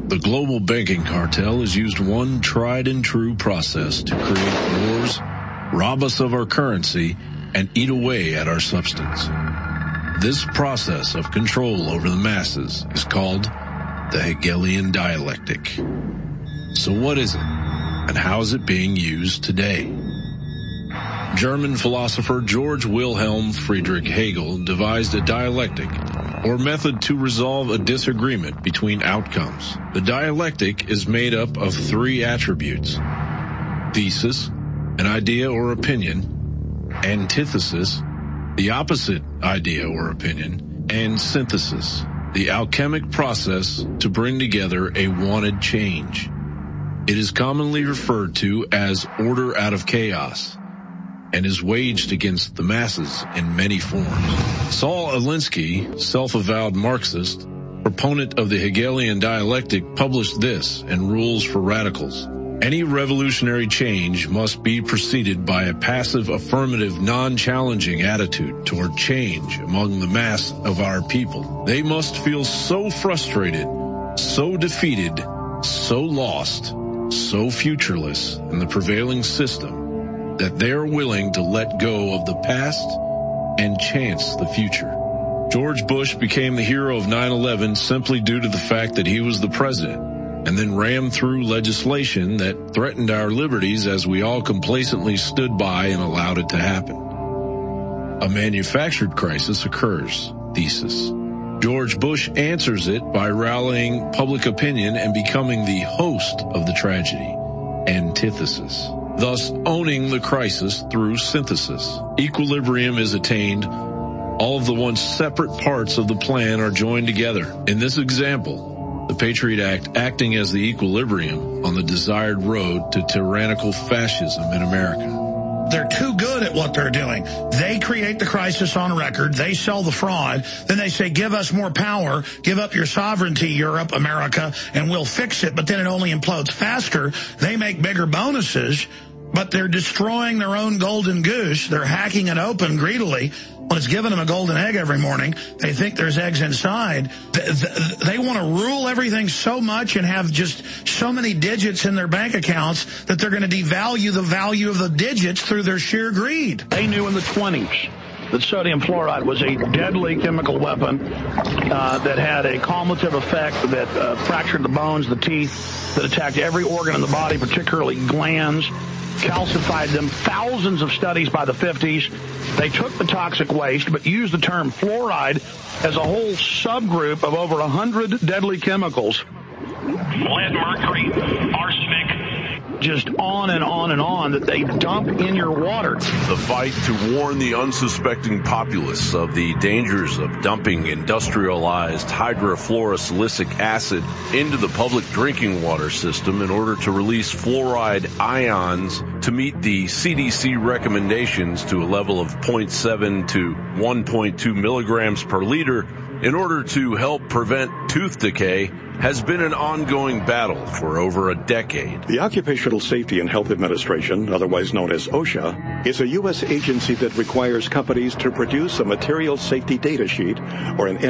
The global banking cartel has used one tried and true process to create wars, rob us of our currency, and eat away at our substance. This process of control over the masses is called the Hegelian dialectic. So what is it, and how is it being used today? German philosopher George Wilhelm Friedrich Hegel devised a dialectic, or method to resolve a disagreement between outcomes. The dialectic is made up of three attributes: thesis, an idea or opinion; antithesis, the opposite idea or opinion; and synthesis, the alchemic process to bring together a wanted change. It is commonly referred to as order out of chaos, and is waged against the masses in many forms. Saul Alinsky, self-avowed Marxist, proponent of the Hegelian dialectic, published this in Rules for Radicals. Any revolutionary change must be preceded by a passive, affirmative, non-challenging attitude toward change among the mass of our people. They must feel so frustrated, so defeated, so lost, so futureless in the prevailing system that they are willing to let go of the past and chance the future. George Bush became the hero of 9/11 simply due to the fact that he was the president, and then rammed through legislation that threatened our liberties as we all complacently stood by and allowed it to happen. A manufactured crisis occurs, thesis. George Bush answers it by rallying public opinion and becoming the host of the tragedy, antithesis, thus owning the crisis through synthesis. Equilibrium is attained. All of the once separate parts of the plan are joined together. In this example, the Patriot Act acting as the equilibrium on the desired road to tyrannical fascism in America. They're too good at what they're doing. They create the crisis on record. They sell the fraud. Then they say, give us more power. Give up your sovereignty, Europe, America, and we'll fix it. But then it only implodes faster. They make bigger bonuses, but they're destroying their own golden goose. They're hacking it open greedily. When it's giving them a golden egg every morning, they think there's eggs inside. They want to rule everything so much and have just so many digits in their bank accounts that they're going to devalue the value of the digits through their sheer greed. They knew in the 20s that sodium fluoride was a deadly chemical weapon that had a cumulative effect that fractured the bones, the teeth, that attacked every organ in the body, particularly glands, calcified them. Thousands of studies by the 50s. They took the toxic waste, but used the term fluoride as a whole subgroup of over 100 deadly chemicals. Lead, mercury, arsenic. Just on and on and on that they dump in your water. The fight to warn the unsuspecting populace of the dangers of dumping industrialized hydrofluorosilicic acid into the public drinking water system in order to release fluoride ions to meet the CDC recommendations to a level of 0.7 to 1.2 milligrams per liter in order to help prevent tooth decay has been an ongoing battle for over a decade. The Occupational Safety and Health Administration, otherwise known as OSHA, is a U.S. agency that requires companies to produce a material safety data sheet, or an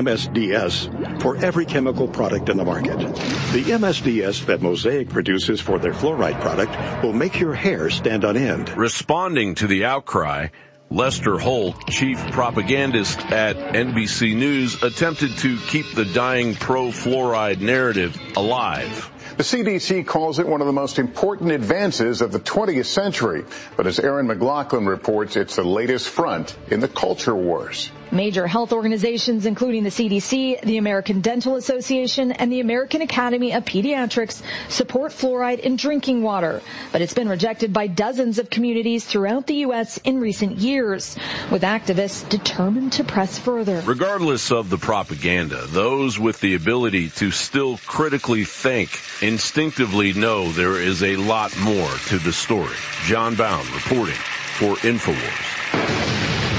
MSDS, for every chemical product in the market. The MSDS that Mosaic produces for their fluoride product will make your hair stand on end. Responding to the outcry, Lester Holt, chief propagandist at NBC News, attempted to keep the dying pro-fluoride narrative alive. The CDC calls it one of the most important advances of the 20th century. But as Aaron McLaughlin reports, it's the latest front in the culture wars. Major health organizations, including the CDC, the American Dental Association, and the American Academy of Pediatrics, support fluoride in drinking water. But it's been rejected by dozens of communities throughout the U.S. in recent years, with activists determined to press further. Regardless of the propaganda, those with the ability to still critically think instinctively know there is a lot more to the story. John Bound reporting for InfoWars.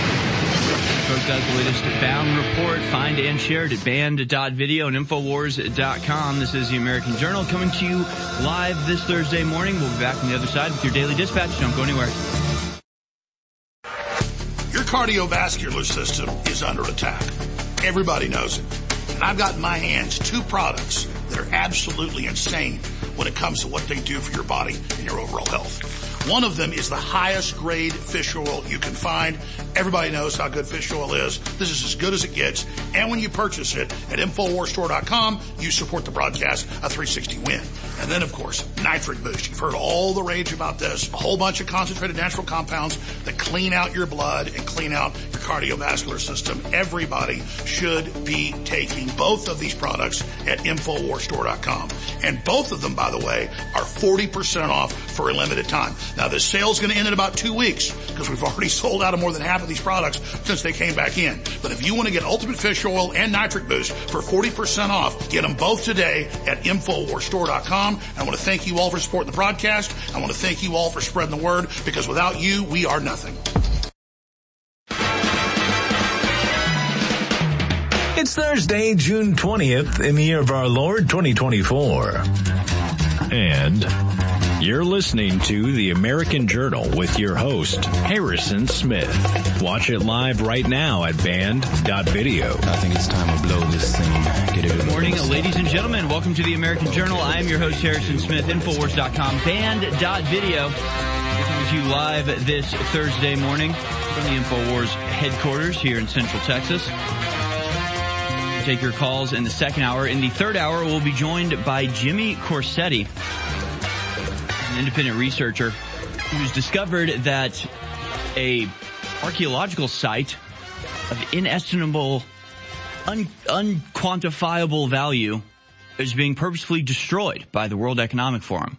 That's the latest Bound Report. Find and share it at band.video and Infowars.com. This is the American Journal coming to you live this Thursday morning. We'll be back on the other side with your daily dispatch. Don't go anywhere. Your cardiovascular system is under attack. Everybody knows it. And I've got in my hands 2 products that are absolutely insane when it comes to what they do for your body and your overall health. One of them is the highest grade fish oil you can find. Everybody knows how good fish oil is. This is as good as it gets. And when you purchase it at InfoWarsStore.com, you support the broadcast of 360 Win. And then, of course, Nitric Boost. You've heard all the rage about this. A whole bunch of concentrated natural compounds that clean out your blood and clean out your cardiovascular system. Everybody should be taking both of these products at InfoWarsStore.com. And both of them, by the way, are 40% off for a limited time. Now, this sale's going to end in about 2 weeks because we've already sold out of more than half of these products since they came back in. But if you want to get Ultimate Fish Oil and Nitric Boost for 40% off, get them both today at InfoWarsStore.com. I want to thank you all for supporting the broadcast. I want to thank you all for spreading the word because without you, we are nothing. It's Thursday, June 20th in the year of our Lord 2024. And you're listening to The American Journal with your host, Harrison Smith. Watch it live right now at band.video. I think it's time to blow this thing. Get it. Good morning, ladies and gentlemen. Welcome to The American Journal. I am your host, Harrison Smith, Infowars.com, band.video. We're coming to you live this Thursday morning from the Infowars headquarters here in Central Texas. Take your calls in the second hour. In the third hour, we'll be joined by Jimmy Corsetti, an independent researcher who's discovered that a archaeological site of inestimable, unquantifiable value is being purposefully destroyed by the World Economic Forum.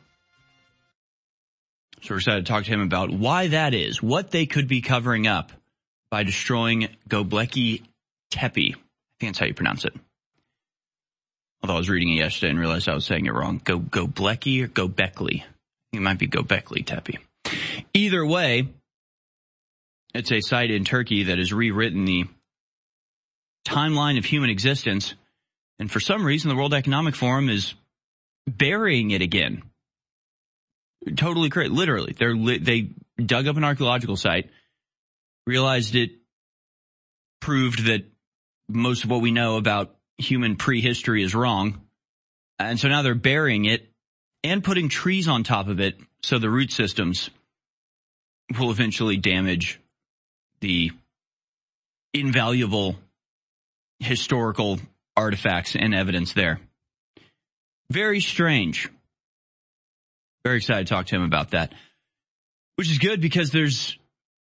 So we're excited to talk to him about why that is, what they could be covering up by destroying Göbekli Tepe. I think that's how you pronounce it. Although I was reading it yesterday and realized I was saying it wrong. Göbekli or Göbekli? It might be Göbekli Tepe. Either way, it's a site in Turkey that has rewritten the timeline of human existence. And for some reason, the World Economic Forum is burying it again. Totally crazy. Literally. They dug up an archaeological site, realized it proved that most of what we know about human prehistory is wrong. And so now they're burying it and putting trees on top of it so the root systems will eventually damage the invaluable historical artifacts and evidence there. Very strange. Very excited to talk to him about that, which is good because there's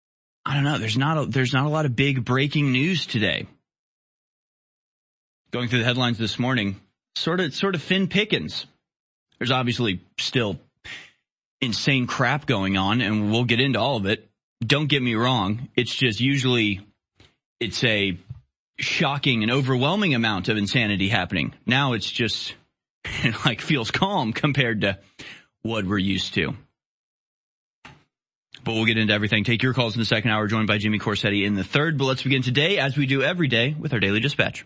not a lot of big breaking news today. Going through the headlines this morning, sort of thin pickings. There's obviously still insane crap going on, and we'll get into all of it. Don't get me wrong. It's just usually it's a shocking and overwhelming amount of insanity happening. Now it's just feels calm compared to what we're used to. But we'll get into everything. Take your calls in the second hour, joined by Jimmy Corsetti in the third. But let's begin today, as we do every day, with our Daily Dispatch.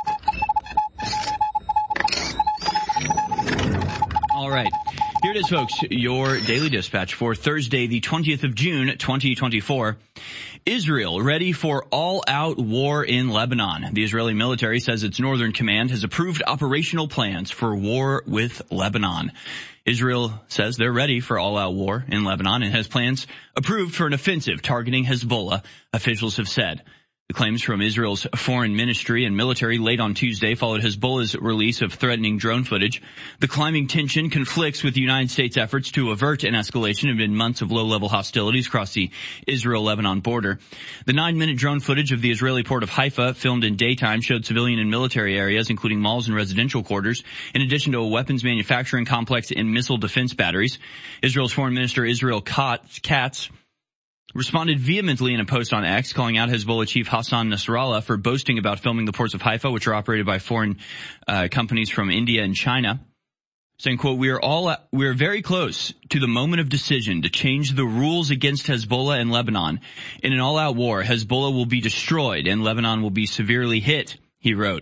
All right. Here it is, folks, your Daily Dispatch for Thursday, the 20th of June, 2024. Israel ready for all-out war in Lebanon. The Israeli military says its northern command has approved operational plans for war with Lebanon. Israel says they're ready for all-out war in Lebanon and has plans approved for an offensive targeting Hezbollah, officials have said. The claims from Israel's foreign ministry and military late on Tuesday followed Hezbollah's release of threatening drone footage. The climbing tension conflicts with the United States' efforts to avert an escalation amid months of low-level hostilities across the Israel-Lebanon border. The 9-minute drone footage of the Israeli port of Haifa, filmed in daytime, showed civilian and military areas, including malls and residential quarters, in addition to a weapons manufacturing complex and missile defense batteries. Israel's foreign minister Israel Katz responded vehemently in a post on X, calling out Hezbollah chief Hassan Nasrallah for boasting about filming the ports of Haifa, which are operated by foreign companies from India and China, saying, quote, we are very close to the moment of decision to change the rules against Hezbollah and Lebanon. In an all-out war, Hezbollah will be destroyed and Lebanon will be severely hit, he wrote.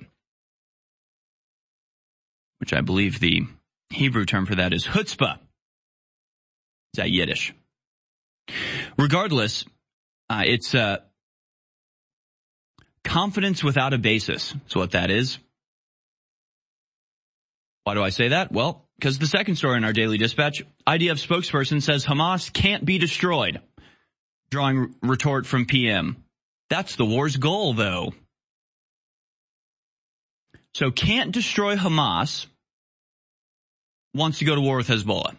Which I believe the Hebrew term for that is chutzpah. Is that Yiddish? Regardless, it's confidence without a basis. That's what that is. Why do I say that? Well, because the second story in our Daily Dispatch, IDF spokesperson says Hamas can't be destroyed. Drawing retort from PM. That's the war's goal, though. So can't destroy Hamas, wants to go to war with Hezbollah.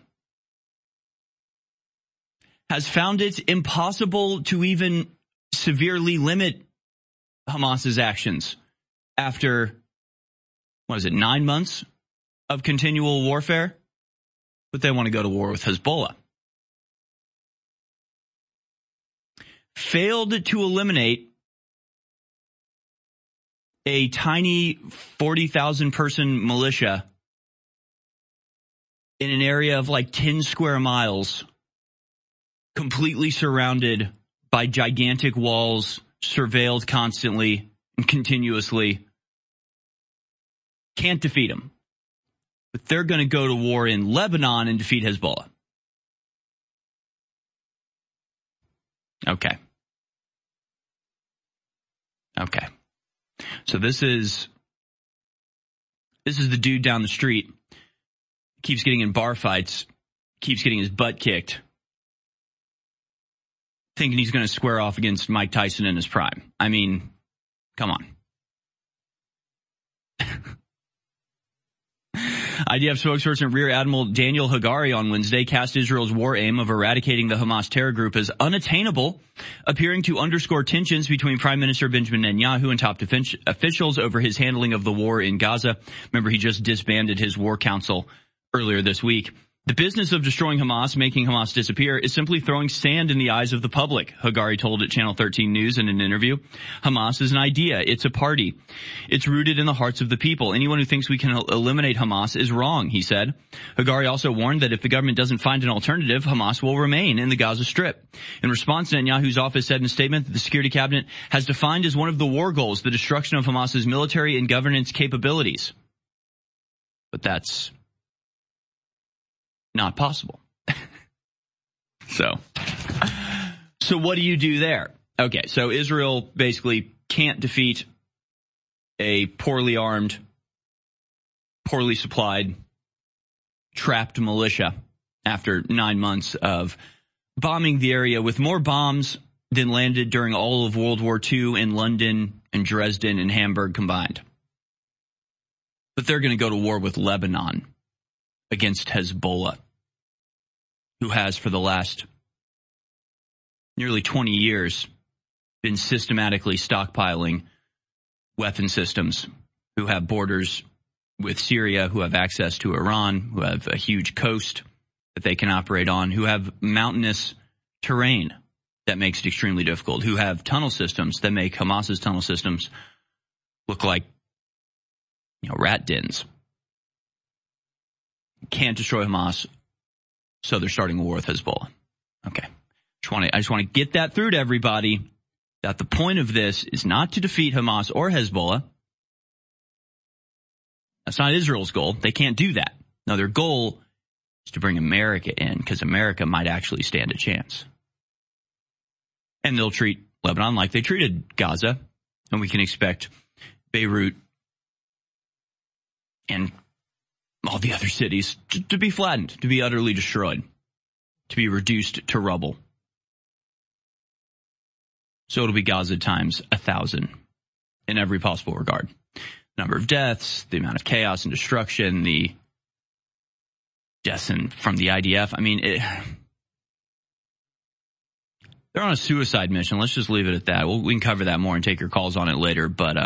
Has found it impossible to even severely limit Hamas's actions after, 9 months of continual warfare? But they want to go to war with Hezbollah. Failed to eliminate a tiny 40,000 person militia in an area of like 10 square miles, completely surrounded by gigantic walls, surveilled constantly and continuously. Can't defeat them. But they're going to go to war in Lebanon and defeat Hezbollah. Okay. So this is the dude down the street. Keeps getting in bar fights. Keeps getting his butt kicked. Thinking he's going to square off against Mike Tyson in his prime. I mean, come on. IDF spokesperson Rear Admiral Daniel Hagari on Wednesday cast Israel's war aim of eradicating the Hamas terror group as unattainable, appearing to underscore tensions between Prime Minister Benjamin Netanyahu and top defense officials over his handling of the war in Gaza. Remember, he just disbanded his war council earlier this week. The business of destroying Hamas, making Hamas disappear, is simply throwing sand in the eyes of the public, Hagari told at Channel 13 News in an interview. Hamas is an idea. It's a party. It's rooted in the hearts of the people. Anyone who thinks we can eliminate Hamas is wrong, he said. Hagari also warned that if the government doesn't find an alternative, Hamas will remain in the Gaza Strip. In response, Netanyahu's office said in a statement that the Security Cabinet has defined as one of the war goals the destruction of Hamas's military and governance capabilities. But that's not possible. So what do you do there? Okay, so Israel basically can't defeat a poorly armed, poorly supplied, trapped militia after 9 months of bombing the area with more bombs than landed during all of World War II in London and Dresden and Hamburg combined. But they're going to go to war with Lebanon against Hezbollah, who has for the last nearly 20 years been systematically stockpiling weapon systems, who have borders with Syria, who have access to Iran, who have a huge coast that they can operate on, who have mountainous terrain that makes it extremely difficult, who have tunnel systems that make Hamas's tunnel systems look like, rat dens. Can't destroy Hamas, so they're starting a war with Hezbollah. Okay. I just want to get that through to everybody, that the point of this is not to defeat Hamas or Hezbollah. That's not Israel's goal. They can't do that. No, their goal is to bring America in, because America might actually stand a chance. And they'll treat Lebanon like they treated Gaza, and we can expect Beirut and all the other cities to be flattened, to be utterly destroyed, to be reduced to rubble. So it'll be Gaza times 1,000 in every possible regard. Number of deaths, the amount of chaos and destruction, the deaths from the IDF. I mean, they're on a suicide mission. Let's just leave it at that. We can cover that more and take your calls on it later. But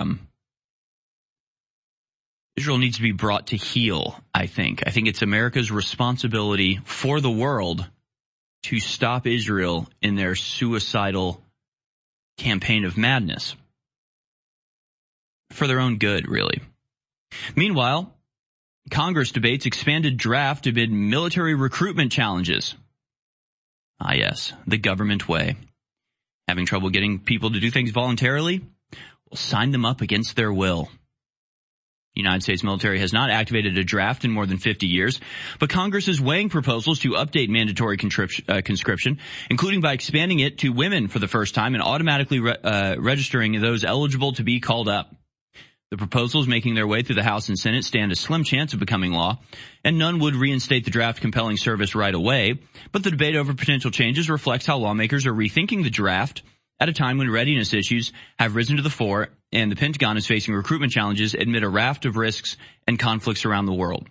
Israel needs to be brought to heel, I think. I think it's America's responsibility for the world to stop Israel in their suicidal campaign of madness. For their own good, really. Meanwhile, Congress debates expanded draft amid military recruitment challenges. Ah, yes, the government way. Having trouble getting people to do things voluntarily? We'll sign them up against their will. The United States military has not activated a draft in more than 50 years, but Congress is weighing proposals to update mandatory conscription, including by expanding it to women for the first time and automatically registering those eligible to be called up. The proposals making their way through the House and Senate stand a slim chance of becoming law, and none would reinstate the draft compelling service right away. But the debate over potential changes reflects how lawmakers are rethinking the draft at a time when readiness issues have risen to the fore and the Pentagon is facing recruitment challenges amid a raft of risks and conflicts around the world.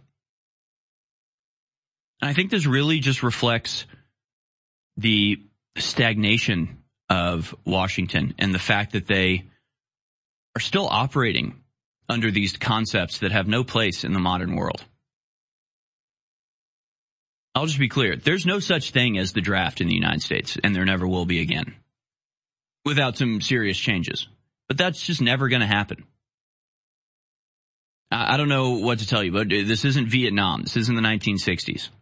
And I think this really just reflects the stagnation of Washington and the fact that they are still operating under these concepts that have no place in the modern world. I'll just be clear. There's no such thing as the draft in the United States, and there never will be again, without some serious changes. But that's just never going to happen. I don't know what to tell you, but this isn't Vietnam. This isn't the 1960s.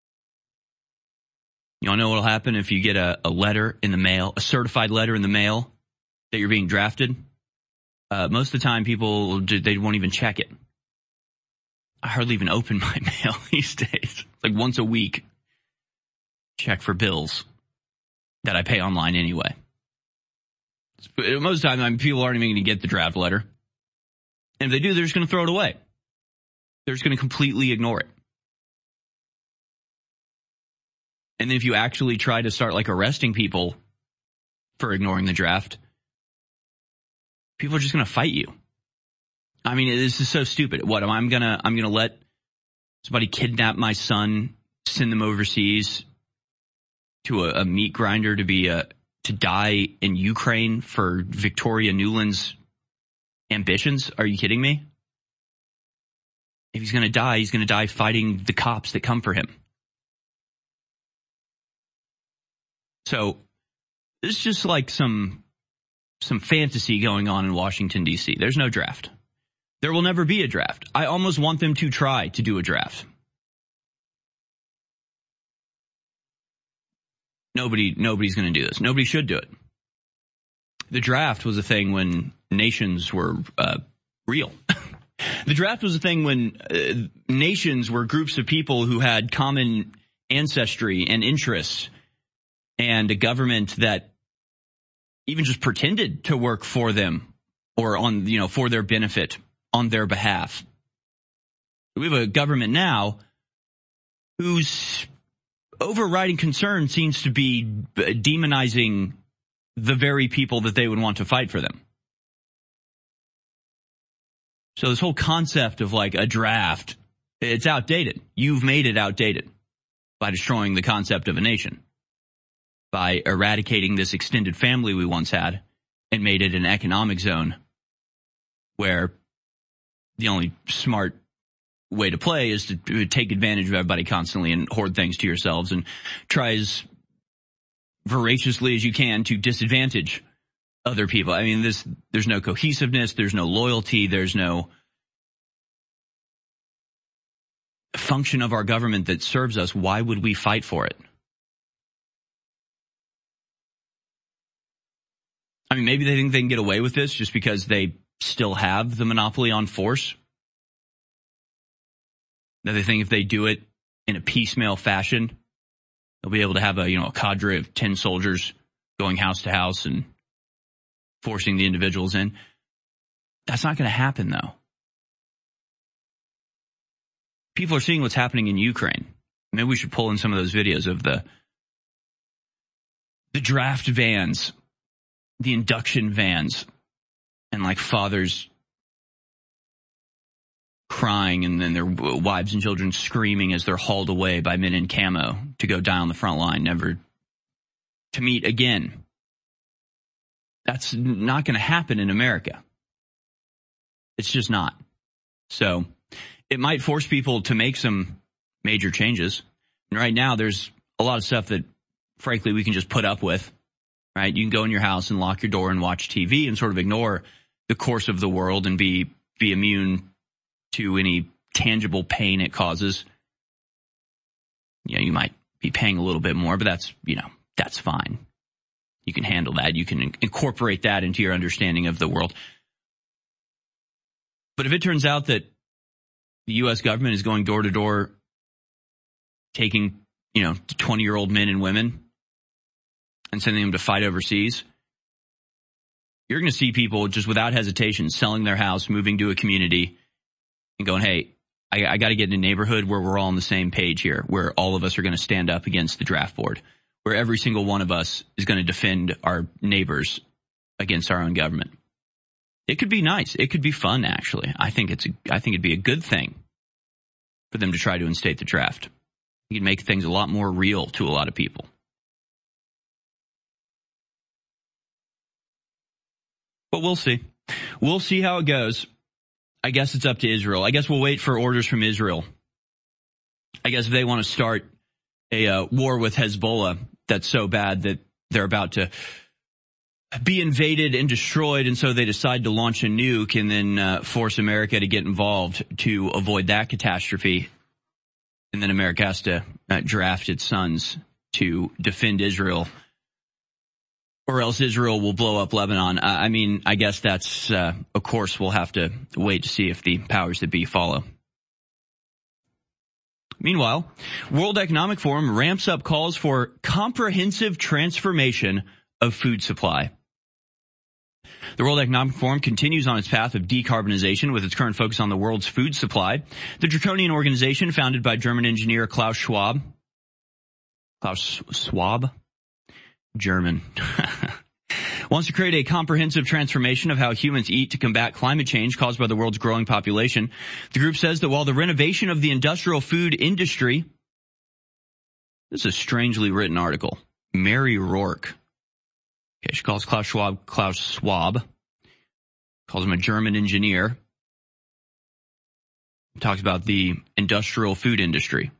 You all know what will happen if you get a letter in the mail, a certified letter in the mail that you're being drafted? Most of the time, people, they won't even check it. I hardly even open my mail these days. Like once a week, check for bills that I pay online anyway. Most of the time, people aren't even going to get the draft letter. And if they do, they're just going to throw it away. They're just going to completely ignore it. And then if you actually try to start like arresting people for ignoring the draft, people are just going to fight you. I mean, this is so stupid. What, I'm going to let somebody kidnap my son, send them overseas to a meat grinder to die in Ukraine for Victoria Nuland's ambitions? Are you kidding me? If he's going to die fighting the cops that come for him. So this is just like some fantasy going on in Washington, D.C. There's no draft. There will never be a draft. I almost want them to try to do a draft. Nobody's going to do this. Nobody should do it. The draft was a thing when nations were real. The draft was a thing when nations were groups of people who had common ancestry and interests, and a government that even just pretended to work for them or on, for their benefit on their behalf. We have a government now whose overriding concern seems to be demonizing the very people that they would want to fight for them. So this whole concept of like a draft, it's outdated. You've made it outdated by destroying the concept of a nation, by eradicating this extended family we once had and made it an economic zone where the only smart way to play is to take advantage of everybody constantly and hoard things to yourselves and try as voraciously as you can to disadvantage other people. I mean, there's no cohesiveness, there's no loyalty, there's no function of our government that serves us. Why would we fight for it? I mean, maybe they think they can get away with this just because they still have the monopoly on force. That they think if they do it in a piecemeal fashion, they'll be able to have a cadre of 10 soldiers going house to house and forcing the individuals in. That's not going to happen, though. People are seeing what's happening in Ukraine. Maybe we should pull in some of those videos of the draft vans, the induction vans, and like fathers crying and then their wives and children screaming as they're hauled away by men in camo to go die on the front line, never to meet again. That's not going to happen in America. It's just not. So it might force people to make some major changes. And right now there's a lot of stuff that, frankly, we can just put up with. Right? You can go in your house and lock your door and watch TV and sort of ignore the course of the world and be immune to any tangible pain it causes. You might be paying a little bit more, but that's fine. You can handle that. You can incorporate that into your understanding of the world. But if it turns out that the U.S. government is going door to door, taking, 20-year-old men and women and sending them to fight overseas, You're going to see people just without hesitation selling their house, moving to a community, and going, hey, I got to get in a neighborhood where we're all on the same page here, where all of us are going to stand up against the draft board, where every single one of us is going to defend our neighbors against our own government. It could be nice. It could be fun, actually. I think it'd be a good thing for them to try to instate the draft. You can make things a lot more real to a lot of people. But we'll see. We'll see how it goes. I guess it's up to Israel. I guess we'll wait for orders from Israel. I guess if they want to start a war with Hezbollah that's so bad that they're about to be invaded and destroyed, and so they decide to launch a nuke and then force America to get involved to avoid that catastrophe. And then America has to draft its sons to defend Israel, or else Israel will blow up Lebanon. I mean, I guess that's a course we'll have to wait to see if the powers that be follow. Meanwhile, World Economic Forum ramps up calls for comprehensive transformation of food supply. The World Economic Forum continues on its path of decarbonization with its current focus on the world's food supply. The draconian organization, founded by German engineer Klaus Schwab, German, wants to create a comprehensive transformation of how humans eat to combat climate change caused by the world's growing population. The group says that while the renovation of the industrial food industry, this is a strangely written article, Mary Rourke. Okay, she calls Klaus Schwab, calls him a German engineer. Talks about the industrial food industry.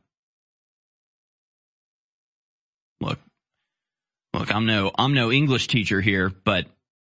Look, I'm no English teacher here, but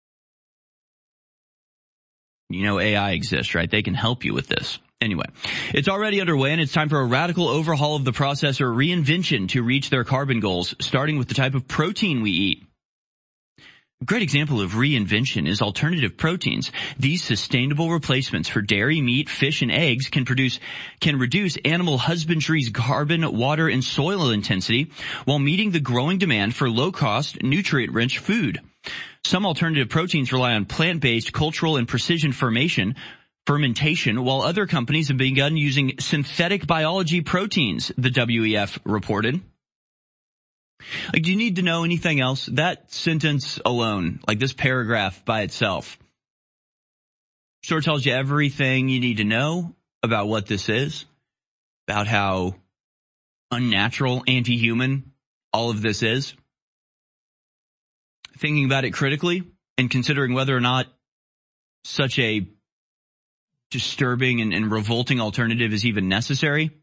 you know AI exists, right? They can help you with this. Anyway, it's already underway, and it's time for a radical overhaul of the process or reinvention to reach their carbon goals, starting with the type of protein we eat. A great example of reinvention is alternative proteins. These sustainable replacements for dairy, meat, fish, and eggs can reduce animal husbandry's carbon, water, and soil intensity while meeting the growing demand for low-cost, nutrient-rich food. Some alternative proteins rely on plant-based cultural and precision fermentation, while other companies have begun using synthetic biology proteins, the WEF reported. Like, do you need to know anything else? That sentence alone, like this paragraph by itself, sort of tells you everything you need to know about what this is, about how unnatural, anti-human all of this is. Thinking about it critically and considering whether or not such a disturbing and revolting alternative is even necessary,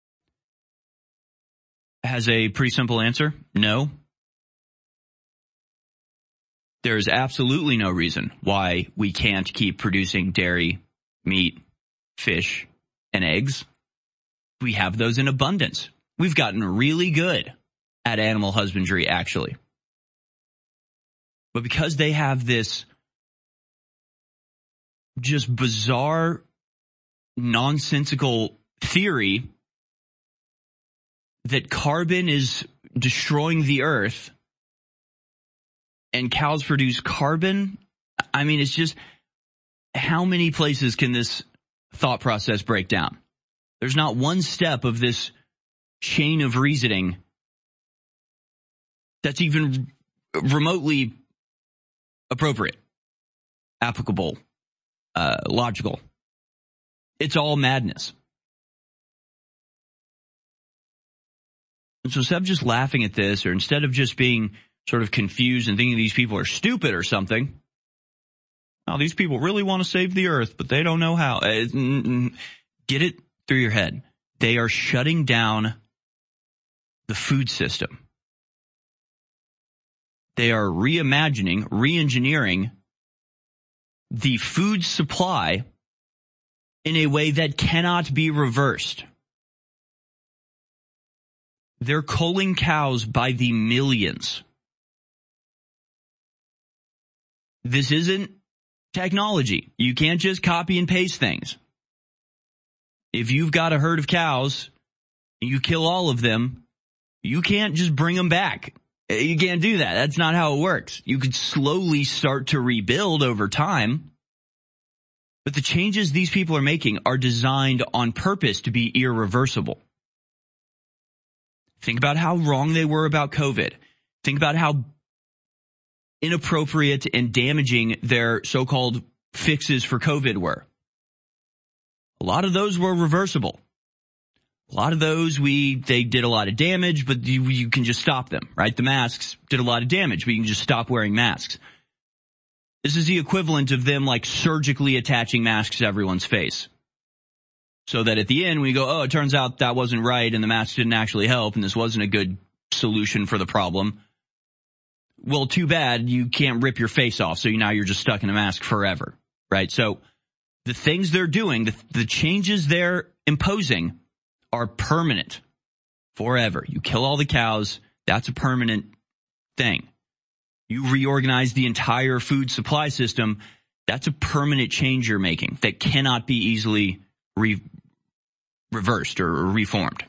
has a pretty simple answer. No. There is absolutely no reason why we can't keep producing dairy, meat, fish, and eggs. We have those in abundance. We've gotten really good at animal husbandry, actually. But because they have this just bizarre, nonsensical theory that carbon is destroying the earth and cows produce carbon, I mean, it's just, how many places can this thought process break down? There's not one step of this chain of reasoning that's even remotely appropriate, applicable, logical. It's all madness. And so instead of just laughing at this, or instead of just being sort of confused and thinking these people are stupid or something, well, these people really want to save the earth, but they don't know how. Get it through your head. They are shutting down the food system. They are reimagining, re-engineering the food supply in a way that cannot be reversed. They're culling cows by the millions. This isn't technology. You can't just copy and paste things. If you've got a herd of cows and you kill all of them, you can't just bring them back. You can't do that. That's not how it works. You could slowly start to rebuild over time. But the changes these people are making are designed on purpose to be irreversible. Think about how wrong they were about COVID. Think about how inappropriate and damaging their so-called fixes for COVID were. A lot of those were reversible. A lot of those, they did a lot of damage, but you can just stop them, right? The masks did a lot of damage, but you can just stop wearing masks. This is the equivalent of them like surgically attaching masks to everyone's face. So that at the end, we go, oh, it turns out that wasn't right and the mask didn't actually help and this wasn't a good solution for the problem. Well, too bad, you can't rip your face off, so now you're just stuck in a mask forever, right? So the things they're doing, the changes they're imposing are permanent forever. You kill all the cows, that's a permanent thing. You reorganize the entire food supply system, that's a permanent change you're making that cannot be easily reversed or reformed.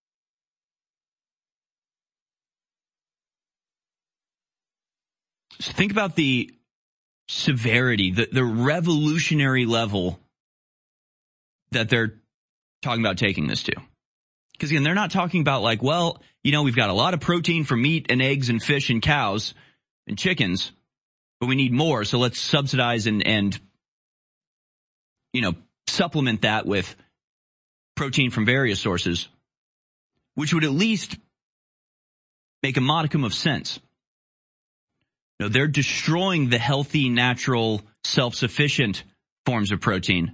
So think about the severity, the revolutionary level that they're talking about taking this to. Because again, they're not talking about like, well, we've got a lot of protein from meat and eggs and fish and cows and chickens, but we need more, so let's subsidize and supplement that with protein from various sources, which would at least make a modicum of sense. They're destroying the healthy, natural, self-sufficient forms of protein.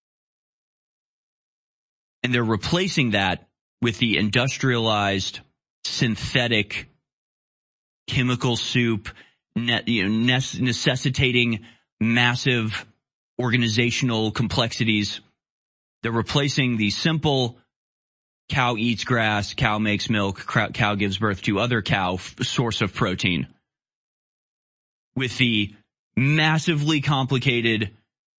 And they're replacing that with the industrialized, synthetic, chemical soup, necessitating massive organizational complexities. They're replacing the simple cow eats grass, cow makes milk, cow gives birth to other cow source of protein with the massively complicated,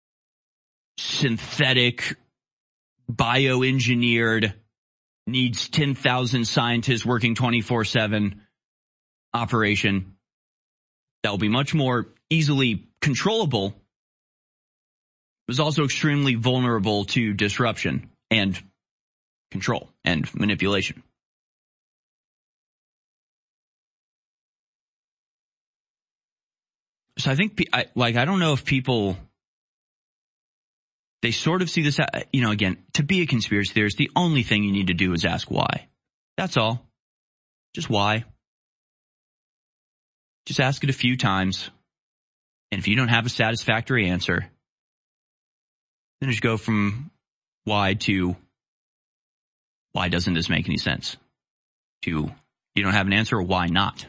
synthetic, bioengineered, needs 10,000 scientists working 24/7 operation that will be much more easily controllable, was also extremely vulnerable to disruption and control and manipulation. So I think, I don't know if people, they sort of see this, again, to be a conspiracy theorist, the only thing you need to do is ask why. That's all. Just why. Just ask it a few times. And if you don't have a satisfactory answer, then just go from why to why doesn't this make any sense? To you don't have an answer, or why not?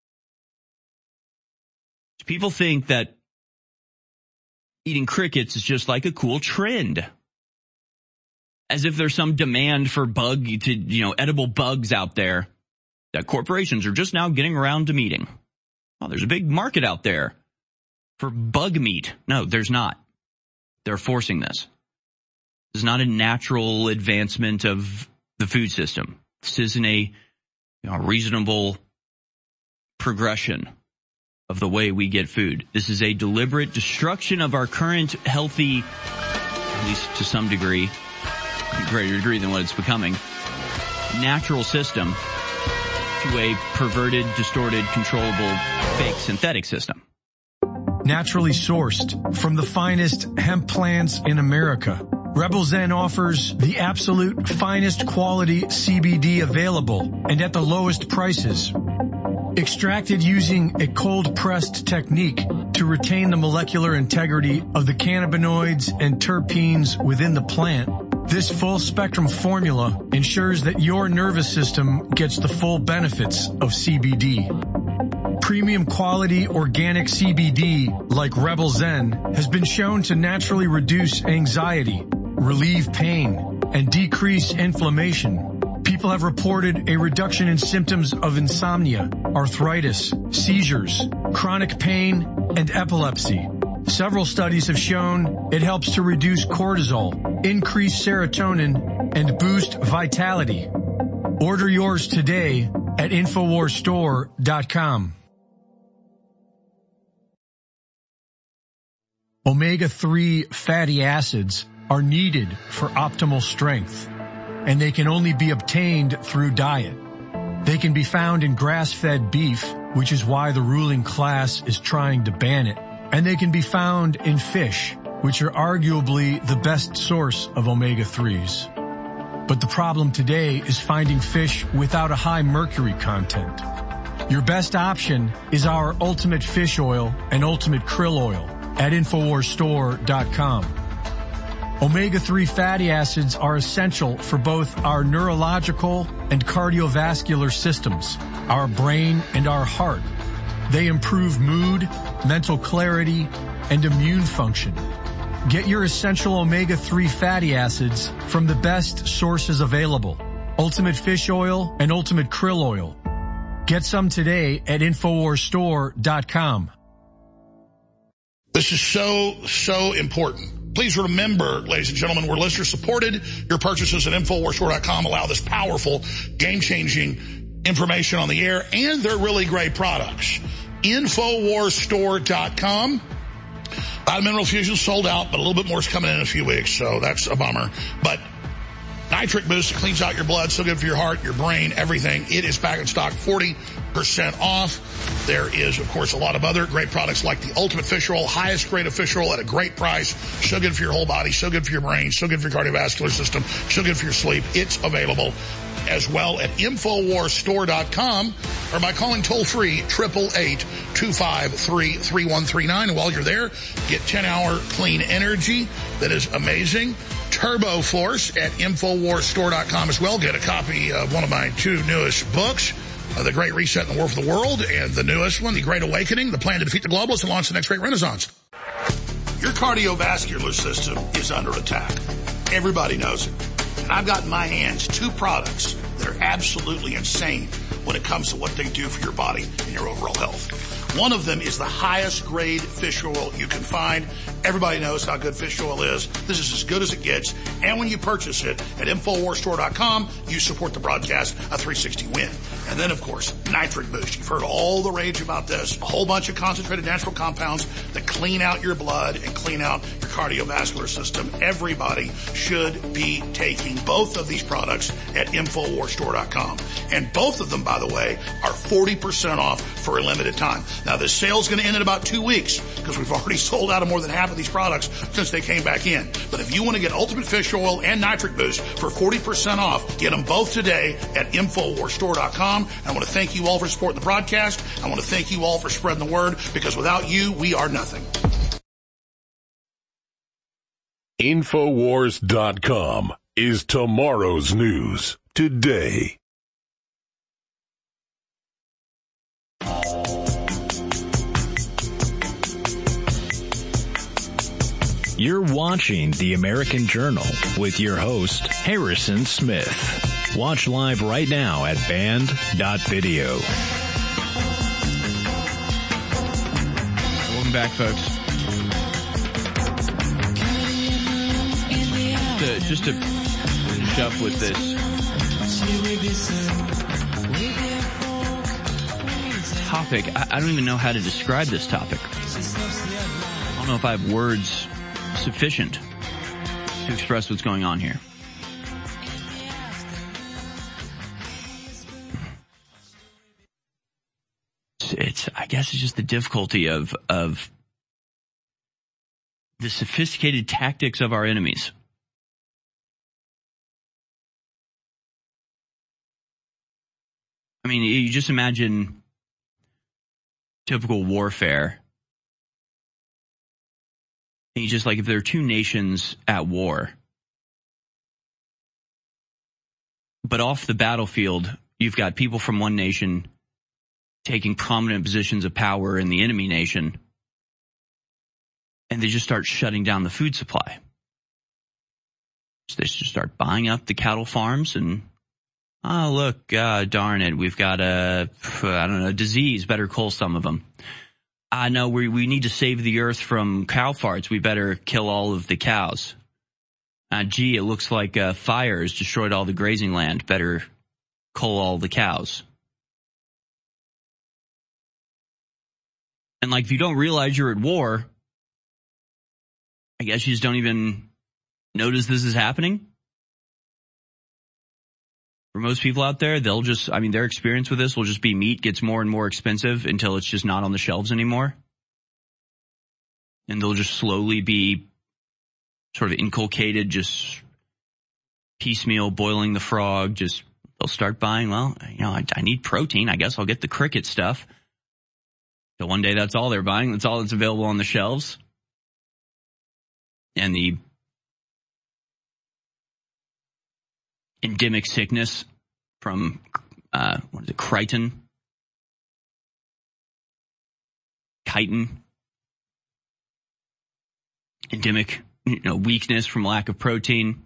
People think that eating crickets is just like a cool trend. As if there's some demand for edible bugs out there that corporations are just now getting around to meeting. Oh, there's a big market out there for bug meat. No, there's not. They're forcing this. This is not a natural advancement of the food system. This isn't a reasonable progression of the way we get food. This is a deliberate destruction of our current healthy, at least to some degree, greater degree than what it's becoming, natural system to a perverted, distorted, controllable, fake synthetic system. Naturally sourced from the finest hemp plants in America, Rebel Zen offers the absolute finest quality CBD available and at the lowest prices. Extracted using a cold-pressed technique to retain the molecular integrity of the cannabinoids and terpenes within the plant, this full-spectrum formula ensures that your nervous system gets the full benefits of CBD. Premium quality organic CBD, like Rebel Zen, has been shown to naturally reduce anxiety, relieve pain, and decrease inflammation. People have reported a reduction in symptoms of insomnia, arthritis, seizures, chronic pain, and epilepsy. Several studies have shown it helps to reduce cortisol, increase serotonin, and boost vitality. Order yours today at InfoWarsStore.com. Omega-3 fatty acids are needed for optimal strength, and they can only be obtained through diet. They can be found in grass-fed beef, which is why the ruling class is trying to ban it, and they can be found in fish, which are arguably the best source of omega-3s. But the problem today is finding fish without a high mercury content. Your best option is our Ultimate Fish Oil and Ultimate Krill Oil at InfoWarsStore.com. Omega-3 fatty acids are essential for both our neurological and cardiovascular systems, our brain and our heart. They improve mood, mental clarity, and immune function. Get your essential omega-3 fatty acids from the best sources available, Ultimate Fish Oil and Ultimate Krill Oil. Get some today at InfoWarsStore.com. This is so important. Please remember, ladies and gentlemen, we're listener supported. Your purchases at InfoWarsStore.com allow this powerful, game-changing information on the air, and they're really great products. InfoWarsStore.com. Mineral Fusion sold out, but a little bit more is coming in a few weeks, so that's a bummer. But Nitric Boost cleans out your blood, so good for your heart, your brain, everything. It is back in stock, 40% off. There is, of course, a lot of other great products like the Ultimate Fish Oil, highest grade of fish oil at a great price. So good for your whole body, so good for your brain, so good for your cardiovascular system, so good for your sleep. It's available as well at InfoWarsStore.com or by calling toll-free 888-253-3139. And while you're there, get 10-hour clean energy that is amazing. Turbo Force at InfoWarsStore.com as well. Get a copy of one of my two newest books, The Great Reset and the War for the World, and the newest one, The Great Awakening, The Plan to Defeat the Globalists and Launch the Next Great Renaissance. Your cardiovascular system is under attack. Everybody knows it. And I've got in my hands two products that are absolutely insane when it comes to what they do for your body and your overall health. One of them is the highest grade fish oil you can find. Everybody knows how good fish oil is. This is as good as it gets. And when you purchase it at InfoWarsStore.com, you support the broadcast of 360 Win. And then, of course, Nitric Boost. You've heard all the rage about this. A whole bunch of concentrated natural compounds that clean out your blood and clean out your cardiovascular system. Everybody should be taking both of these products at InfoWarsStore.com. And both of them, by the way, are 40% off for a limited time. Now, this sale's going to end in about 2 weeks because we've already sold out of more than half of these products since they came back in. But if you want to get Ultimate Fish Oil and Nitric Boost for 40% off, get them both today at InfoWarsStore.com. I want to thank you all for supporting the broadcast. I want to thank you all for spreading the word, because without you, we are nothing. Infowars.com is tomorrow's news today. You're watching The American Journal with your host, Harrison Smith. Watch live right now at band.video. Welcome back, folks. Just to finish up with this topic, I don't even know how to describe this topic. I don't know if I have words sufficient to express what's going on here. I guess it's just the difficulty of the sophisticated tactics of our enemies. I mean, you just imagine typical warfare. And you just, like, if there are two nations at war, but off the battlefield, you've got people from one nation taking prominent positions of power in the enemy nation, and they just start shutting down the food supply. So they just start buying up the cattle farms and, oh, look, darn it, we've got a disease, better cull some of them. I know we need to save the earth from cow farts. We better kill all of the cows. Gee, it looks like fire has destroyed all the grazing land. Better cull all the cows. And like, if you don't realize you're at war, I guess you just don't even notice this is happening. For most people out there, they'll just, their experience with this will just be meat gets more and more expensive until it's just not on the shelves anymore. And they'll just slowly be sort of inculcated, just piecemeal boiling the frog. Just, they'll start buying, I need protein. I guess I'll get the cricket stuff. So one day that's all they're buying. That's all that's available on the shelves. And the endemic sickness from, Chitin. Endemic, weakness from lack of protein.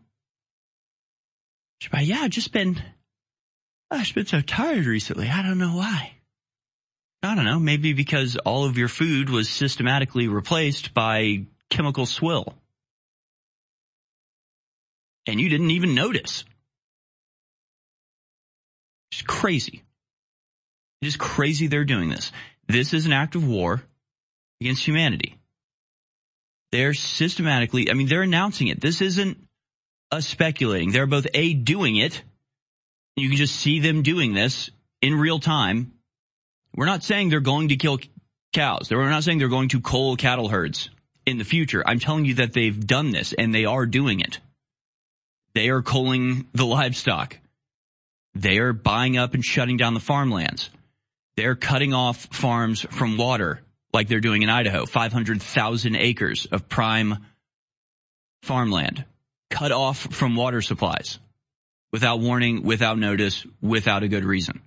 I've just been so tired recently. I don't know why. I don't know. Maybe because all of your food was systematically replaced by chemical swill. And you didn't even notice. It's crazy. It is crazy they're doing this. This is an act of war against humanity. They're systematically, they're announcing it. This isn't us speculating. They're both doing it. You can just see them doing this in real time. We're not saying they're going to kill cows. We're not saying they're going to cull cattle herds in the future. I'm telling you that they've done this, and they are doing it. They are culling the livestock. They are buying up and shutting down the farmlands. They're cutting off farms from water, like they're doing in Idaho. 500,000 acres of prime farmland cut off from water supplies without warning, without notice, without a good reason.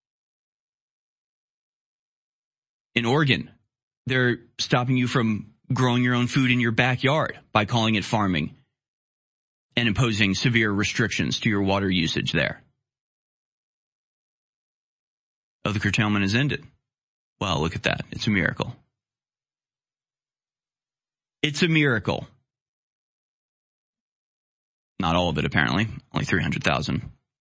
In Oregon, they're stopping you from growing your own food in your backyard by calling it farming and imposing severe restrictions to your water usage there. Oh, the curtailment has ended. Well, look at that. It's a miracle. It's a miracle. Not all of it, apparently. Only 300,000.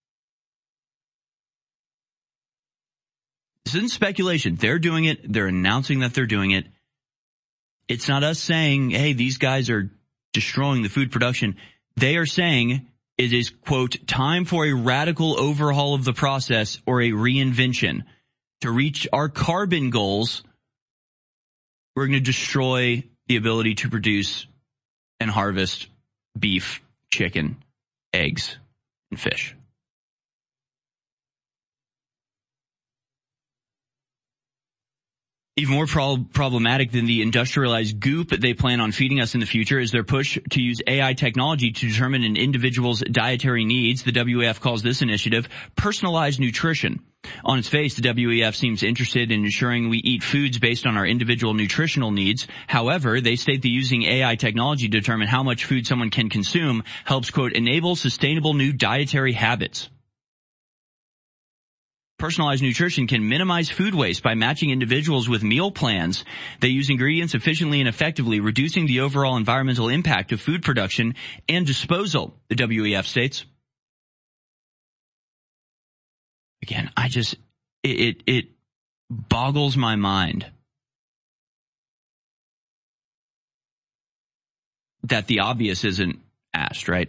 This isn't speculation. They're doing it. They're announcing that they're doing it. It's not us saying, hey, these guys are destroying the food production. They are saying it is, quote, time for a radical overhaul of the process or a reinvention. To reach our carbon goals, we're going to destroy the ability to produce and harvest beef, chicken, eggs, and fish. Even more problematic than the industrialized goop they plan on feeding us in the future is their push to use AI technology to determine an individual's dietary needs. The WEF calls this initiative personalized nutrition. On its face, the WEF seems interested in ensuring we eat foods based on our individual nutritional needs. However, they state that using AI technology to determine how much food someone can consume helps, quote, enable sustainable new dietary habits. Personalized nutrition can minimize food waste by matching individuals with meal plans. They use ingredients efficiently and effectively, reducing the overall environmental impact of food production and disposal, the WEF states. Again, it boggles my mind that the obvious isn't asked, right?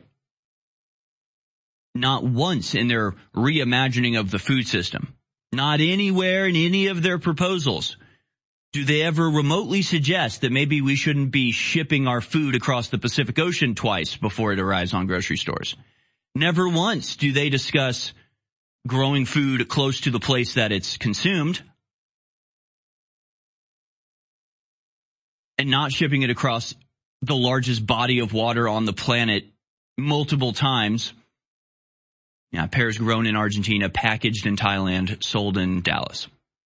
Not once in their reimagining of the food system, not anywhere in any of their proposals, do they ever remotely suggest that maybe we shouldn't be shipping our food across the Pacific Ocean twice before it arrives on grocery stores. Never once do they discuss growing food close to the place that it's consumed and not shipping it across the largest body of water on the planet multiple times. Yeah, pears grown in Argentina, packaged in Thailand, sold in Dallas.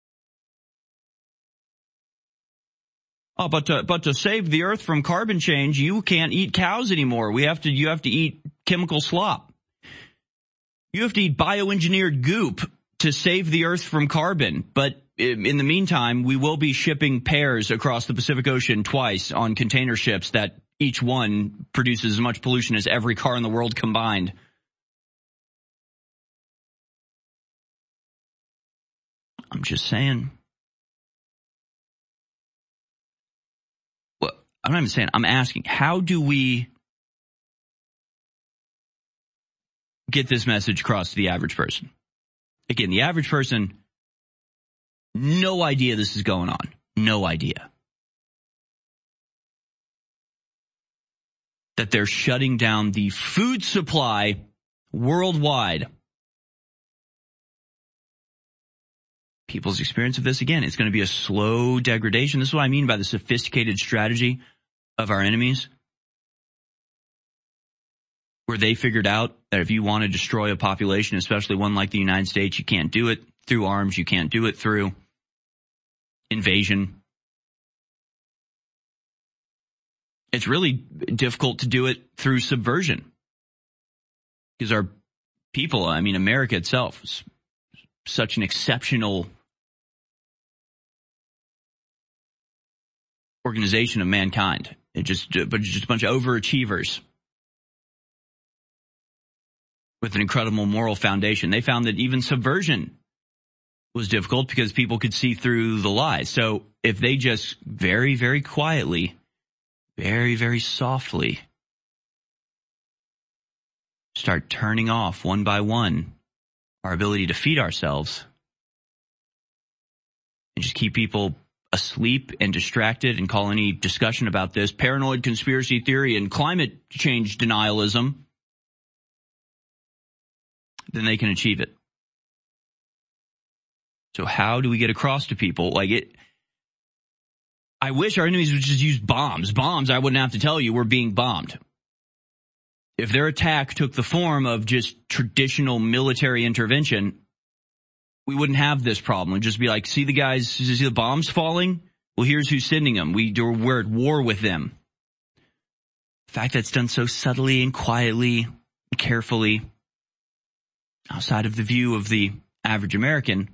Oh, but to save the earth from carbon change, you can't eat cows anymore. You have to eat chemical slop. You have to eat bioengineered goop to save the earth from carbon. But in the meantime, we will be shipping pears across the Pacific Ocean twice on container ships that each one produces as much pollution as every car in the world combined. I'm just saying. I'm not even saying, I'm asking, how do we get this message across to the average person? Again, the average person, no idea this is going on. No idea. That they're shutting down the food supply worldwide. People's experience of this, again, it's going to be a slow degradation. This is what I mean by the sophisticated strategy of our enemies, where they figured out that if you want to destroy a population, especially one like the United States, you can't do it through arms, you can't do it through invasion. It's really difficult to do it through subversion, because our people, I mean, America itself is such an exceptional organization of mankind. It's just a bunch of overachievers with an incredible moral foundation. They found that even subversion was difficult because people could see through the lies. So if they just very, very quietly, very, very softly start turning off one by one our ability to feed ourselves and just keep people asleep and distracted and call any discussion about this paranoid conspiracy theory and climate change denialism, then they can achieve it. So how do we get across to people? I wish our enemies would just use bombs. Bombs, I wouldn't have to tell you, we're being bombed. If their attack took the form of just traditional military intervention, we wouldn't have this problem. It'd just be like, see the guys, see the bombs falling? Well, here's who's sending them. We're at war with them. The fact that it's done so subtly and quietly, and carefully, outside of the view of the average American,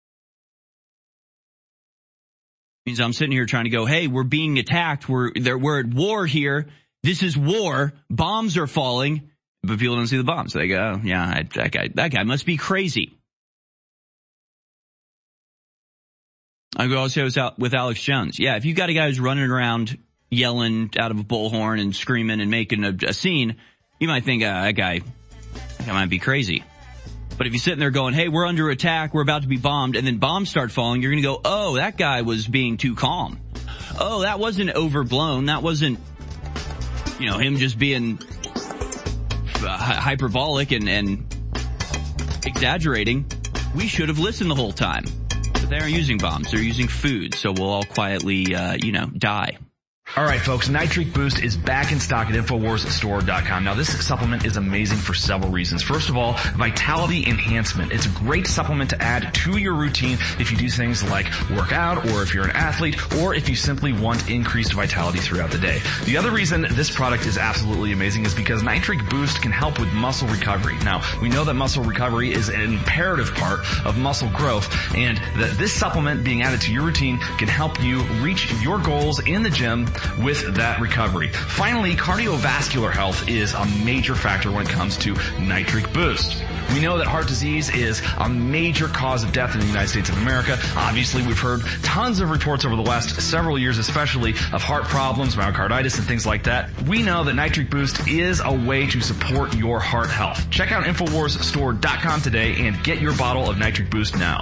means I'm sitting here trying to go, hey, we're being attacked. We're at war here. This is war. Bombs are falling. But people don't see the bombs. They go, yeah, that guy must be crazy. I go also with Alex Jones. Yeah, if you got a guy who's running around yelling out of a bullhorn and screaming and making a scene, you might think that guy might be crazy. But if you're sitting there going, hey, we're under attack, we're about to be bombed, and then bombs start falling, you're going to go, oh, that guy was being too calm. Oh, that wasn't overblown. That wasn't, him just being hyperbolic and exaggerating. We should have listened the whole time. But they aren't using bombs. They're using food, so we'll all quietly, die. All right, folks, Nitric Boost is back in stock at InfoWarsStore.com. Now, this supplement is amazing for several reasons. First of all, vitality enhancement. It's a great supplement to add to your routine if you do things like work out, or if you're an athlete, or if you simply want increased vitality throughout the day. The other reason this product is absolutely amazing is because Nitric Boost can help with muscle recovery. Now, we know that muscle recovery is an imperative part of muscle growth, and that this supplement being added to your routine can help you reach your goals in the gym with that recovery. Finally, cardiovascular health is a major factor when it comes to Nitric Boost. We know that heart disease is a major cause of death in the United States of America. Obviously, we've heard tons of reports over the last several years, especially of heart problems, myocarditis, and things like that. We know that Nitric Boost is a way to support your heart health. Check out InfoWarsStore.com today and get your bottle of Nitric Boost now.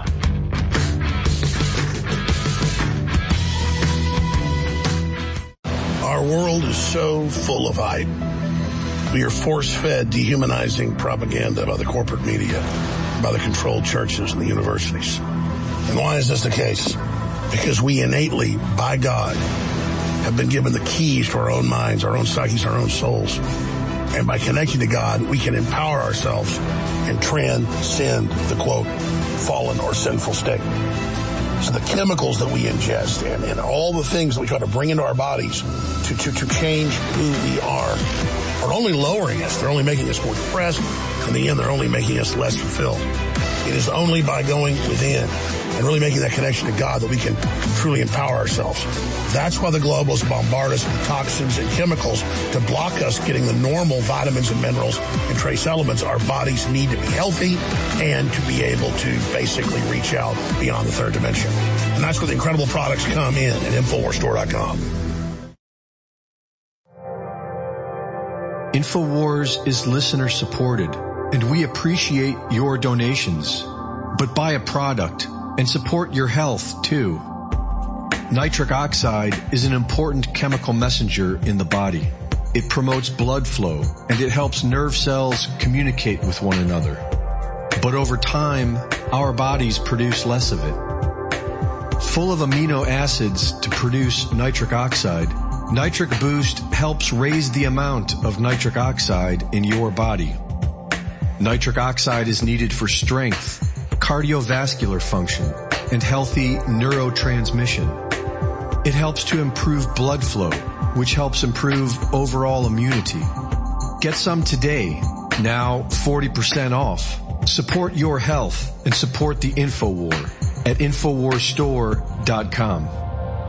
Our world is so full of hype. We are force-fed, dehumanizing propaganda by the corporate media, by the controlled churches and the universities. And why is this the case? Because we innately, by God, have been given the keys to our own minds, our own psyches, our own souls. And by connecting to God, we can empower ourselves and transcend the, quote, fallen or sinful state. So the chemicals that we ingest and all the things that we try to bring into our bodies to change who we are only lowering us. They're only making us more depressed. In the end, they're only making us less fulfilled. It is only by going within and really making that connection to God that we can truly empower ourselves. That's why the globalists bombard us with toxins and chemicals to block us getting the normal vitamins and minerals and trace elements our bodies need to be healthy and to be able to basically reach out beyond the third dimension. And that's where the incredible products come in at InfoWarsStore.com. InfoWars is listener supported, and we appreciate your donations. But buy a product and support your health too. Nitric oxide is an important chemical messenger in the body. It promotes blood flow and it helps nerve cells communicate with one another. But over time, our bodies produce less of it. Full of amino acids to produce nitric oxide, Nitric Boost helps raise the amount of nitric oxide in your body. Nitric oxide is needed for strength, cardiovascular function, and healthy neurotransmission. It helps to improve blood flow, which helps improve overall immunity. Get some today, now 40% off. Support your health and support the InfoWar at InfoWarsStore.com.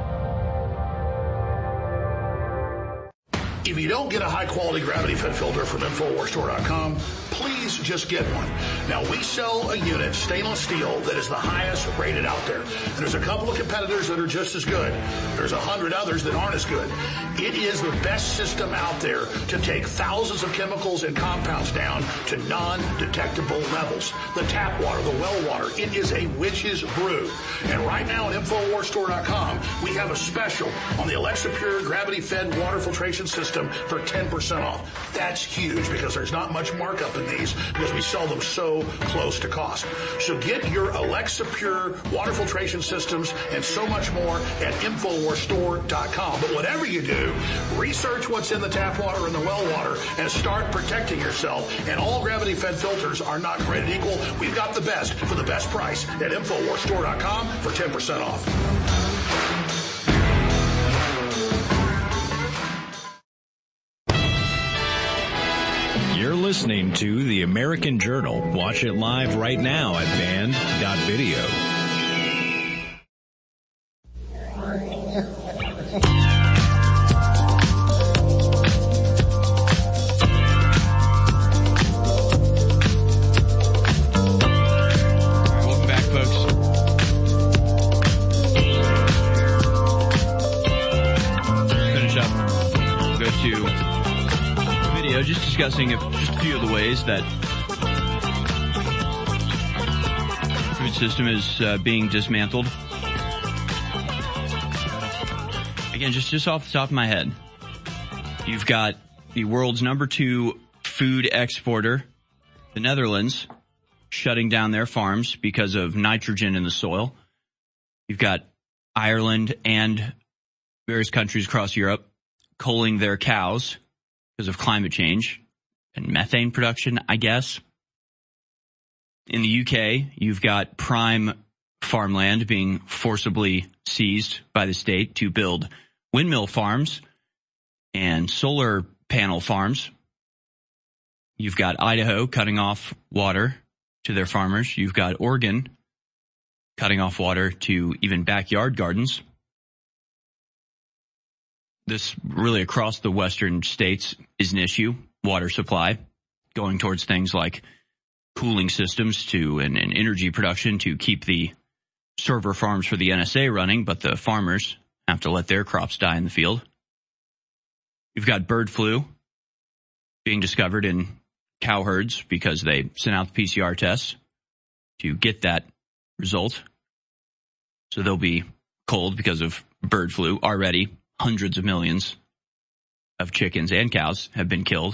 If you don't get a high-quality gravity-fed filter from InfoWarsStore.com, please just get one. Now, we sell a unit, stainless steel, that is the highest rated out there. And there's a couple of competitors that are just as good. There's 100 others that aren't as good. It is the best system out there to take thousands of chemicals and compounds down to non-detectable levels. The tap water, the well water, it is a witch's brew. And right now at InfoWarsStore.com, we have a special on the Alexa Pure gravity-fed water filtration system for 10% off. That's huge because there's not much markup in these because we sell them so close to cost. So get your Alexa Pure water filtration systems and so much more at InfoWarsStore.com. But whatever you do, research what's in the tap water and the well water and start protecting yourself. And all gravity-fed filters are not created equal. We've got the best for the best price at InfoWarsStore.com for 10% off. You're listening to The American Journal. Watch it live right now at band.video. Welcome back, folks. Finish up. Go to just discussing just a few of the ways that the food system is being dismantled. Again, just off the top of my head, you've got the world's number 2 food exporter, the Netherlands, shutting down their farms because of nitrogen in the soil. You've got Ireland and various countries across Europe culling their cows because of climate change and methane production, I guess. In the UK, you've got prime farmland being forcibly seized by the state to build windmill farms and solar panel farms. You've got Idaho cutting off water to their farmers. You've got Oregon cutting off water to even backyard gardens. This really across the western states is an issue, water supply, going towards things like cooling systems to and energy production to keep the server farms for the NSA running, but the farmers have to let their crops die in the field. You've got bird flu being discovered in cow herds because they sent out the PCR tests to get that result. So they'll be culled because of bird flu already. Hundreds of millions of chickens and cows have been killed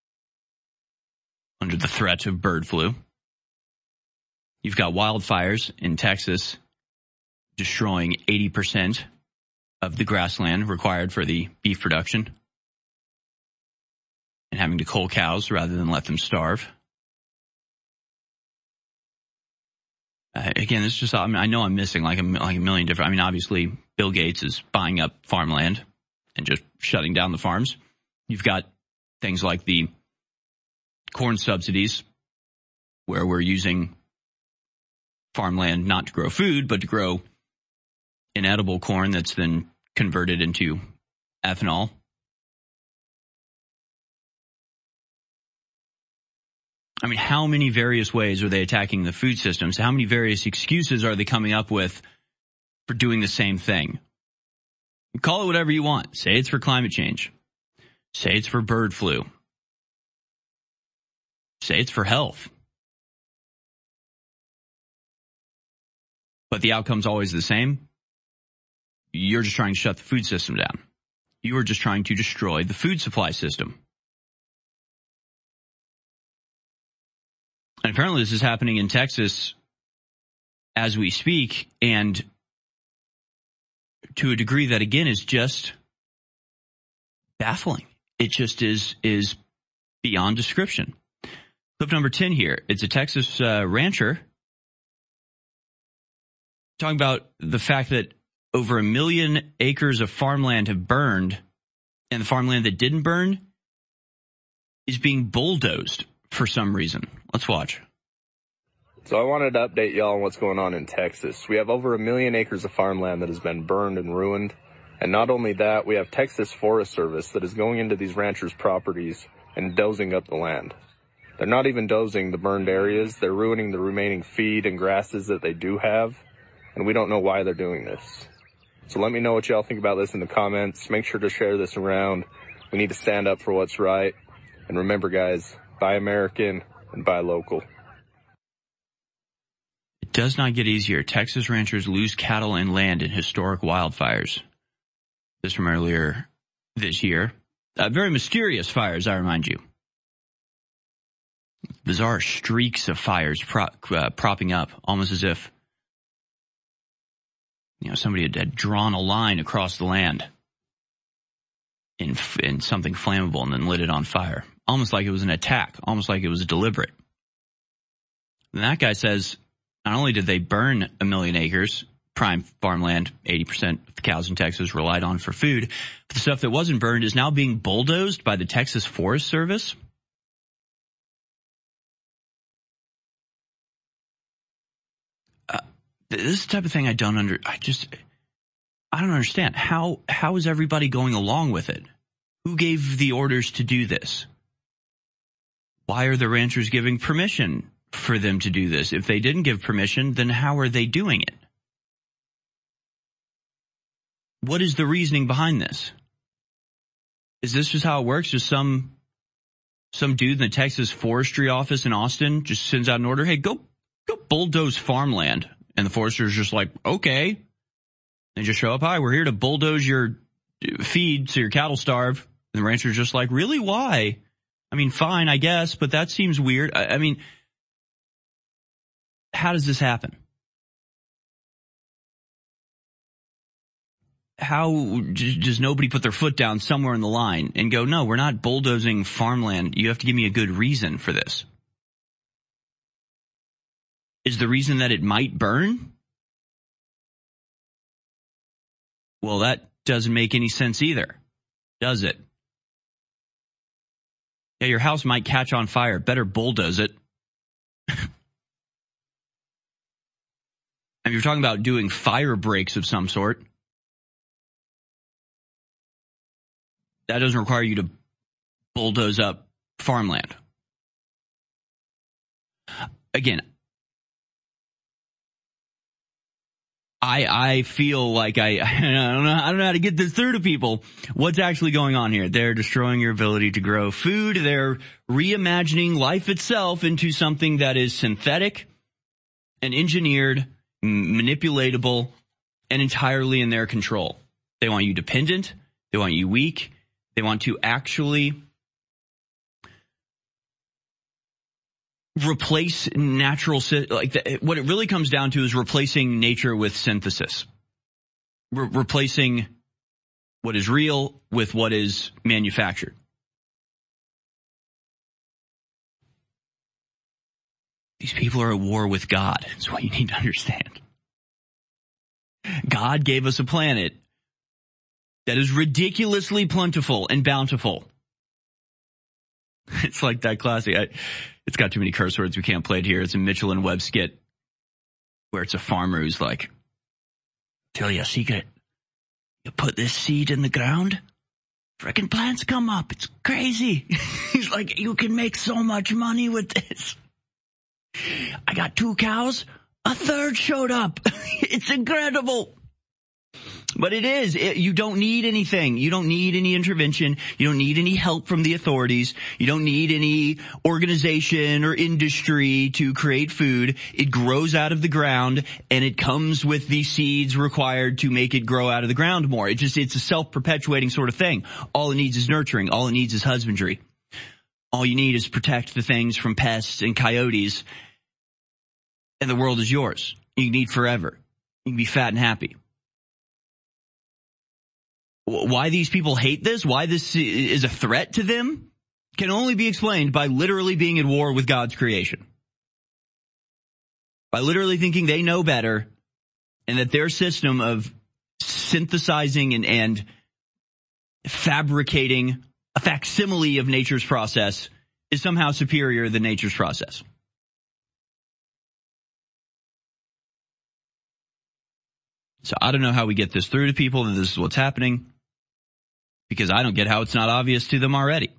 under the threat of bird flu. You've got wildfires in Texas destroying 80% of the grassland required for the beef production and having to cull cows rather than let them starve. Again, it's just, I know I'm missing like a million different, obviously Bill Gates is buying up farmland and just shutting down the farms. You've got things like the corn subsidies where we're using farmland not to grow food, but to grow inedible corn that's then converted into ethanol. How many various ways are they attacking the food systems? How many various excuses are they coming up with for doing the same thing? Call it whatever you want. Say it's for climate change. Say it's for bird flu. say it's for health. But the outcome's always the same. You're just trying to shut the food system down. You are just trying to destroy the food supply system. And apparently this is happening in Texas as we speak, and to a degree that, again, is just baffling. It just is beyond description. Clip number 10 here. It's a Texas rancher talking about the fact that over 1 million acres of farmland have burned, and the farmland that didn't burn is being bulldozed for some reason. Let's watch. So I wanted to update y'all on what's going on in Texas. We have over 1 million acres of farmland that has been burned and ruined. And not only that, we have Texas Forest Service that is going into these ranchers' properties and dozing up the land. They're not even dozing the burned areas. They're ruining the remaining feed and grasses that they do have. And we don't know why they're doing this. So let me know what y'all think about this in the comments. Make sure to share this around. We need to stand up for what's right. And remember, guys, buy American and buy local. It does not get easier. Texas ranchers lose cattle and land in historic wildfires. This from earlier this year. Very mysterious fires, I remind you. Bizarre streaks of fires propping up, almost as if somebody had drawn a line across the land in something flammable and then lit it on fire. Almost like it was an attack, almost like it was deliberate. And that guy says not only did they burn 1 million acres, prime farmland, 80% of the cows in Texas relied on for food, but the stuff that wasn't burned is now being bulldozed by the Texas Forest Service. This is the type of thing I don't understand. How is everybody going along with it? Who gave the orders to do this? Why are the ranchers giving permission for them to do this? If they didn't give permission, then how are they doing it? What is the reasoning behind this? Is this just how it works? Just some dude in the Texas Forestry office in Austin just sends out an order, hey, go bulldoze farmland. And the forester's just like, okay. They just show up, hi, we're here to bulldoze your feed so your cattle starve. And the rancher's just like, really, why? I mean, fine, I guess, but that seems weird. I mean, how does this happen? How does nobody put their foot down somewhere in the line and go, no, we're not bulldozing farmland. You have to give me a good reason for this. Is the reason that it might burn? Well, that doesn't make any sense either, does it? Yeah, your house might catch on fire. Better bulldoze it. And you're talking about doing fire breaks of some sort. That doesn't require you to bulldoze up farmland. Again, I feel like I don't know how to get this through to people. What's actually going on here? They're destroying your ability to grow food. They're reimagining life itself into something that is synthetic and engineered, manipulatable, and entirely in their control. They want you dependent. They want you weak. They want to actually replace natural, what it really comes down to is replacing nature with synthesis. Replacing what is real with what is manufactured. These people are at war with God. That's what you need to understand. God gave us a planet that is ridiculously plentiful and bountiful. It's like that classic. It's got too many curse words. We can't play it here. It's a Mitchell and Webb skit where it's a farmer who's like, tell you a secret. You put this seed in the ground, frickin' plants come up. It's crazy. He's like, you can make so much money with this. I got 2 cows. A third showed up. It's incredible. But it is. You don't need anything. You don't need any intervention. You don't need any help from the authorities. You don't need any organization or industry to create food. It grows out of the ground, and it comes with the seeds required to make it grow out of the ground more. It's a self-perpetuating sort of thing. All it needs is nurturing. All it needs is husbandry. All you need is protect the things from pests and coyotes, and the world is yours. You can eat forever. You can be fat and happy. Why these people hate this, why this is a threat to them, can only be explained by literally being at war with God's creation. By literally thinking they know better, and that their system of synthesizing and fabricating a facsimile of nature's process is somehow superior than nature's process. So I don't know how we get this through to people that this is what's happening, because I don't get how it's not obvious to them already.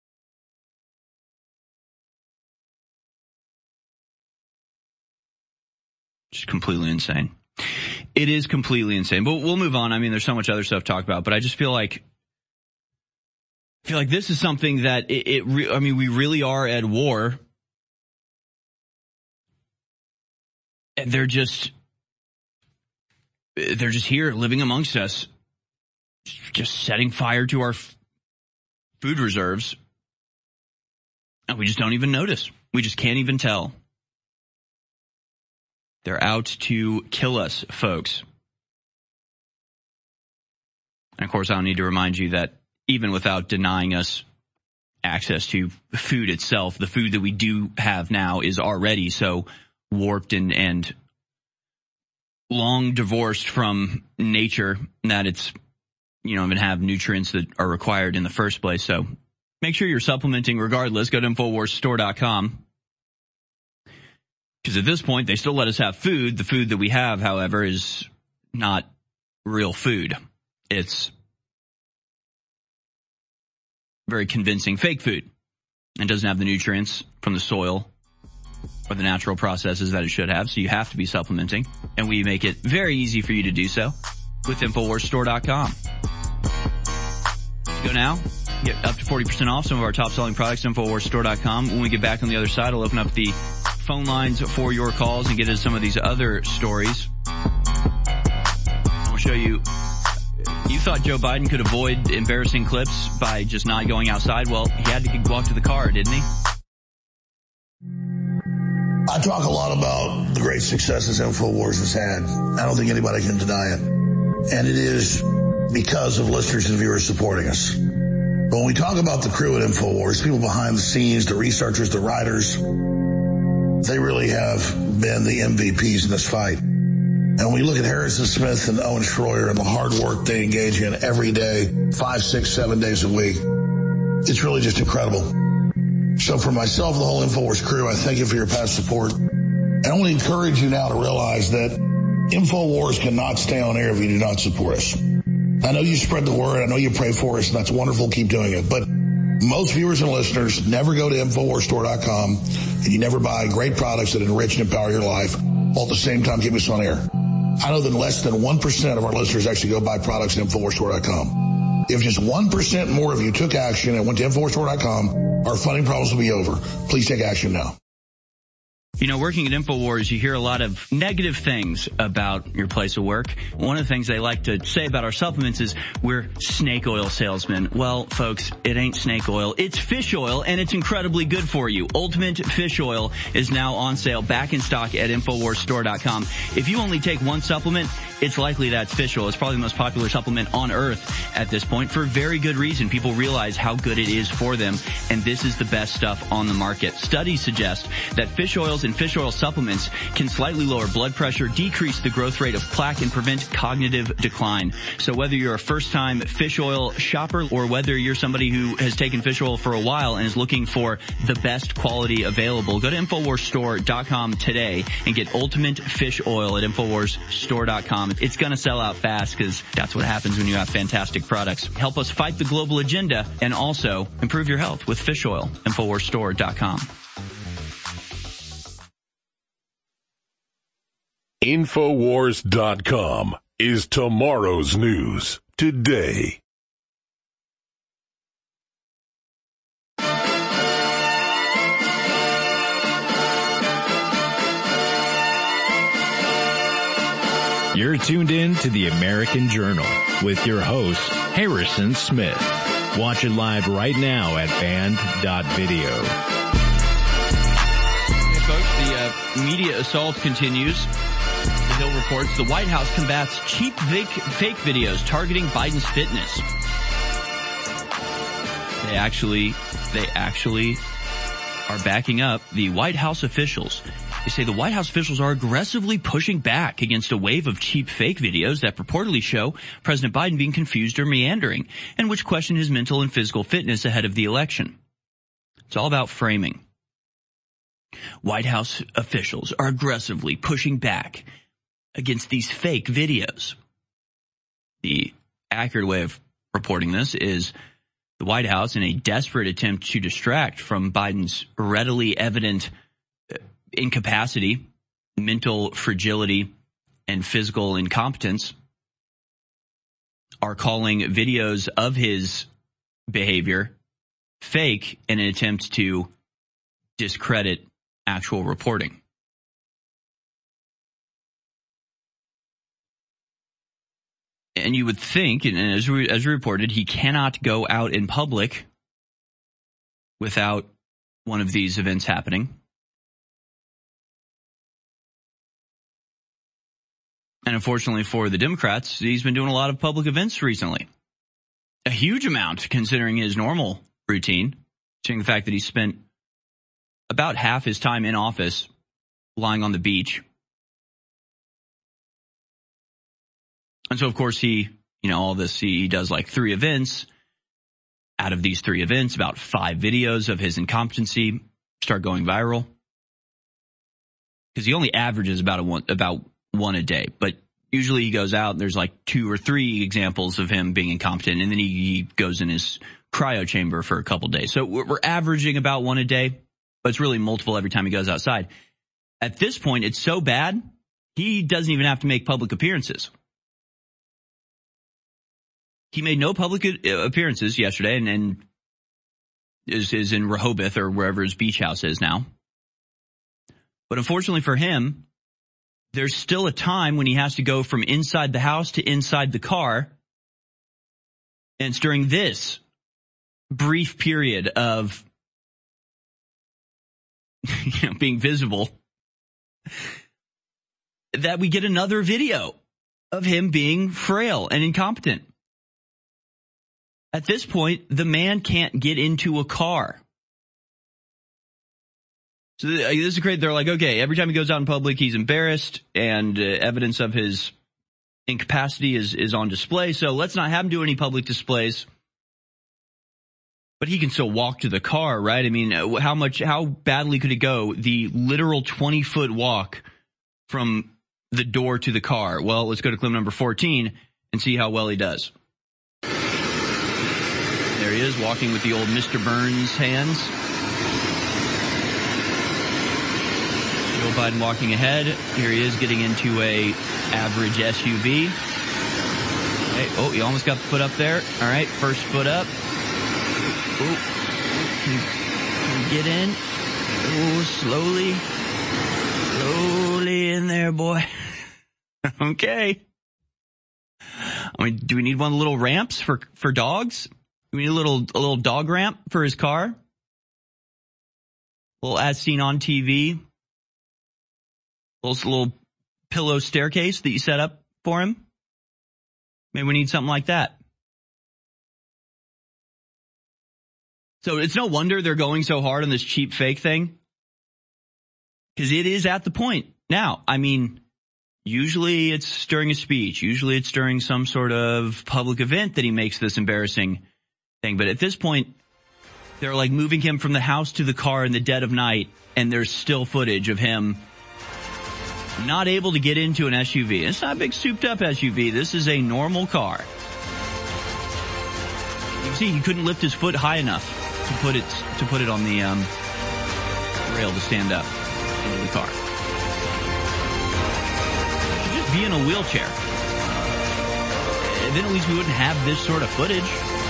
Just completely insane. It is completely insane. But we'll move on. I mean, there's so much other stuff to talk about, but I just feel like this is something that we really are at war. And they're just here living amongst us, just setting fire to our food reserves. And we just don't even notice. We just can't even tell. They're out to kill us, folks. And of course, I don't need to remind you that even without denying us access to food itself, the food that we do have now is already so warped and long divorced from nature that it's, even have nutrients that are required in the first place. So make sure you're supplementing regardless. Go to InfoWarsStore.com. Because at this point, they still let us have food. The food that we have, however, is not real food. It's very convincing fake food and doesn't have the nutrients from the soil or the natural processes that it should have. So you have to be supplementing. And we make it very easy for you to do so with InfoWarsStore.com. Go now. Get up to 40% off some of our top-selling products at InfoWarsStore.com. When we get back on the other side, I'll open up the phone lines for your calls and get into some of these other stories. I'll show you. You thought Joe Biden could avoid embarrassing clips by just not going outside. Well, he had to walk to the car, didn't he? I talk a lot about the great successes InfoWars has had. I don't think anybody can deny it. And it is because of listeners and viewers supporting us. When we talk about the crew at InfoWars, people behind the scenes, the researchers, the writers, they really have been the MVPs in this fight. And we look at Harrison Smith and Owen Schroyer and the hard work they engage in every day, 5, 6, 7 days a week. It's really just incredible. So for myself and the whole InfoWars crew, I thank you for your past support. And I want to encourage you now to realize that InfoWars cannot stay on air if you do not support us. I know you spread the word. I know you pray for us, and that's wonderful. Keep doing it. But most viewers and listeners never go to InfoWarsStore.com, and you never buy great products that enrich and empower your life while at the same time keep us on air. I know that less than 1% of our listeners actually go buy products at InfoWarsStore.com. If just 1% more of you took action and went to InfoWarsStore.com, our funding problems will be over. Please take action now. Working at InfoWars, you hear a lot of negative things about your place of work. One of the things they like to say about our supplements is we're snake oil salesmen. Well, folks, it ain't snake oil. It's fish oil, and it's incredibly good for you. Ultimate Fish Oil is now on sale, back in stock at InfoWarsStore.com. If you only take one supplement, it's likely that's fish oil. It's probably the most popular supplement on earth at this point for very good reason. People realize how good it is for them, and this is the best stuff on the market. Studies suggest that fish oils and fish oil supplements can slightly lower blood pressure, decrease the growth rate of plaque, and prevent cognitive decline. So whether you're a first-time fish oil shopper or whether you're somebody who has taken fish oil for a while and is looking for the best quality available, go to InfoWarsStore.com today and get Ultimate Fish Oil at InfoWarsStore.com. It's going to sell out fast because that's what happens when you have fantastic products. Help us fight the global agenda and also improve your health with fish oil. InfoWarsStore.com. InfoWars.com. is tomorrow's news today. You're tuned in to the American Journal with your host, Harrison Smith. Watch it live right now at band.video. Hey folks, the media assault continues. The Hill reports the White House combats cheap fake videos targeting Biden's fitness. They actually are backing up the White House officials. They say the White House officials are aggressively pushing back against a wave of cheap fake videos that purportedly show President Biden being confused or meandering, and which question his mental and physical fitness ahead of the election. It's all about framing. White House officials are aggressively pushing back against these fake videos. The accurate way of reporting this is the White House, in a desperate attempt to distract from Biden's readily evident incapacity, mental fragility, and physical incompetence, are calling videos of his behavior fake in an attempt to discredit actual reporting. And you would think, and as reported, he cannot go out in public without one of these events happening. And unfortunately for the Democrats, he's been doing a lot of public events recently. A huge amount, considering his normal routine, considering the fact that he spent about half his time in office lying on the beach. And so, of course, he does like 3 events. Out of these 3 events, about 5 videos of his incompetency start going viral. Because he only averages about one a day, but usually he goes out and there's like 2 or 3 examples of him being incompetent, and then he goes in his cryo chamber for a couple days. So we're averaging about 1 a day, but it's really multiple every time he goes outside. At this point, it's so bad, he doesn't even have to make public appearances. He made no public appearances yesterday and is in Rehoboth or wherever his beach house is now. But unfortunately for him, there's still a time when he has to go from inside the house to inside the car. And it's during this brief period of being visible that we get another video of him being frail and incompetent. At this point, the man can't get into a car. So this is great. They're like, okay, every time he goes out in public, he's embarrassed, and evidence of his incapacity is on display. So let's not have him do any public displays. But he can still walk to the car, right? I mean, how badly could it go? The literal 20-foot walk from the door to the car. Well, let's go to clip number 14 and see how well he does. There he is, walking with the old Mr. Burns hands. Joe Biden walking ahead. Here he is getting into a average SUV. Okay. Oh, he almost got the foot up there. All right, first foot up. Oh, can you get in? Oh, slowly in there, boy. Okay. I mean, do we need one of the little ramps for dogs? Do we need a little dog ramp for his car? A little as seen on TV. Little pillow staircase that you set up for him. Maybe we need something like that. So it's no wonder they're going so hard on this cheap fake thing. Because it is at the point. Now, I mean, usually it's during a speech. Usually it's during some sort of public event that he makes this embarrassing thing. But at this point, they're like moving him from the house to the car in the dead of night, and there's still footage of him not able to get into an SUV. It's not a big souped up SUV. This is a normal car. You can see he couldn't lift his foot high enough to put it on the rail to stand up into the car. He should just be in a wheelchair. then at least we wouldn't have this sort of footage.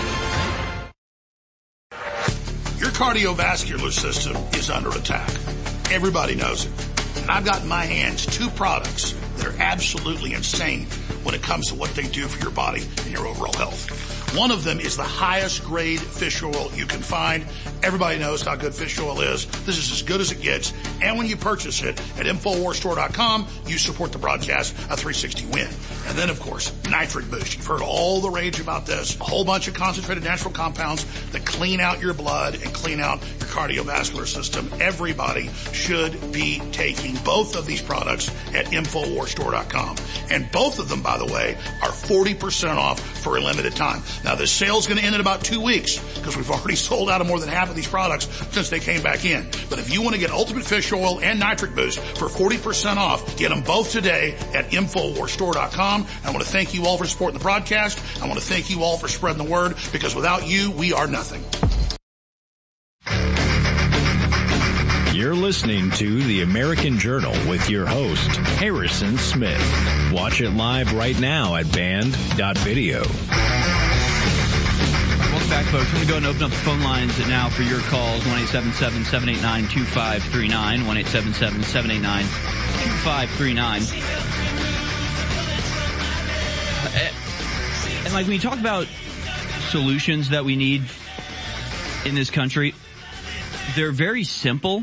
Your cardiovascular system is under attack. Everybody knows it. And I've got in my hands 2 products that are absolutely insane when it comes to what they do for your body and your overall health. One of them is the highest grade fish oil you can find. Everybody knows how good fish oil is. This is as good as it gets. And when you purchase it at InfoWarsStore.com, you support the broadcast of 360 Win. And then, of course, Nitric Boost. You've heard all the rage about this. A whole bunch of concentrated natural compounds that clean out your blood and clean out your cardiovascular system. Everybody should be taking both of these products at InfoWarsStore.com. And both of them, by the way, are 40% off for a limited time. Now, this sale's going to end in about 2 weeks because we've already sold out of more than half of these products since they came back in. But if you want to get Ultimate Fish Oil and Nitric Boost for 40% off, get them both today at InfoWarsStore.com. I want to thank you all for supporting the broadcast. I want to thank you all for spreading the word because without you, we are nothing. You're listening to The American Journal with your host, Harrison Smith. Watch it live right now at band.video. Welcome back, folks. I'm going to go and open up the phone lines now for your calls. 1-877-789-2539. 1-877-789-2539. And like when you talk about solutions that we need in this country, they're very simple.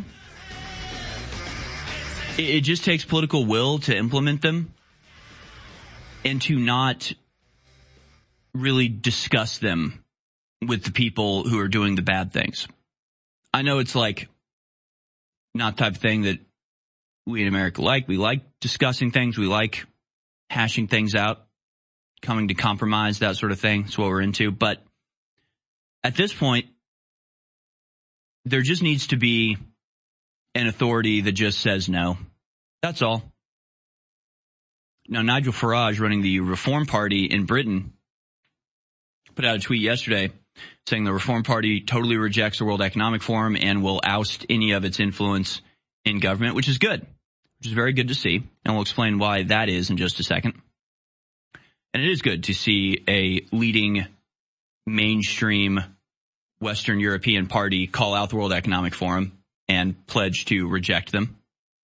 It just takes political will to implement them and to not really discuss them with the people who are doing the bad things. I know it's like not the type of thing that we in America like. We like discussing things. We like hashing things out, coming to compromise, that sort of thing. That's what we're into. But at this point, there just needs to be an authority that just says no. That's all. Now, Nigel Farage, running the Reform Party in Britain, put out a tweet yesterday saying the Reform Party totally rejects the World Economic Forum and will oust any of its influence in government, which is good, which is very good to see. And we'll explain why that is in just a second. And it is good to see a leading mainstream Western European party call out the World Economic Forum and pledge to reject them.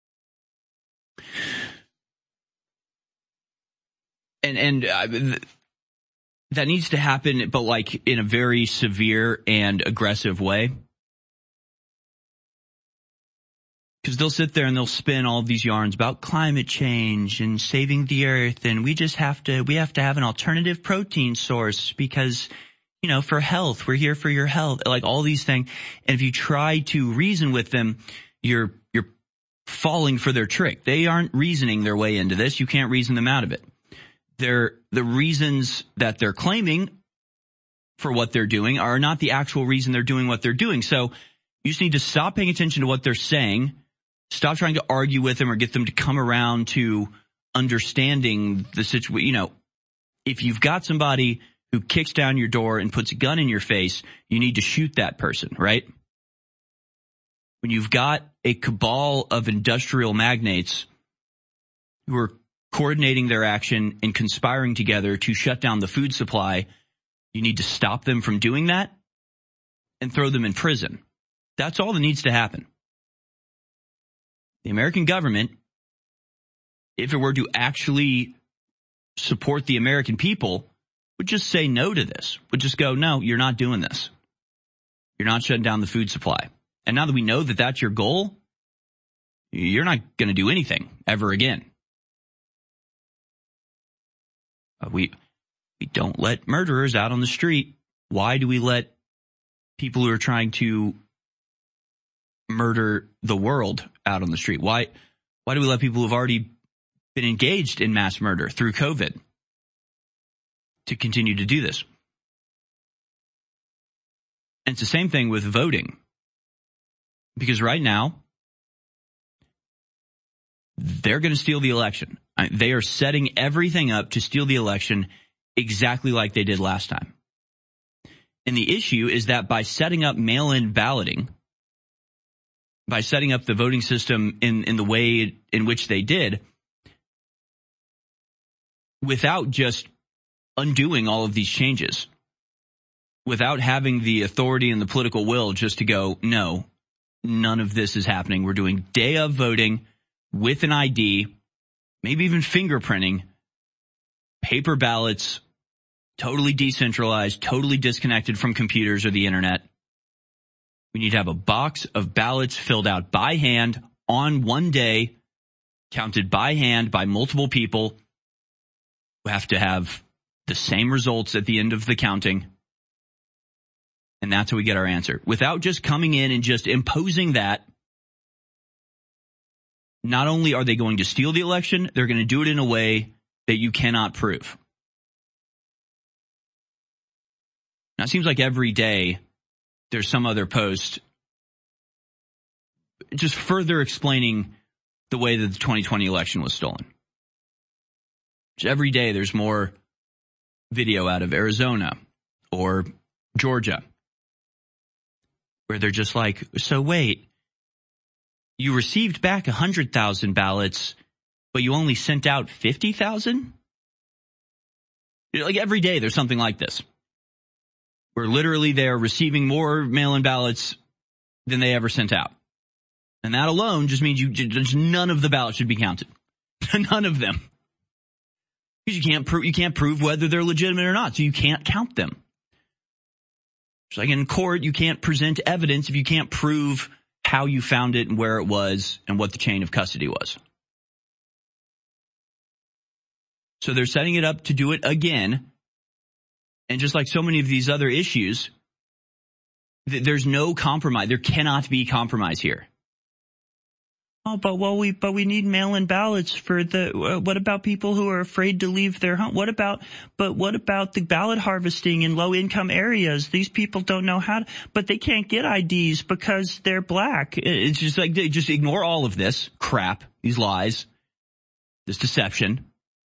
And that needs to happen, but like in a very severe and aggressive way. Because they'll sit there and they'll spin all these yarns about climate change and saving the earth, and we have to have an alternative protein source because, you know, for health, we're here for your health, like all these things. And if you try to reason with them, you're falling for their trick. They aren't reasoning their way into this. You can't reason them out of it. The reasons that they're claiming for what they're doing are not the actual reason they're doing what they're doing. So you just need to stop paying attention to what they're saying. Stop trying to argue with them or get them to come around to understanding the situation. You know, if you've got somebody who kicks down your door and puts a gun in your face, you need to shoot that person, right? When you've got a cabal of industrial magnates who are coordinating their action and conspiring together to shut down the food supply, you need to stop them from doing that and throw them in prison. That's all that needs to happen. The American government, if it were to actually support the American people, would just say no to this, would just go, no, you're not doing this. You're not shutting down the food supply. And now that we know that that's your goal, you're not going to do anything ever again. We don't let murderers out on the street. Why do we let people who are trying to murder the world out on the street? Why do we let people who've already been engaged in mass murder through COVID to continue to do this? And it's the same thing with voting. Because right now, they're going to steal the election. They are setting everything up to steal the election exactly like they did last time. And the issue is that by setting up mail-in balloting, by setting up the voting system in the way in which they did, without just undoing all of these changes without having the authority and the political will just to go, no, none of this is happening. We're doing day of voting with an ID, maybe even fingerprinting, paper ballots, totally decentralized, totally disconnected from computers or the internet. We need to have a box of ballots filled out by hand on one day, counted by hand by multiple people who have to have the same results at the end of the counting. And that's how we get our answer. Without just coming in and just imposing that, not only are they going to steal the election, they're going to do it in a way that you cannot prove. Now, it seems like every day there's some other post just further explaining the way that the 2020 election was stolen. Every day there's more video out of Arizona or Georgia where they're just like, so wait, you received back 100,000 ballots, but you only sent out 50,000? Like every day there's something like this, where literally they're receiving more mail-in ballots than they ever sent out. And that alone just means just none of the ballots should be counted. None of them. Because you can't prove whether they're legitimate or not, so you can't count them. Just like in court, you can't present evidence if you can't prove how you found it and where it was and what the chain of custody was. So they're setting it up to do it again. And just like so many of these other issues, there's no compromise. There cannot be compromise here. Oh, but we need mail-in ballots for what about people who are afraid to leave their home? What about the ballot harvesting in low-income areas? These people don't know how to, but they can't get IDs because they're black. It's just like, just ignore all of this crap, these lies, this deception.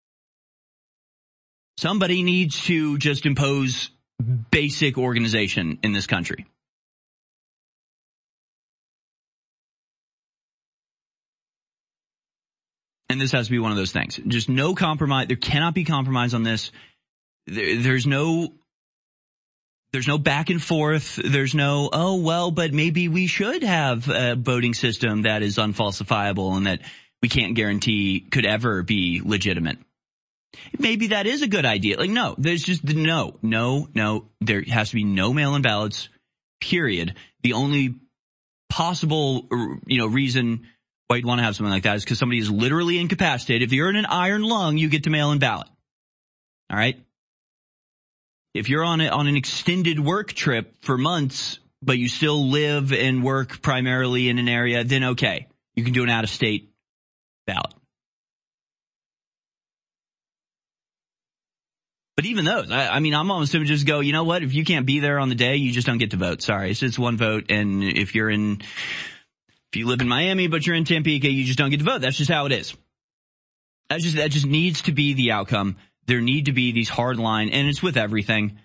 Somebody needs to just impose basic organization in this country. And this has to be one of those things. Just no compromise. There cannot be compromise on this. There's no back and forth. There's no, oh, well, but maybe we should have a voting system that is unfalsifiable and that we can't guarantee could ever be legitimate. Maybe that is a good idea. Like, no, there's just no. There has to be no mail-in ballots, period. The only possible, reason why you'd want to have something like that is because somebody is literally incapacitated. If you're in an iron lung, you get to mail in ballot. All right. If you're on an extended work trip for months, but you still live and work primarily in an area, then okay, you can do an out-of-state ballot. But even those, I'm almost going to just go, you know what? If you can't be there on the day, you just don't get to vote. Sorry, it's just one vote. And if you live in Miami, but you're in Tampico, you just don't get to vote. That's just how it is. That just needs to be the outcome. There need to be these hard line, and it's with everything.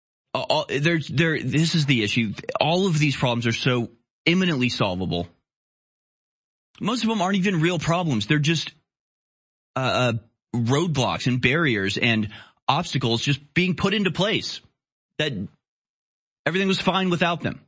This is the issue. All of these problems are so imminently solvable. Most of them aren't even real problems. They're just roadblocks and barriers and obstacles just being put into place. That everything was fine without them.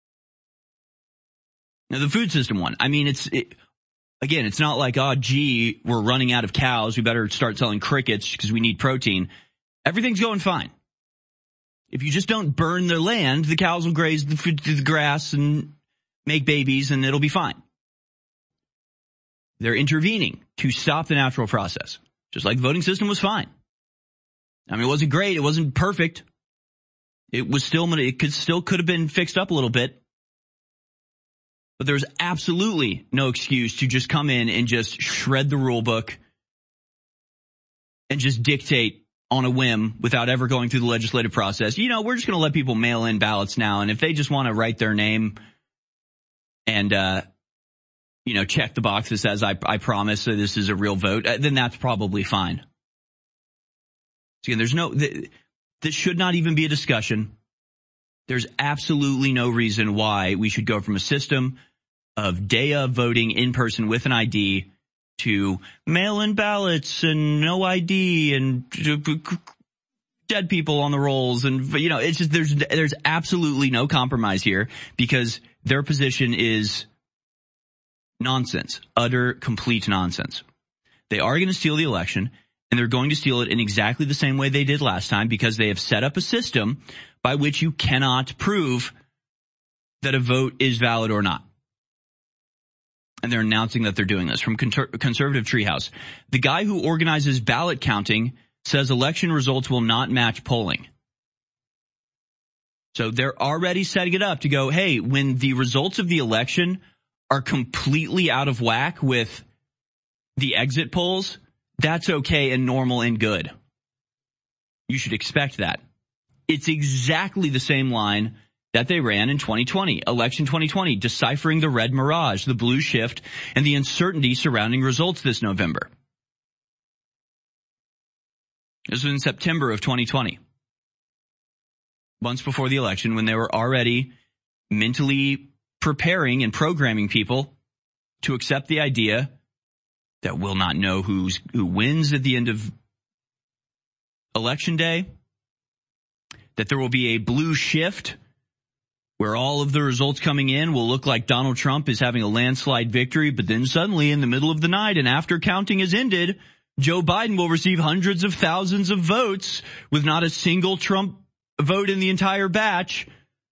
Now, the food system one, it's not like, we're running out of cows. We better start selling crickets because we need protein. Everything's going fine. If you just don't burn their land, the cows will graze the grass and make babies, and it'll be fine. They're intervening to stop the natural process, just like the voting system was fine. It wasn't great. It wasn't perfect. It could have been fixed up a little bit. But there's absolutely no excuse to just come in and just shred the rule book and just dictate on a whim without ever going through the legislative process. We're just going to let people mail in ballots now. And if they just want to write their name and, check the box that says, I promise this is a real vote, then that's probably fine. So again, this should not even be a discussion. There's absolutely no reason why we should go from a system of day of voting in person with an ID to mail-in ballots and no ID and dead people on the rolls. And, you know, it's just, there's absolutely no compromise here because their position is nonsense, utter, complete nonsense. They are going to steal the election, and they're going to steal it in exactly the same way they did last time because they have set up a system by which you cannot prove that a vote is valid or not. And they're announcing that they're doing this from Conservative Treehouse. The guy who organizes ballot counting says election results will not match polling. So they're already setting it up to go, hey, when the results of the election are completely out of whack with the exit polls, that's okay and normal and good. You should expect that. It's exactly the same line that they ran in 2020, election 2020, deciphering the red mirage, the blue shift, and the uncertainty surrounding results this November. This was in September of 2020, months before the election, when they were already mentally preparing and programming people to accept the idea that we'll not know who wins at the end of election day, that there will be a blue shift where all of the results coming in will look like Donald Trump is having a landslide victory, but then suddenly in the middle of the night and after counting has ended, Joe Biden will receive hundreds of thousands of votes with not a single Trump vote in the entire batch.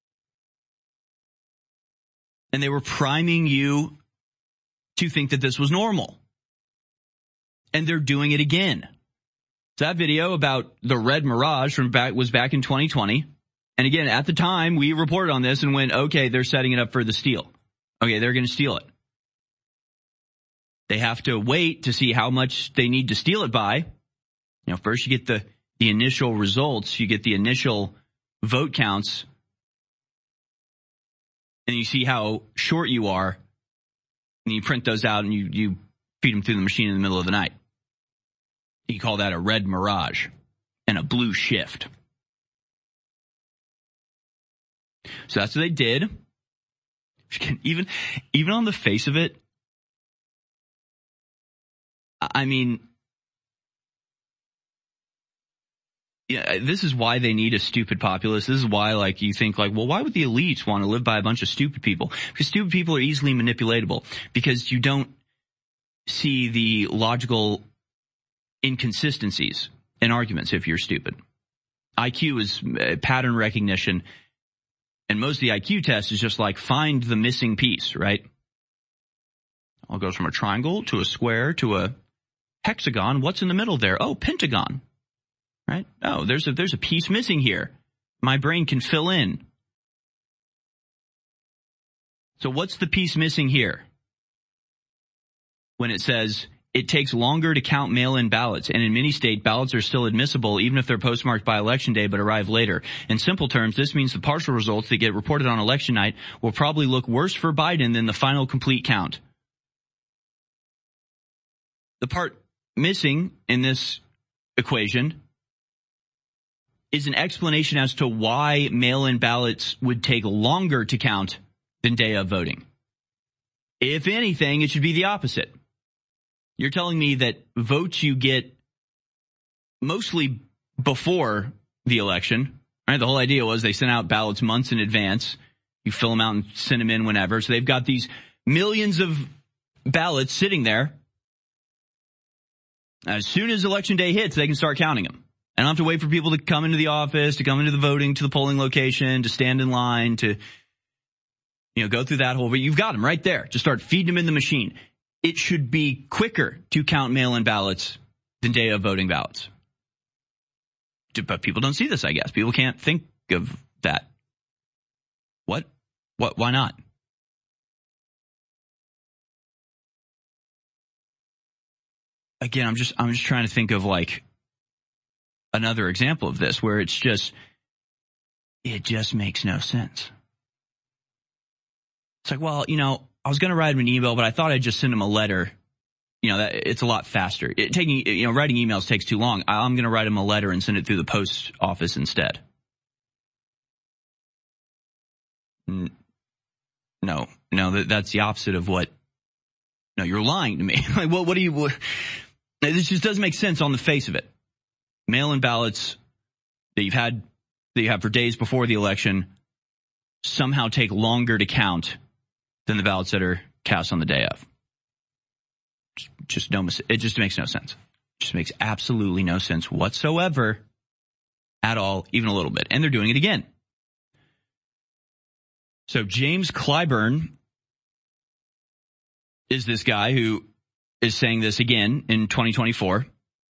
And they were priming you to think that this was normal. And they're doing it again. So that video about the red mirage was back in 2020. And again, at the time, we reported on this and went, okay, they're setting it up for the steal. Okay, they're going to steal it. They have to wait to see how much they need to steal it by. You know, first you get the initial results, you get the initial vote counts, and you see how short you are, and you print those out and you feed them through the machine in the middle of the night. You call that a red mirage and a blue shift. So that's what they did. Even on the face of it, I mean, yeah, this is why they need a stupid populace. This is why, like, you think, like, well, why would the elites want to live by a bunch of stupid people? Because stupid people are easily manipulatable. Because you don't see the logical inconsistencies in arguments if you're stupid. IQ is pattern recognition. And most of the IQ test is just like, find the missing piece, right? All goes from a triangle to a square to a hexagon. What's in the middle there? Oh, pentagon, right? Oh, there's a piece missing here. My brain can fill in. So what's the piece missing here? When it says it takes longer to count mail-in ballots, and in many states, ballots are still admissible even if they're postmarked by Election Day but arrive later. In simple terms, this means the partial results that get reported on election night will probably look worse for Biden than the final complete count. The part missing in this equation is an explanation as to why mail-in ballots would take longer to count than day of voting. If anything, it should be the opposite. You're telling me that votes you get mostly before the election, right? The whole idea was they sent out ballots months in advance. You fill them out and send them in whenever. So they've got these millions of ballots sitting there. As soon as election day hits, they can start counting them. I don't have to wait for people to come into the office, to come into the voting, to the polling location, to stand in line, to, you know, go through that whole, but you've got them right there. Just start feeding them in the machine. It should be quicker to count mail-in ballots than day of voting ballots. But people don't see this, I guess. People can't think of that. What? Why not? Again, I'm just trying to think of like another example of this where it just makes no sense. It's like, well, you know, I was going to write him an email, but I thought I'd just send him a letter. You know, that it's a lot faster. Writing emails takes too long. I'm going to write him a letter and send it through the post office instead. No, that's the opposite of what. No, you're lying to me. Like, well, this just doesn't make sense on the face of it. Mail-in ballots, that you have for days before the election somehow take longer to count than the ballots that are cast on the day of. It just makes no sense. It just makes absolutely no sense whatsoever at all, even a little bit. And they're doing it again. So James Clyburn is this guy who is saying this again in 2024.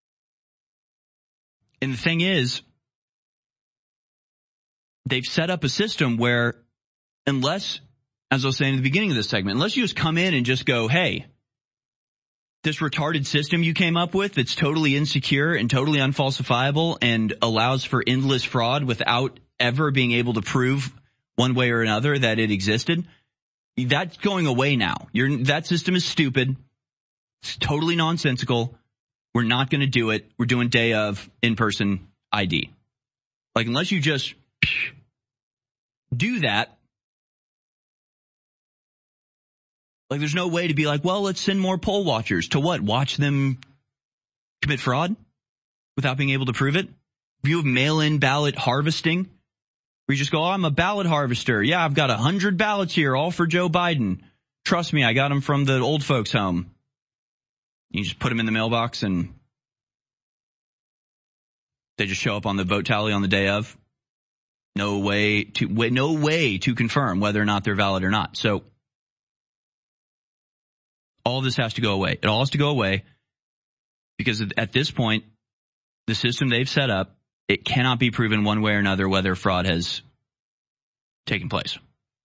And the thing is, they've set up a system where unless, as I was saying at the beginning of this segment, unless you just come in and just go, hey, this retarded system you came up with that's totally insecure and totally unfalsifiable and allows for endless fraud without ever being able to prove one way or another that it existed, that's going away now. That system is stupid. It's totally nonsensical. We're not going to do it. We're doing day of in-person ID. Like, unless you just do that, like, there's no way to be like, well, let's send more poll watchers. To what? Watch them commit fraud without being able to prove it? View of mail-in ballot harvesting, where you just go, oh, I'm a ballot harvester. Yeah, I've got 100 ballots here, all for Joe Biden. Trust me, I got them from the old folks' home. You just put them in the mailbox and they just show up on the vote tally on the day of. No way to confirm whether or not they're valid or not. So all this has to go away. It all has to go away because at this point, the system they've set up, it cannot be proven one way or another whether fraud has taken place.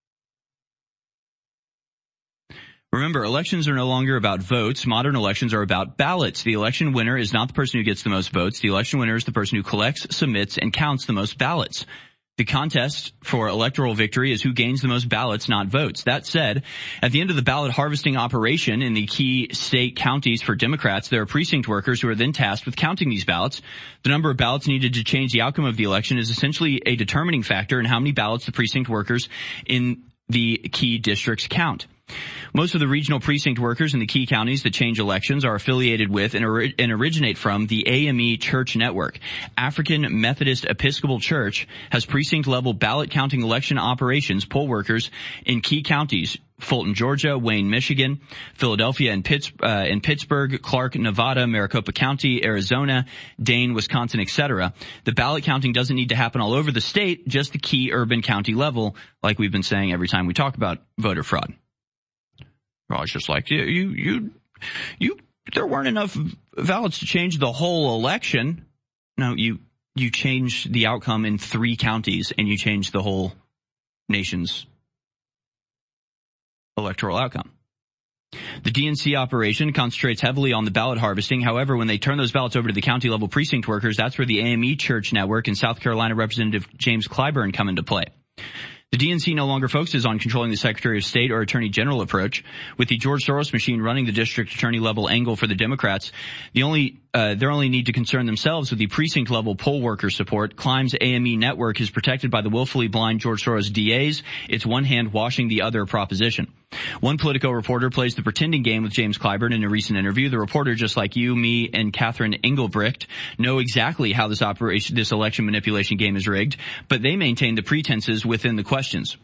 Remember, elections are no longer about votes. Modern elections are about ballots. The election winner is not the person who gets the most votes. The election winner is the person who collects, submits, and counts the most ballots. The contest for electoral victory is who gains the most ballots, not votes. That said, at the end of the ballot harvesting operation in the key state counties for Democrats, there are precinct workers who are then tasked with counting these ballots. The number of ballots needed to change the outcome of the election is essentially a determining factor in how many ballots the precinct workers in the key districts count. Most of the regional precinct workers in the key counties that change elections are affiliated with and originate from the AME Church Network. African Methodist Episcopal Church has precinct-level ballot counting election operations poll workers in key counties: Fulton, Georgia; Wayne, Michigan; Philadelphia and Pittsburgh; Clark, Nevada; Maricopa County, Arizona; Dane, Wisconsin, etc. The ballot counting doesn't need to happen all over the state, just the key urban county level, like we've been saying every time we talk about voter fraud. Well, it's just like there weren't enough ballots to change the whole election. No, you change the outcome in 3 counties and you change the whole nation's electoral outcome. The DNC operation concentrates heavily on the ballot harvesting. However, when they turn those ballots over to the county level precinct workers, that's where the AME Church Network and South Carolina Representative James Clyburn come into play. The DNC no longer focuses on controlling the Secretary of State or Attorney General approach. With the George Soros machine running the district attorney level angle for the Democrats, they only need to concern themselves with the precinct level poll worker support. Climb's AME network is protected by the willfully blind George Soros DAs. It's one hand washing the other proposition. One Politico reporter plays the pretending game with James Clyburn in a recent interview. The reporter, just like you, me, and Catherine Engelbrecht, know exactly how this election manipulation game is rigged, but they maintain the pretenses within the questions.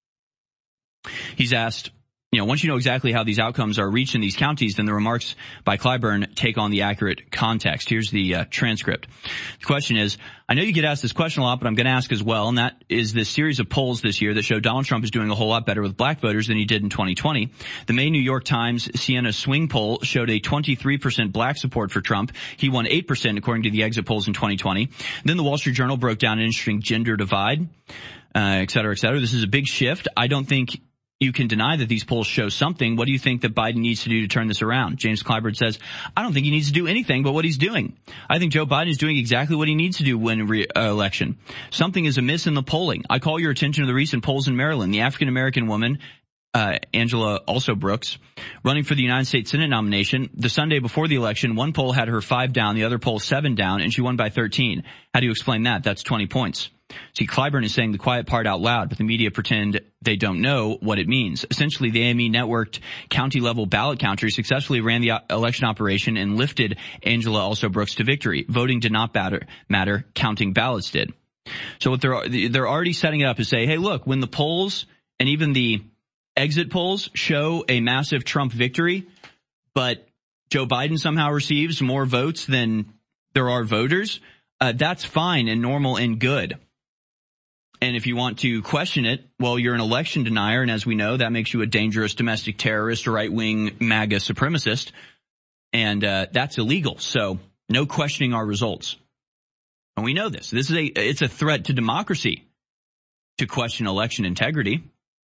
He's asked, once you know exactly how these outcomes are reached in these counties, then the remarks by Clyburn take on the accurate context. Here's the transcript. The question is, I know you get asked this question a lot, but I'm going to ask as well, and that is this series of polls this year that show Donald Trump is doing a whole lot better with black voters than he did in 2020. The May New York Times Siena Swing poll showed a 23% black support for Trump. He won 8% according to the exit polls in 2020. Then the Wall Street Journal broke down an interesting gender divide, et cetera, et cetera. This is a big shift. I don't think you can deny that these polls show something. What do you think that Biden needs to do to turn this around? James Clyburn says, I don't think he needs to do anything but what he's doing. I think Joe Biden is doing exactly what he needs to do win re-election. Something is amiss in the polling. I call your attention to the recent polls in Maryland. The African-American woman, Angela also Brooks, running for the United States Senate nomination. The Sunday before the election, one poll had her 5 down, the other poll 7 down, and she won by 13. How do you explain that? That's 20 points. See, Clyburn is saying the quiet part out loud, but the media pretend they don't know what it means. Essentially, the AME networked county-level ballot counter successfully ran the election operation and lifted Angela Also Brooks to victory. Voting did not matter. Counting ballots did. So what they're already setting it up is say, hey, look, when the polls and even the exit polls show a massive Trump victory, but Joe Biden somehow receives more votes than there are voters, that's fine and normal and good. And if you want to question it, well, you're an election denier, and as we know, that makes you a dangerous domestic terrorist, right-wing MAGA supremacist, and that's illegal. So no questioning our results. And we know this. It's a threat to democracy to question election integrity.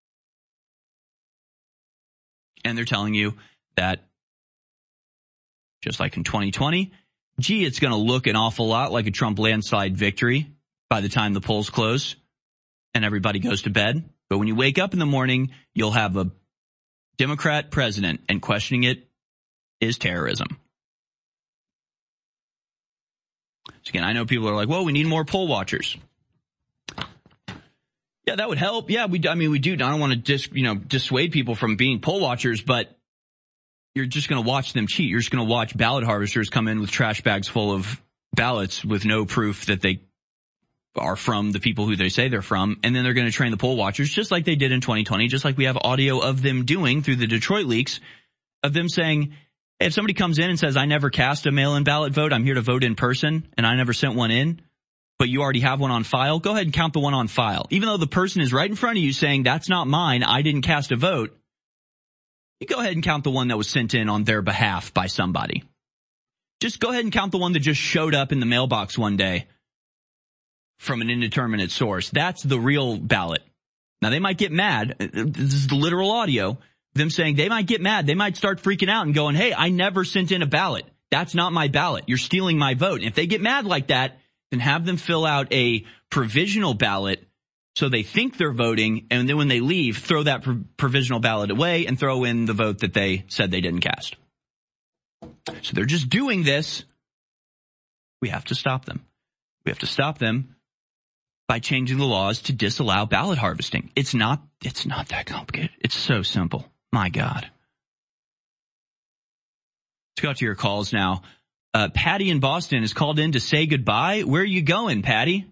And they're telling you that, just like in 2020, it's going to look an awful lot like a Trump landslide victory by the time the polls close and everybody goes to bed. But when you wake up in the morning, you'll have a Democrat president, and questioning it is terrorism. So again, I know people are like, well, we need more poll watchers. Yeah, that would help. Yeah, we do. I don't want to dissuade people from being poll watchers, but you're just going to watch them cheat. You're just going to watch ballot harvesters come in with trash bags full of ballots with no proof that they are from the people who they say they're from. And then they're going to train the poll watchers just like they did in 2020, just like we have audio of them doing through the Detroit leaks of them saying, hey, if somebody comes in and says, I never cast a mail-in ballot vote, I'm here to vote in person, and I never sent one in, but you already have one on file, go ahead and count the one on file. Even though the person is right in front of you saying, that's not mine, I didn't cast a vote, you go ahead and count the one that was sent in on their behalf by somebody. Just go ahead and count the one that just showed up in the mailbox one day from an indeterminate source. That's the real ballot. Now, they might get mad. This is the literal audio. Them saying they might get mad. They might start freaking out and going, hey, I never sent in a ballot. That's not my ballot. You're stealing my vote. And if they get mad like that, then have them fill out a provisional ballot so they think they're voting. And then when they leave, throw that provisional ballot away and throw in the vote that they said they didn't cast. So they're just doing this. We have to stop them. We have to stop them by changing the laws to disallow ballot harvesting. It's not that complicated. It's so simple. My God. Let's go out to your calls now. Patty in Boston is called in to say goodbye. Where are you going, Patty?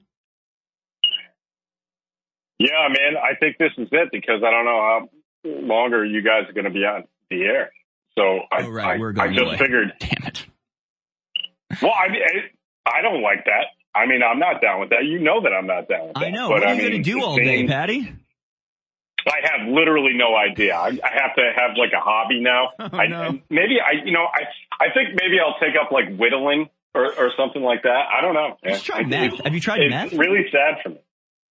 Yeah, man, I think this is it because I don't know how longer you guys are going to be on the air. So we're going I just away. figured. Damn it. Well, I don't like that. I mean, I'm not down with that. You know that I'm not down with that. I know. What are you going to do all day, Patty? I have literally no idea. I have to have like a hobby now. No. I think maybe I'll take up like whittling or something like that. I don't know. Just try meth. Have you tried meth? It's really sad for me.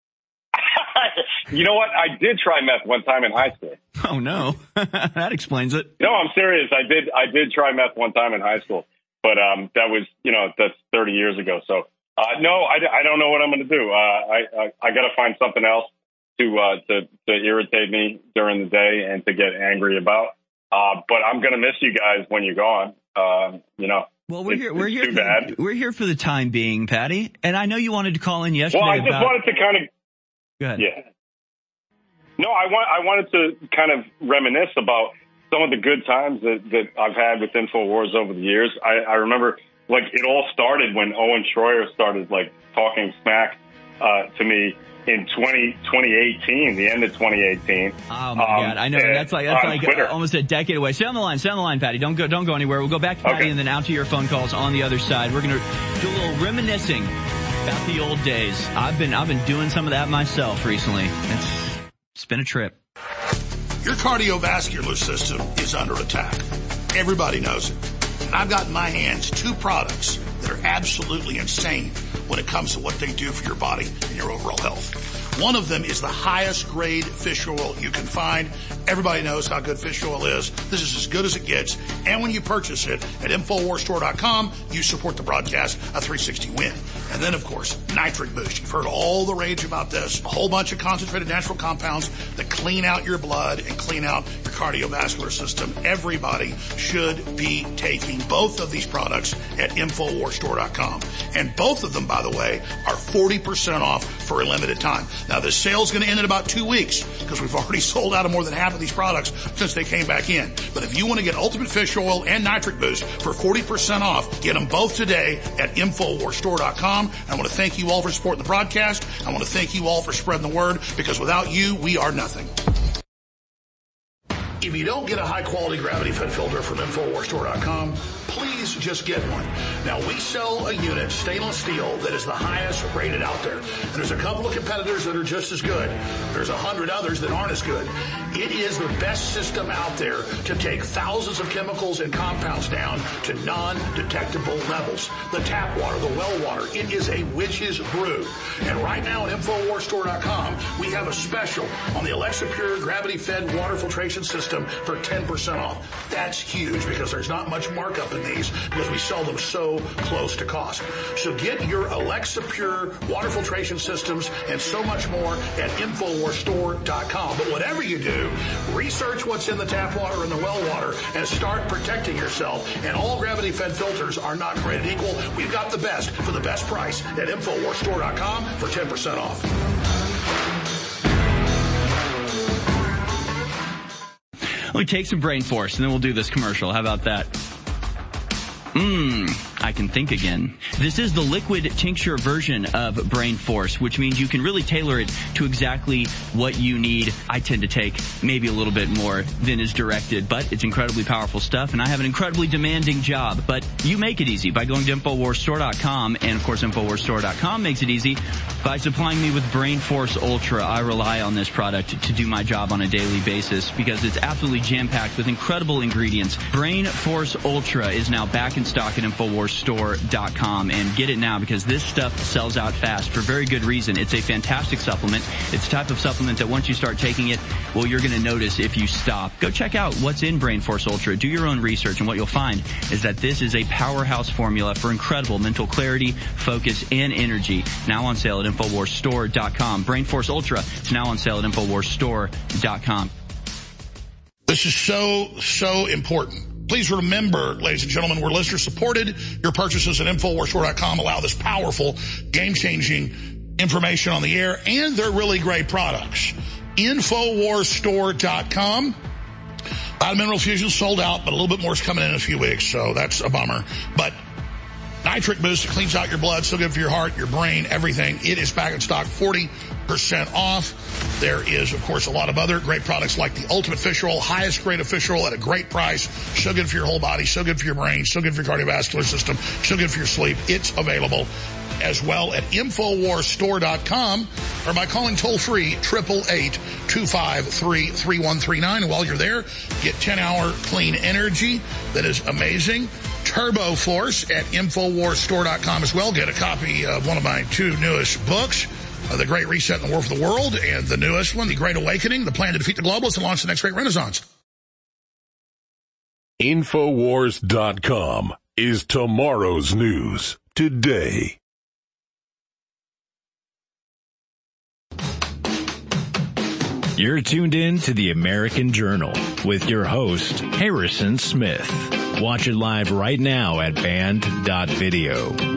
You know what? I did try meth one time in high school. Oh no. That explains it. No, I'm serious. I did try meth one time in high school, but that was, that's 30 years ago. So no, I don't know what I'm going to do. I got to find something else to irritate me during the day and to get angry about. But I'm going to miss you guys when you're gone. Well, we're here for the time being, Patty. And I know you wanted to call in yesterday. Well, I just wanted to kind of. Go ahead. Yeah. No, I wanted to kind of reminisce about some of the good times that I've had with InfoWars over the years. I remember, like, it all started when Owen Schroyer started, like, talking smack to me in 2018, the end of 2018. Oh my God, I know that's like almost a decade away. Stay on the line, Patty. Don't go anywhere. We'll go back to Patty and then out to your phone calls on the other side. We're gonna do a little reminiscing about the old days. I've been doing some of that myself recently. It's been a trip. Your cardiovascular system is under attack. Everybody knows it. And I've got in my hands two products that are absolutely insane when it comes to what they do for your body and your overall health. One of them is the highest grade fish oil you can find. Everybody knows how good fish oil is. This is as good as it gets. And when you purchase it at InfoWarsStore.com, you support the broadcast of 360 Win. And then, of course, Nitric Boost. You've heard all the rage about this. A whole bunch of concentrated natural compounds that clean out your blood and clean out your cardiovascular system. Everybody should be taking both of these products at InfoWarsStore.com. And both of them, by the way, are 40% off for a limited time. Now, this sale is going to end in about 2 weeks because we've already sold out of more than half of these products since they came back in. But if you want to get Ultimate Fish Oil and Nitric Boost for 40% off, get them both today at InfoWarsStore.com. I want to thank you all for supporting the broadcast. I want to thank you all for spreading the word, because without you, we are nothing. If you don't get a high-quality gravity-fed filter from InfoWarsStore.com, please just get one. Now, we sell a unit, stainless steel, that is the highest rated out there. And there's a couple of competitors that are just as good. There's 100 others that aren't as good. It is the best system out there to take thousands of chemicals and compounds down to non-detectable levels. The tap water, the well water, it is a witch's brew. And right now at InfoWarsStore.com, we have a special on the Alexa Pure gravity-fed water filtration system for 10% off. That's huge, because there's not much markup in these, because we sell them so close to cost. So get your Alexa Pure water filtration systems and so much more at InfoWarsStore.com. But whatever you do, research what's in the tap water and the well water and start protecting yourself. And all gravity-fed filters are not created equal. We've got the best for the best price at InfoWarsStore.com for 10% off. Let me take some brain force, and then we'll do this commercial. How about that? I can think again. This is the liquid tincture version of Brain Force, which means you can really tailor it to exactly what you need. I tend to take maybe a little bit more than is directed, but it's incredibly powerful stuff, and I have an incredibly demanding job. But you make it easy by going to InfoWarsStore.com, and of course InfoWarsStore.com makes it easy by supplying me with Brain Force Ultra. I rely on this product to do my job on a daily basis because it's absolutely jam-packed with incredible ingredients. Brain Force Ultra is now back in stock at InfoWarsStore.com, and get it now because this stuff sells out fast for very good reason. It's a fantastic supplement. It's the type of supplement that once you start taking it, well, you're going to notice if you stop. Go check out what's in Brain Force Ultra. Do your own research, and what you'll find is that this is a powerhouse formula for incredible mental clarity, focus, and energy. Now on sale at InfoWarsStore.com. Brain Force Ultra is now on sale at InfoWarsStore.com. This is so important. Please remember, ladies and gentlemen, we're listener supported. Your purchases at InfoWarsStore.com allow this powerful, game-changing information on the air, and they're really great products. InfoWarsStore.com. Mineral Fusion sold out, but a little bit more is coming in a few weeks, so that's a bummer. But Nitric Boost cleans out your blood, so good for your heart, your brain, everything. It is back in stock, 40% off. There is, of course, a lot of other great products like the Ultimate Fish Oil, highest grade of fish oil at a great price. So good for your whole body, so good for your brain, so good for your cardiovascular system, so good for your sleep. It's available as well at InfoWarsStore.com or by calling toll-free 888-253-3139. And while you're there, get 10-hour clean energy that is amazing. Turbo Force at InfoWarsStore.com as well. Get a copy of one of my two newest books, The Great Reset and the War for the World, and the newest one, The Great Awakening, The Plan to Defeat the Globalists and Launch the Next Great Renaissance. Infowars.com is tomorrow's news today. You're tuned in to the American Journal with your host, Harrison Smith. Watch it live right now at band.video. Welcome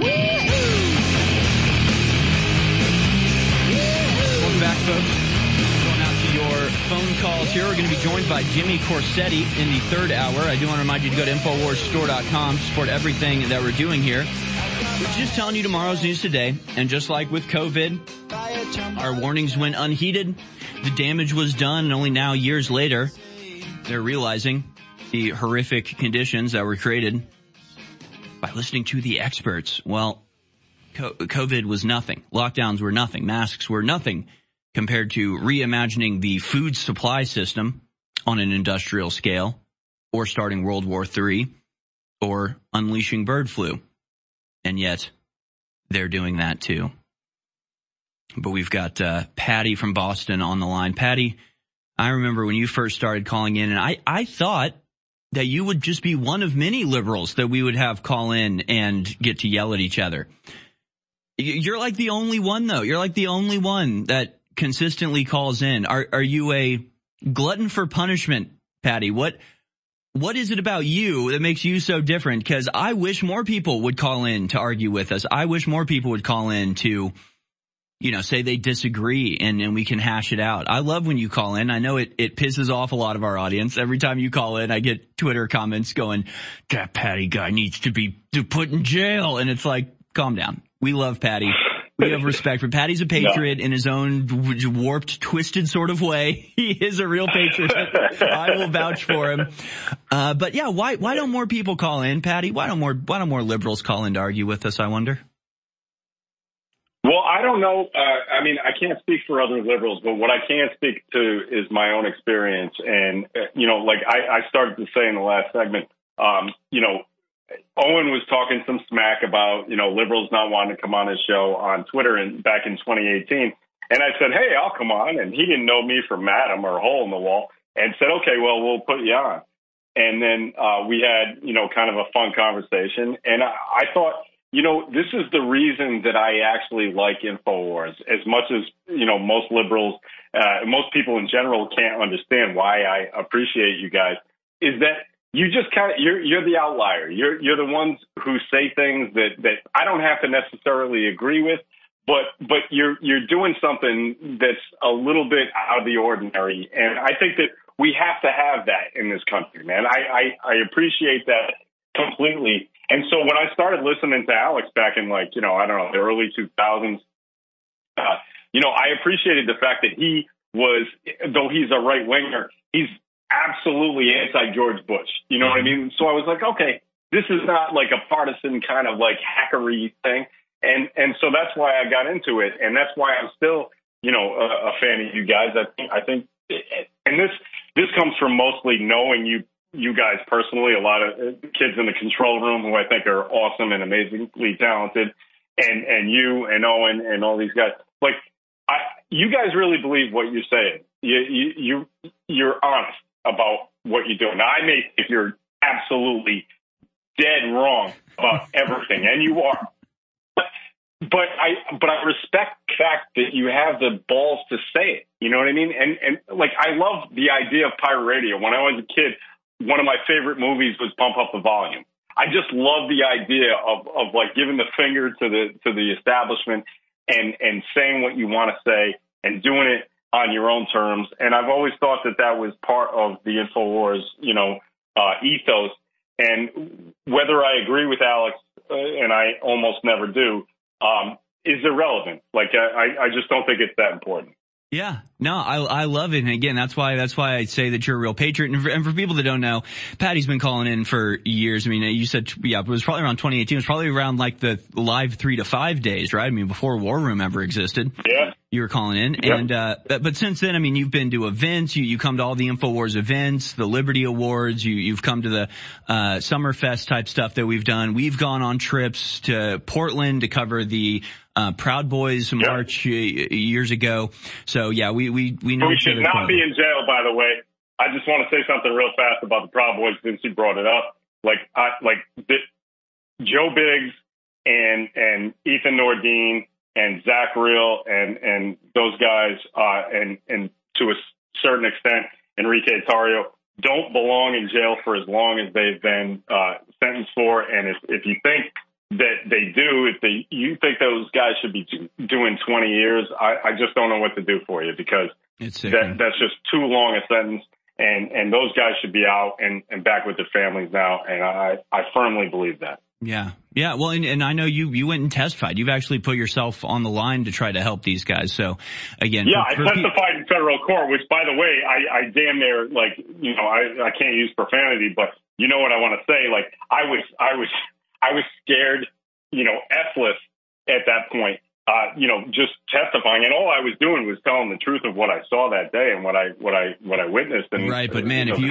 back, folks. Going out to your phone calls here. We're going to be joined by Jimmy Corsetti in the third hour. I do want to remind you to go to InfoWarsStore.com to support everything that we're doing here. We're just telling you tomorrow's news today. And just like with COVID, our warnings went unheeded. The damage was done, and only now, years later, they're realizing the horrific conditions that were created by listening to the experts. Well, COVID was nothing. Lockdowns were nothing. Masks were nothing compared to reimagining the food supply system on an industrial scale, or starting World War III, or unleashing bird flu. And yet, they're doing that too. But we've got Patty from Boston on the line. Patty, I remember when you first started calling in, and I thought that you would just be one of many liberals that we would have call in and get to yell at each other. You're like the only one, though. You're like the only one that consistently calls in. Are you a glutton for punishment, Patty? What is it about you that makes you so different? Because I wish more people would call in to argue with us. I wish more people would call in to say they disagree and we can hash it out. I love when you call in. I know it pisses off a lot of our audience. Every time you call in, I get Twitter comments going, that Patty guy needs to be put in jail. And it's like, calm down. We love Patty. We have respect for Patty's a patriot in his own warped, twisted sort of way. He is a real patriot. I will vouch for him. But yeah, why don't more people call in, Patty? Why don't more liberals call in to argue with us, I wonder? Well, I don't know. I mean, I can't speak for other liberals, but what I can speak to is my own experience. And, like I started to say in the last segment, Owen was talking some smack about, liberals not wanting to come on his show on Twitter back in 2018. And I said, hey, I'll come on. And he didn't know me from Adam or Hole in the Wall and said, okay, well, we'll put you on. And then we had, kind of a fun conversation. And I thought, this is the reason that I actually like InfoWars as much as, most liberals, most people in general can't understand why I appreciate you guys, is that you just you're the outlier. You're the ones who say things that I don't have to necessarily agree with, but you're doing something that's a little bit out of the ordinary. And I think that we have to have that in this country, man. I appreciate that completely. And so when I started listening to Alex back in the early 2000s, I appreciated the fact that he was, though he's a right winger, he's absolutely anti-George Bush. You know what I mean? So I was like, okay, this is not like a partisan kind of like hackery thing. And so that's why I got into it. And that's why I'm still, a fan of you guys. I think, and this comes from mostly knowing you guys personally, a lot of kids in the control room who I think are awesome and amazingly talented, and you and Owen and all these guys. Like, you guys really believe what you're saying. You're honest about what you're doing. Now, I may think you're absolutely dead wrong about everything, and you are. But I respect the fact that you have the balls to say it. You know what I mean? And like, I love the idea of pirate radio. When I was a kid, one of my favorite movies was Pump Up the Volume. I just love the idea of like giving the finger to the establishment and saying what you want to say and doing it on your own terms. And I've always thought that was part of the InfoWars, ethos. And whether I agree with Alex, and I almost never do, is irrelevant. Like, I just don't think it's that important. Yeah, no, I love it. And again, that's why I say that you're a real patriot. And for people that don't know, Patty's been calling in for years. I mean, you said, it was probably around 2018. It was probably around like the live 3 to 5 days, right? I mean, before War Room ever existed. Yeah. You were calling in. Yep. And, but since then, I mean, you've been to events, you come to all the InfoWars events, the Liberty Awards, you've come to the, Summerfest type stuff that we've done. We've gone on trips to Portland to cover the, Proud Boys March years ago. So yeah, we know we should not be in jail, by the way. I just want to say something real fast about the Proud Boys since you brought it up. Joe Biggs and Ethan Nordine and Zach Reel and those guys, and to a certain extent, Enrique Tarrio, don't belong in jail for as long as they've been sentenced for. And if you think that they do, you think those guys should be doing 20 years, I just don't know what to do for you, because that's just too long a sentence. And those guys should be out and back with their families now. And I firmly believe that. Yeah. Yeah. Well, and I know you went and testified. You've actually put yourself on the line to try to help these guys. So again, I testified in federal court, which, by the way, I damn near, like, I can't use profanity, but you know what I want to say? Like, I was scared, F-less at that point, just testifying. And all I was doing was telling the truth of what I saw that day and what I witnessed. And, right. But man, if you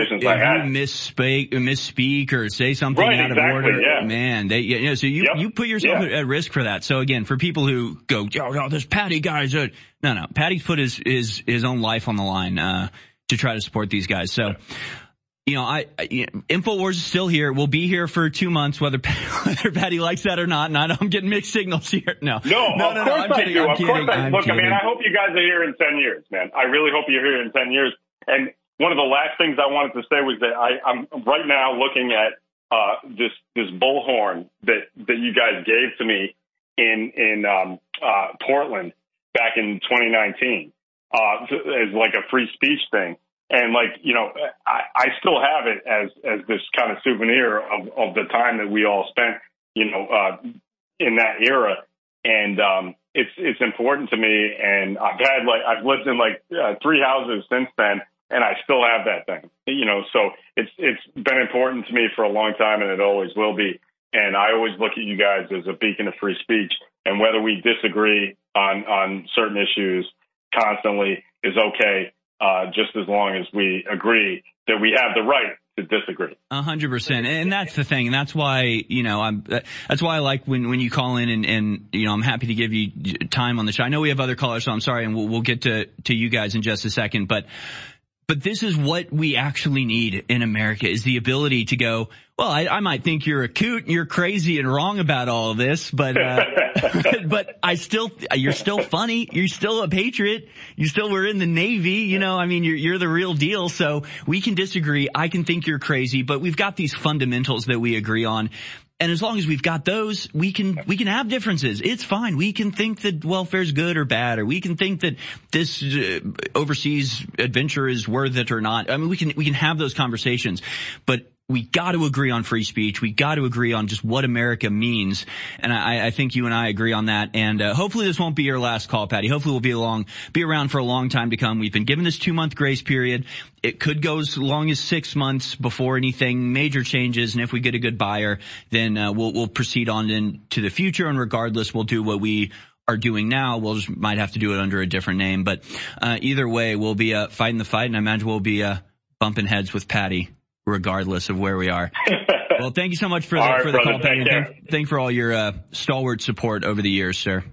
misspeak or say something out of order, man, so you put yourself at risk for that. So again, for people who go, no, this Patty guy's no, Patty's put his own life on the line, to try to support these guys. So, InfoWars is still here. We'll be here for 2 months, whether Patty likes that or not. And I know I'm getting mixed signals here. No. Of course I do. Of course I do. Look, man, I hope you guys are here in 10 years, man. I really hope you're here in 10 years. And one of the last things I wanted to say was that I'm right now looking at this bullhorn that you guys gave to me in Portland. back in 2019 as like a free speech thing. And like, you know, I still have it as this kind of souvenir of the time that we all spent, you know, in that era. And it's important to me. And I've lived in like 3 houses since then, and I still have that thing, you know. So it's been important to me for a long time, and it always will be. And I always look at you guys as a beacon of free speech. And whether we disagree on certain issues constantly is okay, just as long as we agree that we have the right to disagree. 100%. And that's the thing. And that's why, you know, that's why I like when you call in and, you know, I'm happy to give you time on the show. I know we have other callers, so I'm sorry, and we'll get to you guys in just a second. But this is what we actually need in America, is the ability to go, well, I might think you're a coot, you're crazy and wrong about all of this, but but you're still funny. You're still a patriot. You still were in the Navy. You know, I mean, you're the real deal. So we can disagree. I can think you're crazy, but we've got these fundamentals that we agree on. And as long as we've got those, we can have differences. It's fine. We can think that welfare is good or bad, or we can think that this overseas adventure is worth it or not. I mean, we can have those conversations, but we got to agree on free speech. We got to agree on just what America means. And I think you and I agree on that. And hopefully this won't be your last call, Patty. Hopefully we'll be around for a long time to come. We've been given this 2-month grace period. It could go as long as 6 months before anything major changes. And if we get a good buyer, then we'll proceed on into the future. And regardless, we'll do what we are doing now. We'll just might have to do it under a different name. But either way, we'll be fighting the fight. And I imagine we'll be bumping heads with Patty, regardless of where we are. Well, thank you so much for the call, Patty. Thank for all your stalwart support over the years, sir.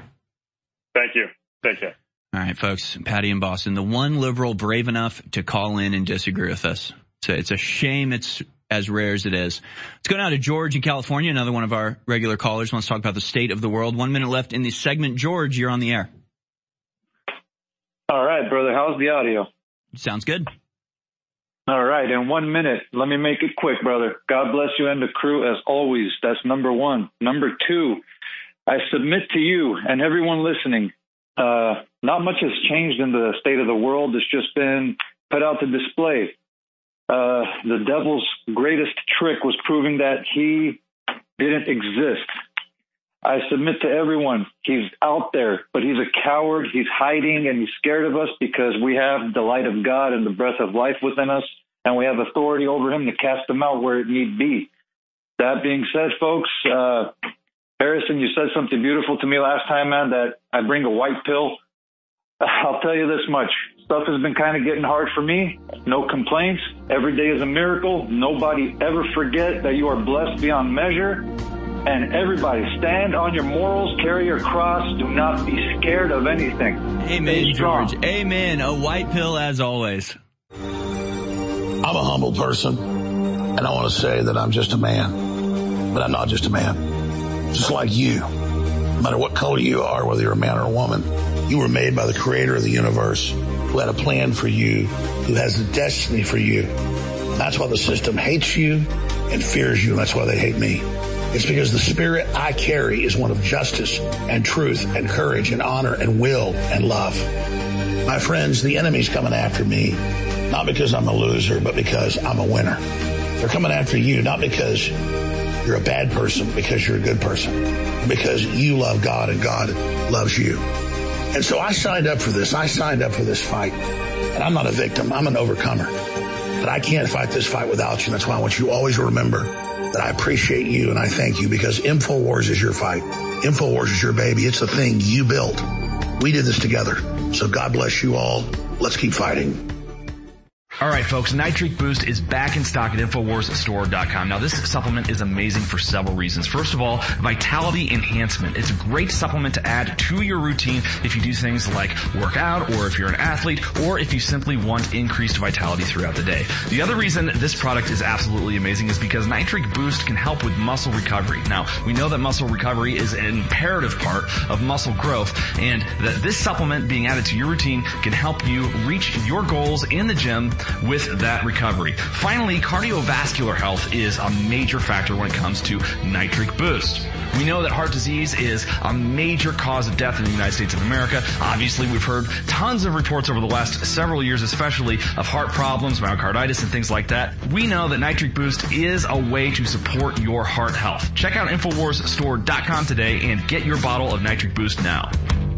Thank you. Take care. All right, folks. Patty in Boston, the one liberal brave enough to call in and disagree with us. So it's a shame it's as rare as it is. Let's go now to George in California, another one of our regular callers. Wants to talk about the state of the world. 1 minute left in the segment. George, you're on the air. All right, brother. How's the audio? Sounds good. All right, in 1 minute, let me make it quick, brother. God bless you and the crew as always. That's number one. Number two, I submit to you and everyone listening, not much has changed in the state of the world. It's just been put out to display. The devil's greatest trick was proving that he didn't exist. I submit to everyone, he's out there, but he's a coward. He's hiding and he's scared of us because we have the light of God and the breath of life within us, and we have authority over him to cast him out where it need be. That being said, folks, Harrison, you said something beautiful to me last time, man, that I bring a white pill. I'll tell you this much. Stuff has been kind of getting hard for me. No complaints. Every day is a miracle. Nobody ever forget that you are blessed beyond measure. And everybody, stand on your morals, carry your cross. Do not be scared of anything. Amen, George. Amen. A white pill as always. I'm a humble person, and I want to say that I'm just a man. But I'm not just a man. Just like you. No matter what color you are, whether you're a man or a woman, you were made by the creator of the universe, who had a plan for you, who has a destiny for you. That's why the system hates you and fears you, and that's why they hate me. It's because the spirit I carry is one of justice and truth and courage and honor and will and love. My friends, the enemy's coming after me, not because I'm a loser, but because I'm a winner. They're coming after you, not because you're a bad person, because you're a good person, because you love God and God loves you. And so I signed up for this. I signed up for this fight. And I'm not a victim. I'm an overcomer. But I can't fight this fight without you. That's why I want you to always remember that I appreciate you and I thank you, because InfoWars is your fight. InfoWars is your baby. It's the thing you built. We did this together. So God bless you all. Let's keep fighting. All right, folks, Nitric Boost is back in stock at InfoWarsStore.com. Now, this supplement is amazing for several reasons. First of all, vitality enhancement. It's a great supplement to add to your routine if you do things like work out, or if you're an athlete, or if you simply want increased vitality throughout the day. The other reason this product is absolutely amazing is because Nitric Boost can help with muscle recovery. Now, we know that muscle recovery is an imperative part of muscle growth, and that this supplement being added to your routine can help you reach your goals in the gym with that recovery. Finally, cardiovascular health is a major factor when it comes to Nitric Boost. We know that heart disease is a major cause of death in the United States of America. Obviously, we've heard tons of reports over the last several years, especially of heart problems, myocarditis, and things like that. We know that Nitric Boost is a way to support your heart health. Check out InfoWarsStore.com today and get your bottle of Nitric Boost now.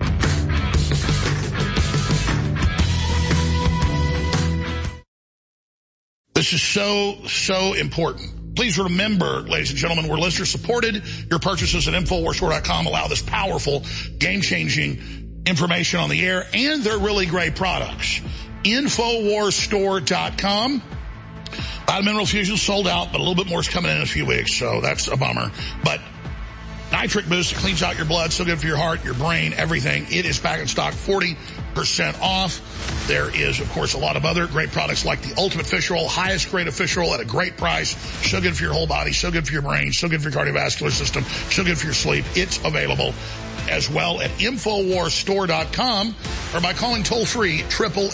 This is so important. Please remember, ladies and gentlemen, we're listener supported. Your purchases at InfoWarsStore.com allow this powerful, game-changing information on the air, and they're really great products. InfoWarsStore.com. Mineral Fusion sold out, but a little bit more is coming in a few weeks, so that's a bummer. But Nitric Boost cleans out your blood, so good for your heart, your brain, everything. It is back in stock, 40% off. There is, of course, a lot of other great products like the Ultimate Fish Roll, highest grade of fish roll at a great price. So good for your whole body, so good for your brain, so good for your cardiovascular system, so good for your sleep. It's available as well at InfoWarsStore.com or by calling toll-free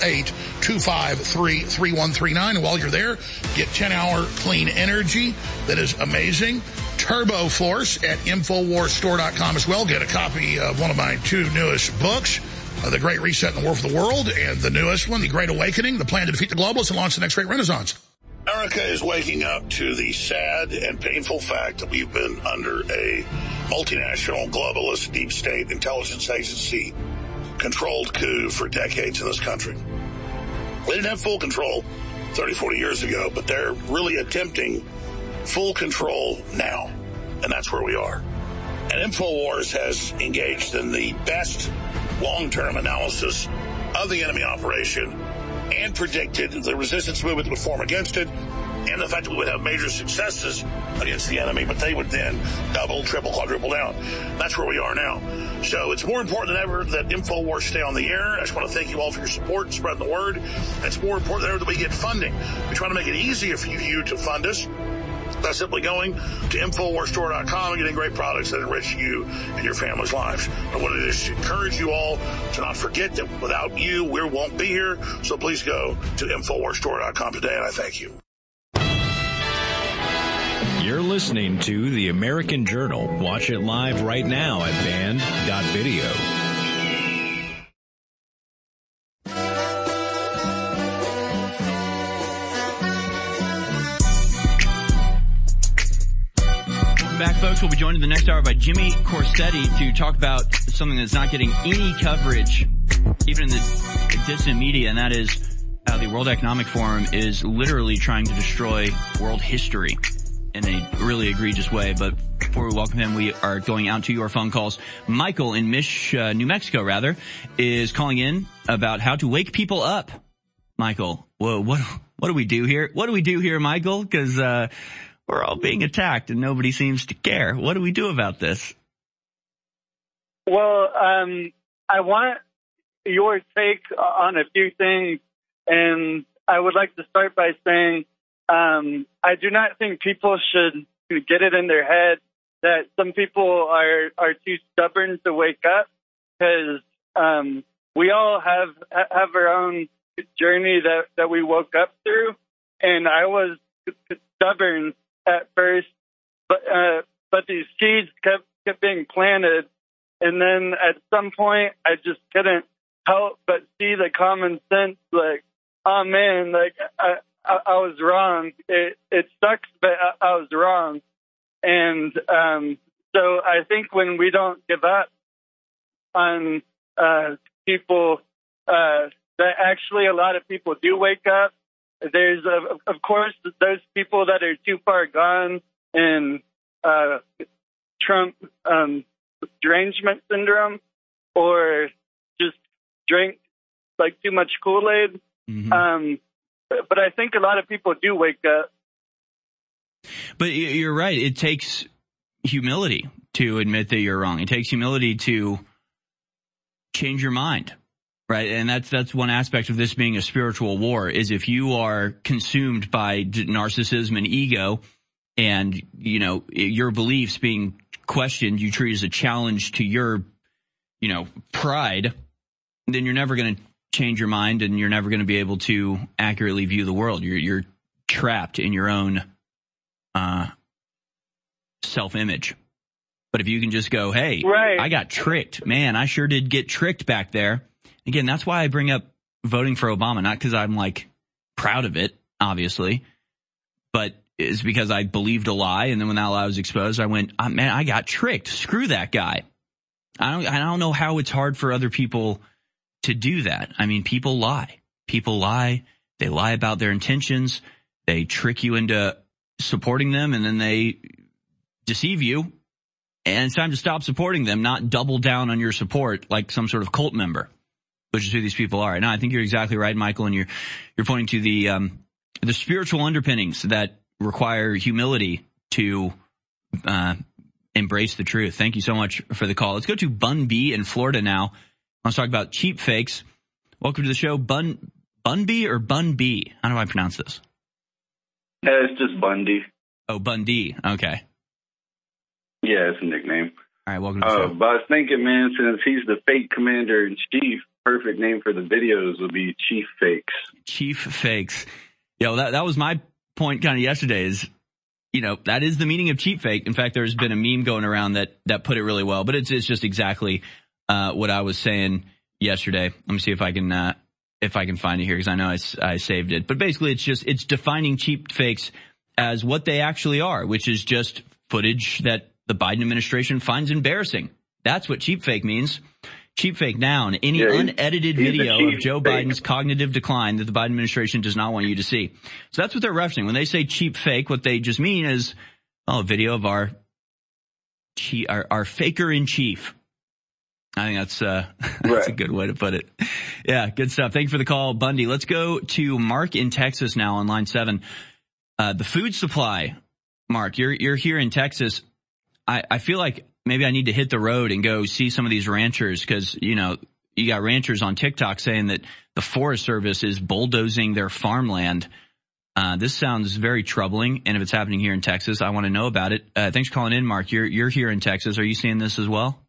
888-253-3139. And while you're there, get 10-hour clean energy that is amazing. Turbo Force at InfoWarsStore.com as well. Get a copy of one of my 2 newest books, The Great Reset and the War for the World, and the newest one, The Great Awakening, The Plan to Defeat the Globalists and Launch the Next Great Renaissance. America is waking up to the sad and painful fact that we've been under a multinational, globalist, deep state intelligence agency controlled coup for decades in this country. They didn't have full control 30, 40 years ago, but they're really attempting full control now, and that's where we are. And InfoWars has engaged in the best long-term analysis of the enemy operation and predicted the resistance movement would form against it, and the fact that we would have major successes against the enemy, but they would then double, triple, quadruple down. That's where we are now. So it's more important than ever that InfoWars stay on the air. I just want to thank you all for your support and spreading the word. It's more important than ever that we get funding. We try to make it easier for you to fund us by simply going to InfoWarsStore.com and getting great products that enrich you and your family's lives. I want to just encourage you all to not forget that without you, we won't be here. So please go to InfoWarsStore.com today, and I thank you. You're listening to The American Journal. Watch it live right now at band.video. Back, folks. We'll be joined in the next hour by Jimmy Corsetti to talk about something that's not getting any coverage, even in the distant media, and that is how the World Economic Forum is literally trying to destroy world history in a really egregious way. But before we welcome him, we are going out to your phone calls. Michael in New Mexico, is calling in about how to wake people up. Michael, whoa, what do we do here? What do we do here, Michael? Because we're all being attacked and nobody seems to care. What do we do about this? Well, I want your take on a few things, and I would like to start by saying I do not think people should get it in their head that some people are too stubborn to wake up, because we all have our own journey that we woke up through, and I was stubborn at first, but these seeds kept being planted, and then at some point I just couldn't help but see the common sense, like, oh man, like I was wrong. It sucks, but I was wrong. And so I think when we don't give up on people, that actually a lot of people do wake up. There's, of course, those people that are too far gone in Trump derangement syndrome, or just drink like too much Kool-Aid. Mm-hmm. But I think a lot of people do wake up. But you're right. It takes humility to admit that you're wrong. It takes humility to change your mind. Right. And that's one aspect of this being a spiritual war, is if you are consumed by narcissism and ego and, you know, your beliefs being questioned, you treat as a challenge to your, you know, pride, then you're never going to change your mind, and you're never going to be able to accurately view the world. You're trapped in your own self-image. But if you can just go, hey, right. I got tricked. Man, I sure did get tricked back there. Again, that's why I bring up voting for Obama, not because I'm like proud of it, obviously, but it's because I believed a lie. And then when that lie was exposed, I went, man, I got tricked. Screw that guy. I don't know how it's hard for other people to do that. I mean, people lie. People lie. They lie about their intentions. They trick you into supporting them, and then they deceive you. And it's time to stop supporting them, not double down on your support like some sort of cult member, which is who these people are. And I think you're exactly right, Michael, and you're pointing to the spiritual underpinnings that require humility to embrace the truth. Thank you so much for the call. Let's go to Bun B in Florida now. Let's talk about cheap fakes. Welcome to the show, Bun B or Bun B? How do I pronounce this? Yeah, it's just Bundy. Oh, Bundy. Okay. Yeah, it's a nickname. All right, welcome to the show. But I was thinking, man, since he's the fake commander-in-chief, perfect name for the videos would be Chief Fakes. Chief Fakes. Yeah, well, that was my point kind of yesterday is, that is the meaning of cheap fake. In fact, there's been a meme going around that put it really well, but it's just exactly what I was saying yesterday. Let me see if I can find it here, because I know I saved it. But basically, it's defining cheap fakes as what they actually are, which is just footage that the Biden administration finds embarrassing. That's what cheap fake means. Cheap fake noun, any unedited video of Joe Biden's cognitive decline that the Biden administration does not want you to see. So that's what they're referencing. When they say cheap fake, what they just mean is, a video of our faker in chief. I think that's a good way to put it. Yeah, good stuff. Thank you for the call, Bundy. Let's go to Mark in Texas now on line 7. The food supply. Mark, you're here in Texas. I feel like maybe I need to hit the road and go see some of these ranchers, because, you got ranchers on TikTok saying that the Forest Service is bulldozing their farmland. This sounds very troubling. And if it's happening here in Texas, I want to know about it. Thanks for calling in, Mark. You're here in Texas. Are you seeing this as well?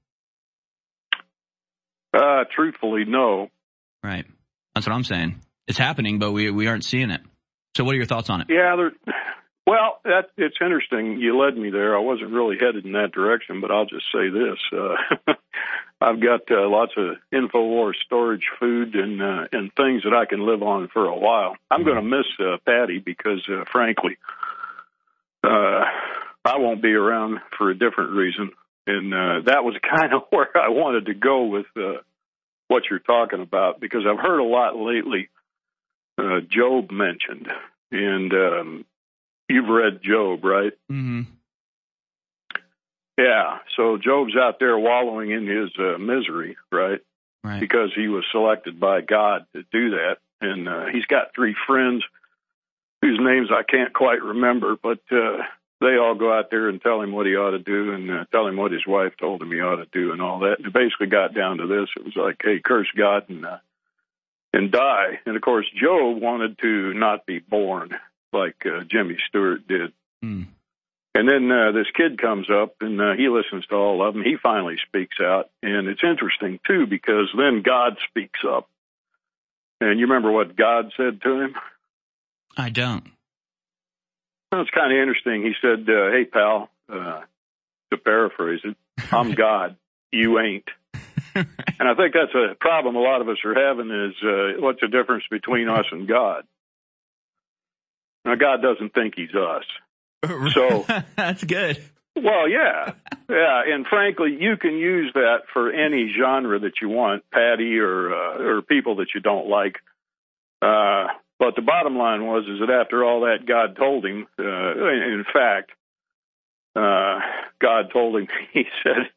Truthfully, no. Right. That's what I'm saying. It's happening, but we aren't seeing it. So what are your thoughts on it? Yeah, well, it's interesting. You led me there. I wasn't really headed in that direction, but I'll just say this. I've got lots of InfoWars storage food and things that I can live on for a while. I'm going to miss Patty because, frankly, I won't be around for a different reason. And that was kind of where I wanted to go with what you're talking about, because I've heard a lot lately. Job mentioned, and you've read Job, right? Mm-hmm. Yeah. So Job's out there wallowing in his misery, right? Right. Because he was selected by God to do that. And he's got 3 friends whose names I can't quite remember, but they all go out there and tell him what he ought to do, and tell him what his wife told him he ought to do and all that. And it basically got down to this. It was like, hey, curse God and die. And, of course, Job wanted to not be born like Jimmy Stewart did. Mm. And then this kid comes up, and he listens to all of them. He finally speaks out. And it's interesting, too, because then God speaks up. And you remember what God said to him? I don't. Well, it's kind of interesting. He said, hey, pal, to paraphrase it, I'm God, you ain't. And I think that's a problem a lot of us are having is what's the difference between us and God? Now, God doesn't think he's us. So that's good. Well, yeah. Yeah. And frankly, you can use that for any genre that you want, Patty or people that you don't like. But the bottom line was is that after all that, God told him, in fact, God told him, he said,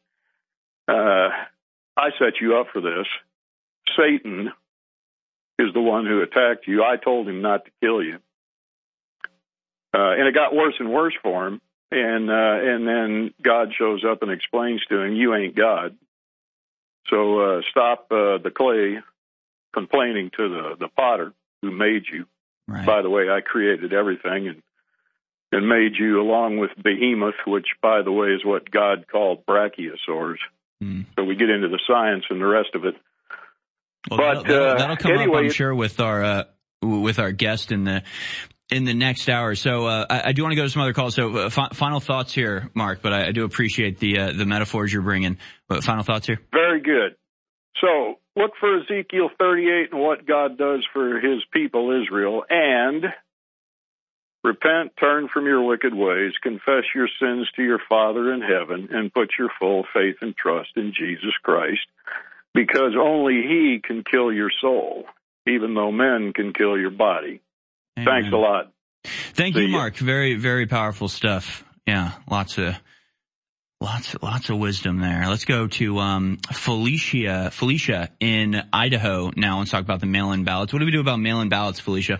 I set you up for this. Satan is the one who attacked you. I told him not to kill you. And it got worse and worse for him. And then God shows up and explains to him, you ain't God. So stop the clay complaining to the potter who made you. Right. By the way, I created everything and made you along with Behemoth, which, by the way, is what God called brachiosaurs. Mm. So we get into the science and the rest of it. Well, that'll come up, I'm sure, with our guest in the next hour. So I do want to go to some other calls. So final thoughts here, Mark. But I do appreciate the metaphors you're bringing. But final thoughts here. Very good. So look for Ezekiel 38 and what God does for His people Israel, and repent, turn from your wicked ways, confess your sins to your Father in heaven, and put your full faith and trust in Jesus Christ, because only He can kill your soul, even though men can kill your body. Amen. Thanks a lot. Thank you, Mark. Very, very powerful stuff. Yeah, lots of wisdom there. Let's go to Felicia in Idaho now. Let's talk about the mail-in ballots. What do we do about mail-in ballots, Felicia?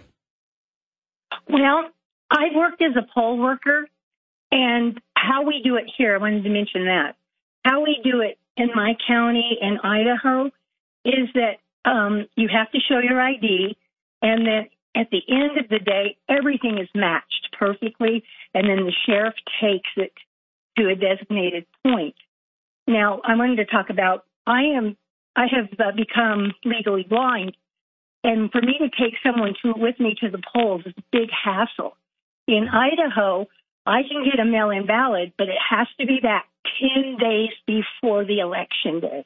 Well, I've worked as a poll worker, and how we do it here, I wanted to mention that. How we do it in my county in Idaho is that you have to show your ID, and then at the end of the day, everything is matched perfectly, and then the sheriff takes it to a designated point. Now, I wanted to talk about, I have become legally blind, and for me to take someone with me to the polls is a big hassle. In Idaho, I can get a mail-in ballot, but it has to be back 10 days before the election day.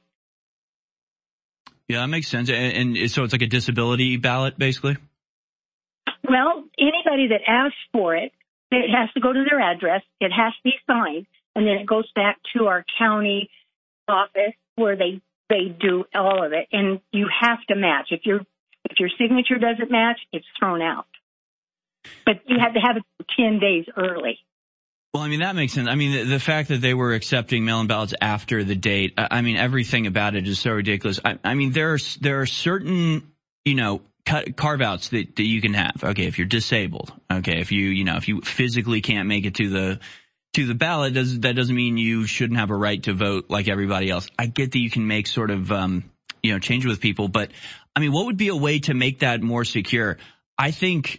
Yeah, that makes sense. And so it's like a disability ballot, basically? Well, anybody that asks for it, it has to go to their address, it has to be signed, and then it goes back to our county office where they do all of it. And you have to match. If your signature doesn't match, it's thrown out. But you have to have it 10 days early. Well, I mean, that makes sense. I mean, the fact that they were accepting mail-in ballots after the date, I mean, everything about it is so ridiculous. I mean, there are certain, carve-outs that you can have. Okay, if you're disabled. Okay, if you physically can't make it to the ballot, that doesn't mean you shouldn't have a right to vote like everybody else. I get that you can make sort of, change with people, but I mean, what would be a way to make that more secure? I think,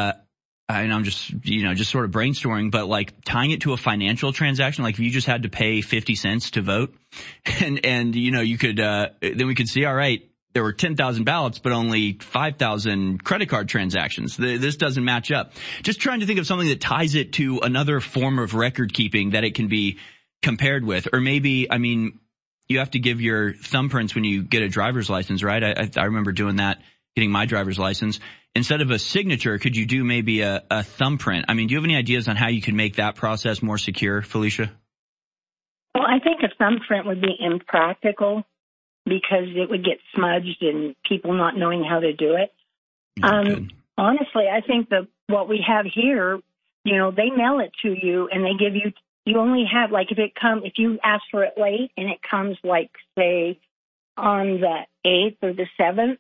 and I'm just sort of brainstorming, but like tying it to a financial transaction, like if you just had to pay 50 cents to vote and you could, then we could see, all right, there were 10,000 ballots, but only 5,000 credit card transactions. This doesn't match up. Just trying to think of something that ties it to another form of record keeping that it can be compared with. Or maybe, I mean, you have to give your thumbprints when you get a driver's license, right? I remember doing that, getting my driver's license. Instead of a signature, could you do maybe a thumbprint? I mean, do you have any ideas on how you can make that process more secure, Felicia? Well, I think a thumbprint would be impractical because it would get smudged and people not knowing how to do it. Honestly, I think what we have here, they mail it to you and they give you only have, like, if you ask for it late and it comes, like, say, on the 8th or the 7th,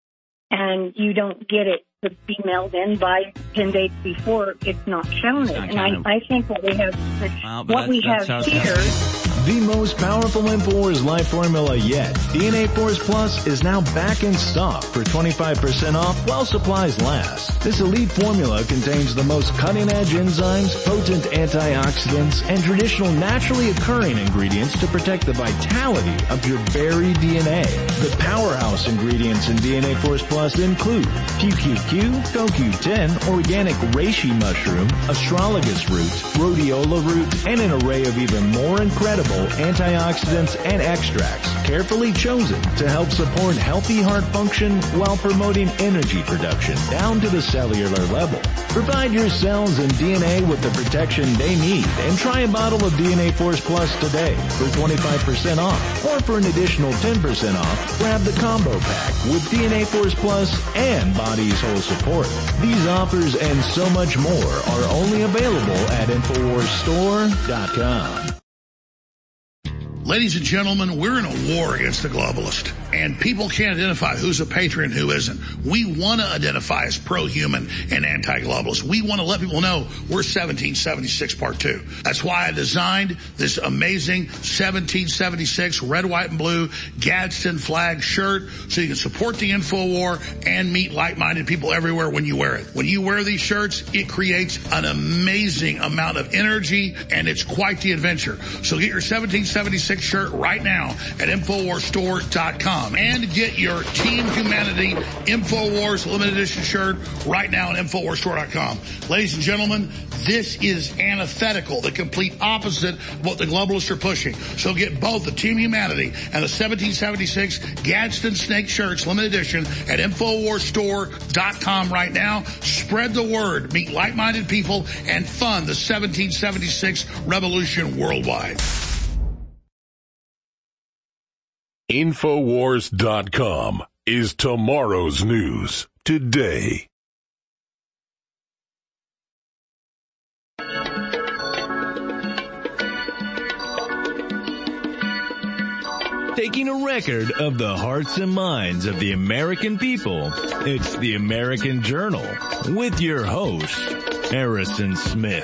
and you don't get it to be mailed in by 10 days before, it's not shown it. And I think what we have here... The most powerful InfoWars Life formula yet, DNA Force Plus, is now back in stock for 25% off while supplies last. This elite formula contains the most cutting-edge enzymes, potent antioxidants, and traditional naturally occurring ingredients to protect the vitality of your very DNA. The powerhouse ingredients in DNA Force Plus include QQQ, CoQ10, organic reishi mushroom, astragalus root, rhodiola root, and an array of even more incredible antioxidants and extracts carefully chosen to help support healthy heart function while promoting energy production down to the cellular level. Provide your cells and DNA with the protection they need and try a bottle of DNA Force Plus today for 25% off. Or for an additional 10% off, grab the combo pack with DNA Force Plus and Body's Whole Support. These offers and so much more are only available at InfoWarsStore.com. Ladies and gentlemen, we're in a war against the globalist, and people can't identify who's a patriot and who isn't. We want to identify as pro-human and anti-globalist. We want to let people know we're 1776 Part 2. That's why I designed this amazing 1776 red, white, and blue Gadsden flag shirt so you can support the InfoWar and meet like-minded people everywhere when you wear it. When you wear these shirts, it creates an amazing amount of energy, and it's quite the adventure. So get your 1776 1776 shirt right now at InfoWarsStore.com. And get your Team Humanity InfoWars limited edition shirt right now at InfoWarsStore.com. Ladies and gentlemen, this is antithetical, the complete opposite of what the globalists are pushing. So get both the Team Humanity and the 1776 Gadsden Snake shirts limited edition at InfoWarsStore.com right now. Spread the word, meet like-minded people, and fund the 1776 revolution worldwide. Infowars.com is tomorrow's news today. Taking a record of the hearts and minds of the American people, it's the American Journal with your host, Harrison Smith.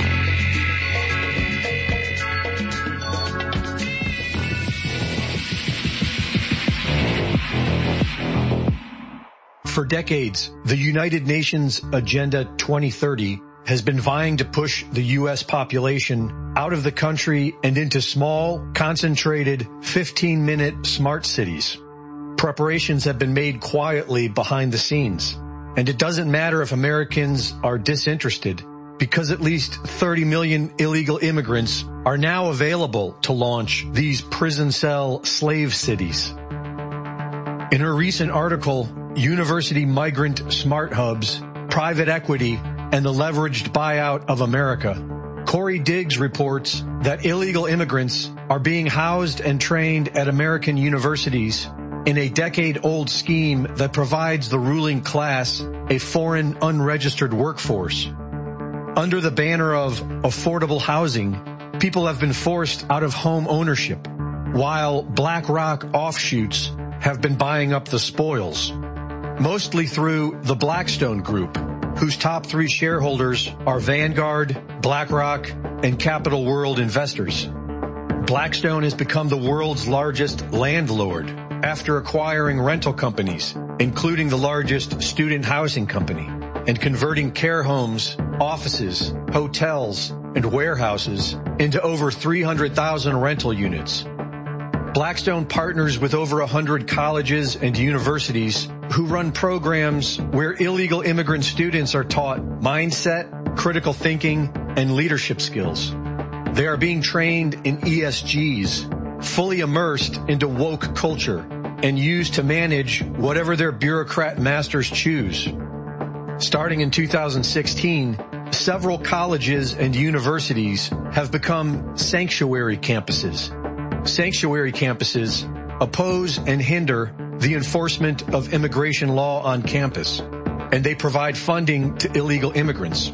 For decades, the United Nations Agenda 2030 has been vying to push the U.S. population out of the country and into small, concentrated, 15-minute smart cities. Preparations have been made quietly behind the scenes. And it doesn't matter if Americans are disinterested, because at least 30 million illegal immigrants are now available to launch these prison cell slave cities. In her recent article, University Migrant Smart Hubs, Private Equity, and the Leveraged Buyout of America, Corey Diggs reports that illegal immigrants are being housed and trained at American universities in a decade-old scheme that provides the ruling class a foreign unregistered workforce. Under the banner of affordable housing, people have been forced out of home ownership, while BlackRock offshoots have been buying up the spoils, mostly through the Blackstone Group, whose top three shareholders are Vanguard, BlackRock, and Capital World investors. Blackstone has become the world's largest landlord after acquiring rental companies, including the largest student housing company, and converting care homes, offices, hotels, and warehouses into over 300,000 rental units. Blackstone partners with over 100 colleges and universities who run programs where illegal immigrant students are taught mindset, critical thinking, and leadership skills. They are being trained in ESGs, fully immersed into woke culture, and used to manage whatever their bureaucrat masters choose. Starting in 2016, several colleges and universities have become sanctuary campuses. Sanctuary campuses oppose and hinder the enforcement of immigration law on campus, and they provide funding to illegal immigrants.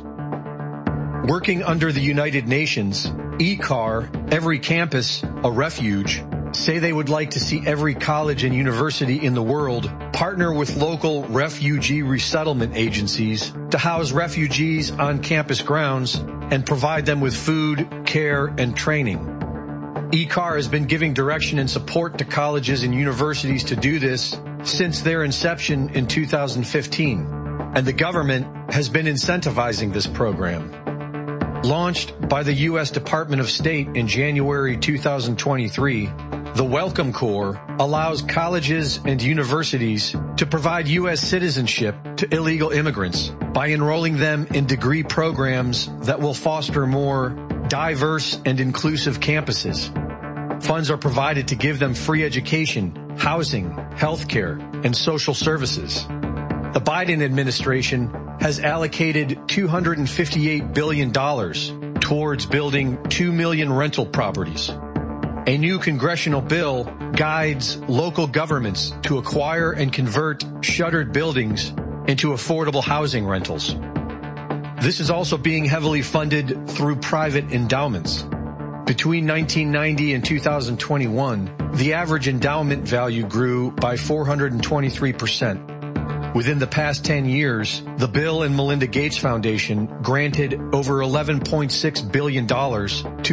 Working under the United Nations, ECAR, Every Campus, a Refuge, say they would like to see every college and university in the world partner with local refugee resettlement agencies to house refugees on campus grounds and provide them with food, care, and training. ECAR has been giving direction and support to colleges and universities to do this since their inception in 2015, and the government has been incentivizing this program. Launched by the U.S. Department of State in January 2023, the Welcome Corps allows colleges and universities to provide U.S. citizenship to illegal immigrants by enrolling them in degree programs that will foster more diverse and inclusive campuses. Funds are provided to give them free education, housing, healthcare, and social services. The Biden administration has allocated $258 billion towards building 2 million rental properties. A new congressional bill guides local governments to acquire and convert shuttered buildings into affordable housing rentals. This is also being heavily funded through private endowments. Between 1990 and 2021, the average endowment value grew by 423%. Within the past 10 years, the Bill and Melinda Gates Foundation granted over $11.6 billion to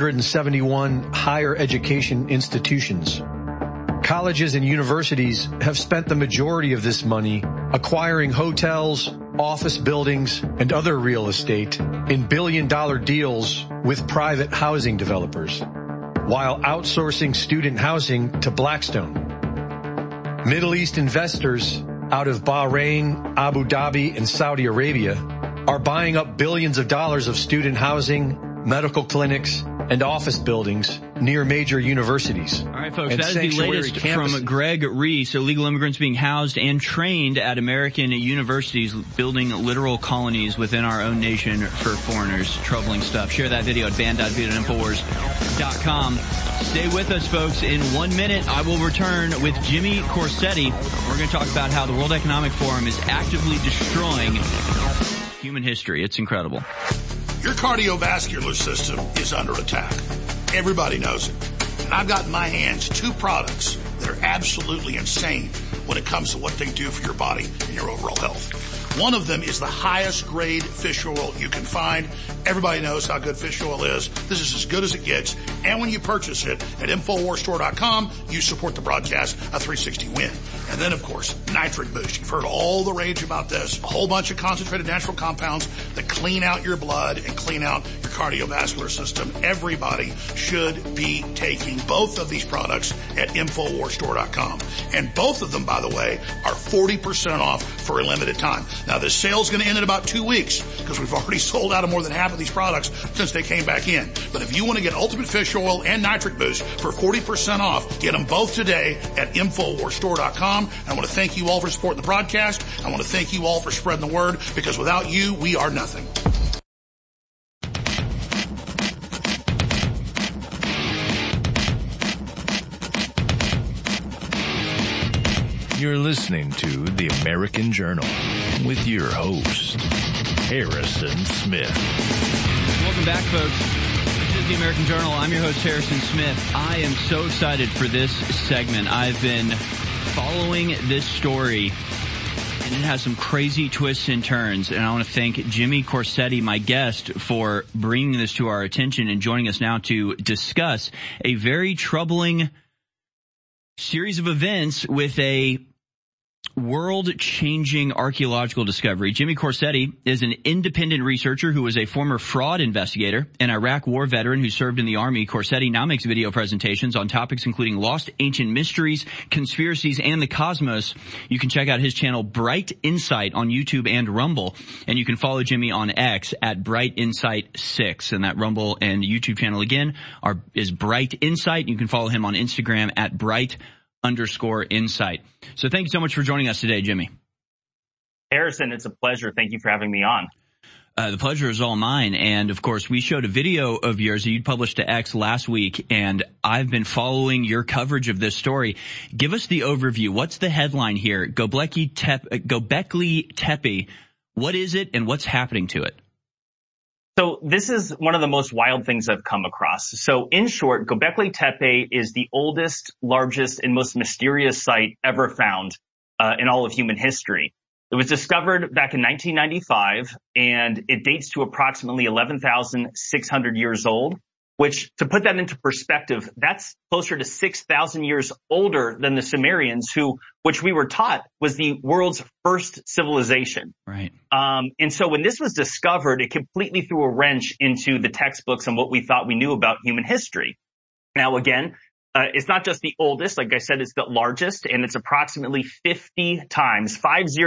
471 higher education institutions. Colleges and universities have spent the majority of this money acquiring hotels, office buildings, and other real estate in billion-dollar deals with private housing developers. while outsourcing student housing to Blackstone. Middle East investors out of Bahrain, Abu Dhabi, and Saudi Arabia are buying up billions of dollars of student housing, medical clinics, and office buildings near major universities. All right, folks, that is the latest from Greg Reese. Illegal immigrants being housed and trained at American universities, building literal colonies within our own nation for foreigners. Troubling stuff. Share that video at band.video.infowars.com. Stay with us, folks. In 1 minute, I will return with Jimmy Corsetti. We're going to talk about how the World Economic Forum is actively destroying human history. It's incredible. Your cardiovascular system is under attack. Everybody knows it. And I've got in my hands 2 products that are absolutely insane when it comes to what they do for your body and your overall health. One of them is the highest grade fish oil you can find. Everybody knows how good fish oil is. This is as good as it gets. And when you purchase it at InfoWarsStore.com, you support the broadcast of 360 Win. And then, of course, Nitric Boost. You've heard all the rage about this. A whole bunch of concentrated natural compounds that clean out your blood and clean out your cardiovascular system. Everybody should be taking both of these products at InfoWarsStore.com. And both of them, by the way, are 40% off for a limited time. Now, this sale is going to end in about 2 weeks because we've already sold out of more than half of these products since they came back in. But if you want to get Ultimate Fish Oil and Nitric Boost for 40% off, get them both today at InfoWarsStore.com. And I want to thank you all for supporting the broadcast. I want to thank you all for spreading the word because without you, we are nothing. You're listening to The American Journal with your host, Harrison Smith. Welcome back, folks. This is The American Journal. I'm your host, Harrison Smith. I am so excited for this segment. I've been following this story, and it has some crazy twists and turns. And I want to thank Jimmy Corsetti, my guest, for bringing this to our attention and joining us now to discuss a very troubling series of events with a world-changing archaeological discovery. Jimmy Corsetti is an independent researcher who was a former fraud investigator, an Iraq war veteran who served in the Army. Corsetti now makes video presentations on topics including lost ancient mysteries, conspiracies, and the cosmos. You can check out his channel Bright Insight on YouTube and Rumble, and you can follow Jimmy on X at Bright Insight 6. And that Rumble and YouTube channel again is Bright Insight. You can follow him on Instagram at Bright_Insight. So thank you so much for joining us today, Jimmy. Harrison, it's a pleasure. Thank you for having me on. The pleasure is all mine. And of course, we showed a video of yours that you'd published to X last week, and I've been following your coverage of this story. Give us the overview. What's the headline here? Göbekli Tepe. What is it and what's happening to it? So this is one of the most wild things I've come across. So in short, Göbekli Tepe is the oldest, largest, and most mysterious site ever found in all of human history. It was discovered back in 1995, and it dates to approximately 11,600 years old, which, to put that into perspective, that's closer to 6,000 years older than the Sumerians, which we were taught was the world's first civilization. Right. And so when this was discovered, it completely threw a wrench into the textbooks and what we thought we knew about human history. Now, again, it's not just the oldest. Like I said, it's the largest, and it's approximately 50 times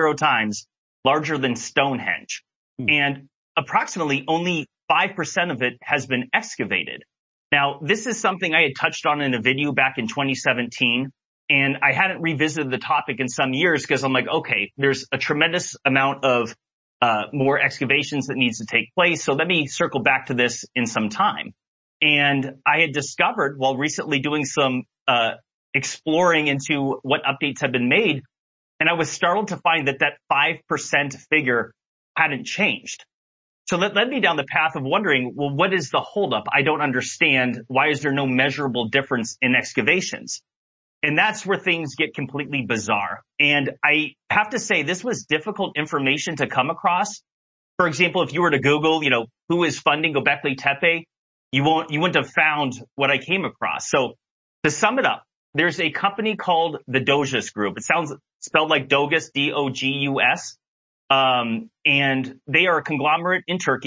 larger than Stonehenge. And approximately only 5% of it has been excavated. Now, this is something I had touched on in a video back in 2017, and I hadn't revisited the topic in some years because I'm like, okay, there's a tremendous amount of more excavations that needs to take place. So let me circle back to this in some time. And I had discovered while recently doing some exploring into what updates had been made, and I was startled to find that 5% figure hadn't changed. So that led me down the path of wondering, well, what is the holdup? I don't understand. Why is there no measurable difference in excavations? And that's where things get completely bizarre. And I have to say, this was difficult information to come across. For example, if you were to Google, who is funding Göbekli Tepe, you wouldn't have found what I came across. So to sum it up, there's a company called the Dogus Group. It sounds spelled like Dogus, D-O-G-U-S. And they are a conglomerate in Turkey.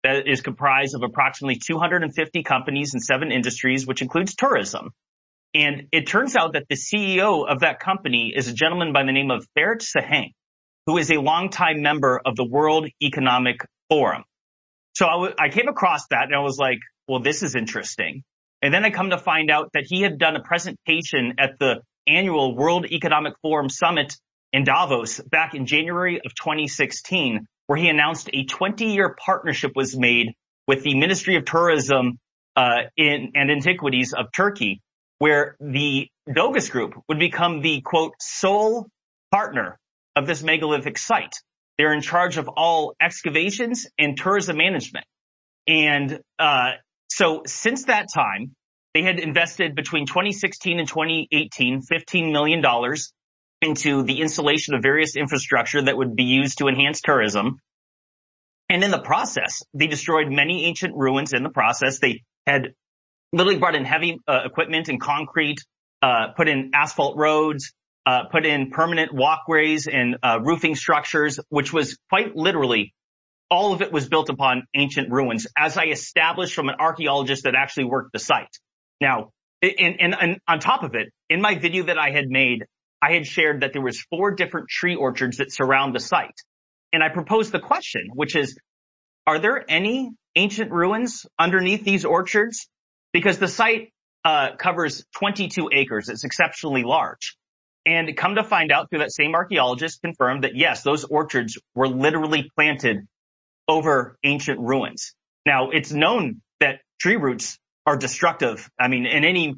that is comprised of approximately 250 companies in 7 industries, which includes tourism. And it turns out that the CEO of that company is a gentleman by the name of Ferit Sahang, who is a longtime member of the World Economic Forum. So I came across that and I was like, well, this is interesting. And then I come to find out that he had done a presentation at the annual World Economic Forum Summit in Davos back in January of 2016, where he announced a 20-year partnership was made with the Ministry of Tourism and Antiquities of Turkey, where the Dogus Group would become the, quote, sole partner of this megalithic site. They're in charge of all excavations and tourism management. And so since that time, they had invested between 2016 and 2018, $15 million into the installation of various infrastructure that would be used to enhance tourism. And in the process, they destroyed many ancient ruins in the process. They had literally brought in heavy equipment and concrete, put in asphalt roads, put in permanent walkways and roofing structures, which was quite literally all of it was built upon ancient ruins, as I established from an archaeologist that actually worked the site. Now, and on top of it, in my video that I had made, I had shared that there was 4 different tree orchards that surround the site. And I proposed the question, which is, are there any ancient ruins underneath these orchards? Because the site covers 22 acres. It's exceptionally large. And come to find out through that same archaeologist confirmed that, yes, those orchards were literally planted over ancient ruins. Now, it's known that tree roots are destructive. I mean, in any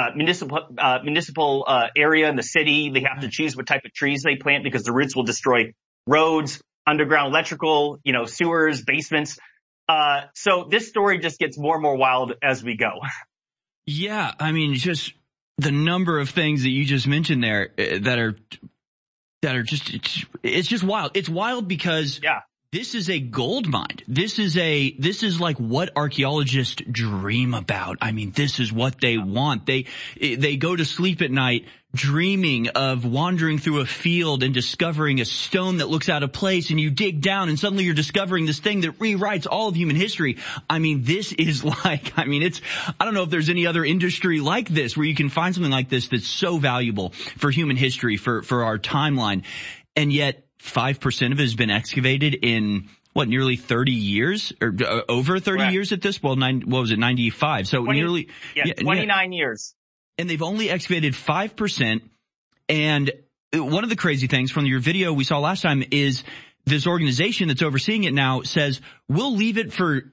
municipal area in the city, they have to choose what type of trees they plant because the roots will destroy roads, underground electrical, sewers, basements. So this story just gets more and more wild as we go. Yeah, I mean, just the number of things that you just mentioned there that are just, it's just wild. It's wild because this is a gold mine. This is like what archaeologists dream about. I mean, this is what they want. They go to sleep at night dreaming of wandering through a field and discovering a stone that looks out of place, and you dig down and suddenly you're discovering this thing that rewrites all of human history. I mean, this is like, I don't know if there's any other industry like this where you can find something like this that's so valuable for human history, for our timeline. And yet 5% of it has been excavated in nearly 30 years or over 30 years at this? Well, 95? So 29 years. And they've only excavated 5%. And one of the crazy things from your video we saw last time is this organization that's overseeing it now says, we'll leave it for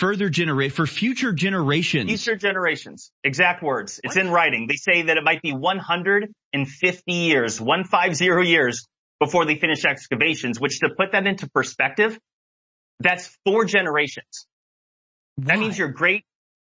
future generations. Future generations. Exact words. It's in writing. They say that it might be 150 years, 150 years before they finish excavations, which, to put that into perspective, that's 4 generations. That means your great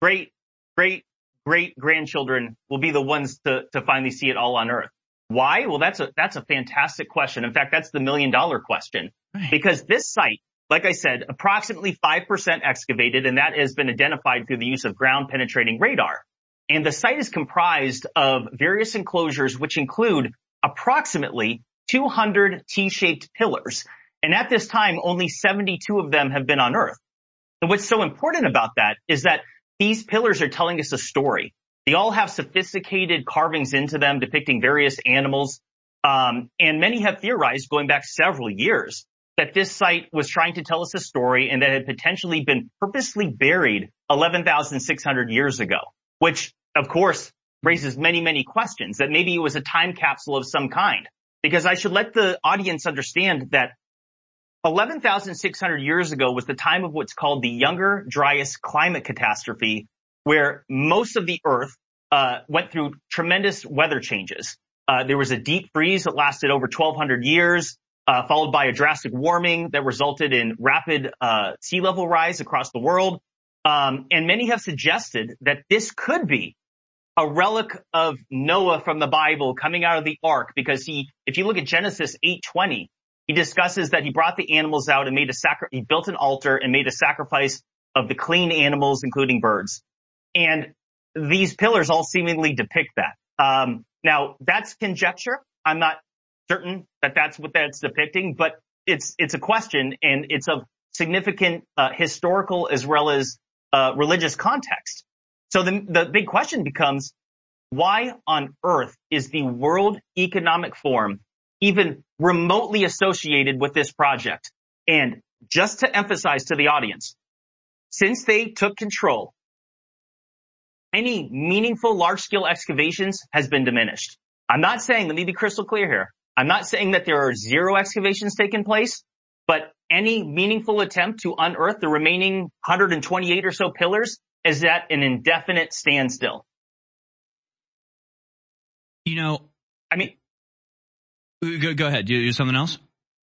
grandchildren will be the ones to finally see it all on Earth. Why? Well, that's a fantastic question. In fact, that's the $1 million question. Right. Because this site, like I said, approximately 5% excavated, and that has been identified through the use of ground penetrating radar. And the site is comprised of various enclosures, which include approximately 200 T-shaped pillars. And at this time, only 72 of them have been unearthed. And what's so important about that is that these pillars are telling us a story. They all have sophisticated carvings into them depicting various animals. And many have theorized, going back several years, that this site was trying to tell us a story and that had potentially been purposely buried 11,600 years ago, which, of course, raises many, many questions, that maybe it was a time capsule of some kind. Because I should let the audience understand that 11,600 years ago was the time of what's called the Younger Dryas climate catastrophe, where most of the Earth went through tremendous weather changes. There was a deep freeze that lasted over 1,200 years, followed by a drastic warming that resulted in rapid sea level rise across the world. And many have suggested that this could be a relic of Noah from the Bible coming out of the ark, because if you look at Genesis 8:20, he discusses that he brought the animals out and he built an altar and made a sacrifice of the clean animals, including birds. And these pillars all seemingly depict that. Now, that's conjecture. I'm not certain that that's what that's depicting, but it's a question, and it's of significant historical as well as religious context. So the big question becomes, why on earth is the World Economic Forum even remotely associated with this project? And just to emphasize to the audience, since they took control, any meaningful large-scale excavations has been diminished. I'm not saying, let me be crystal clear here, I'm not saying that there are 0 excavations taking place, but any meaningful attempt to unearth the remaining 128 or so pillars is at an indefinite standstill. You know, I mean, go ahead. You something else?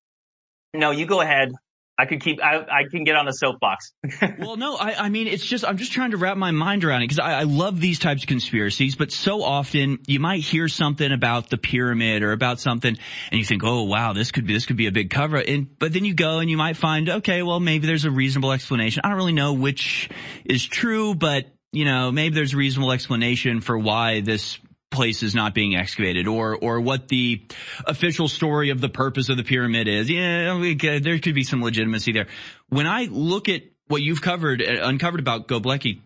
No, you go ahead. I can get on the soapbox. Well, no, I mean, I'm just trying to wrap my mind around it because I love these types of conspiracies, but so often you might hear something about the pyramid or about something and you think, oh, wow, this could be a big cover. But then you go and you might find, okay, well, maybe there's a reasonable explanation. I don't really know which is true, but maybe there's a reasonable explanation for why this place is not being excavated or what the official story of the purpose of the pyramid is. Yeah, there could be some legitimacy there. When I look at what you've uncovered about Göbekli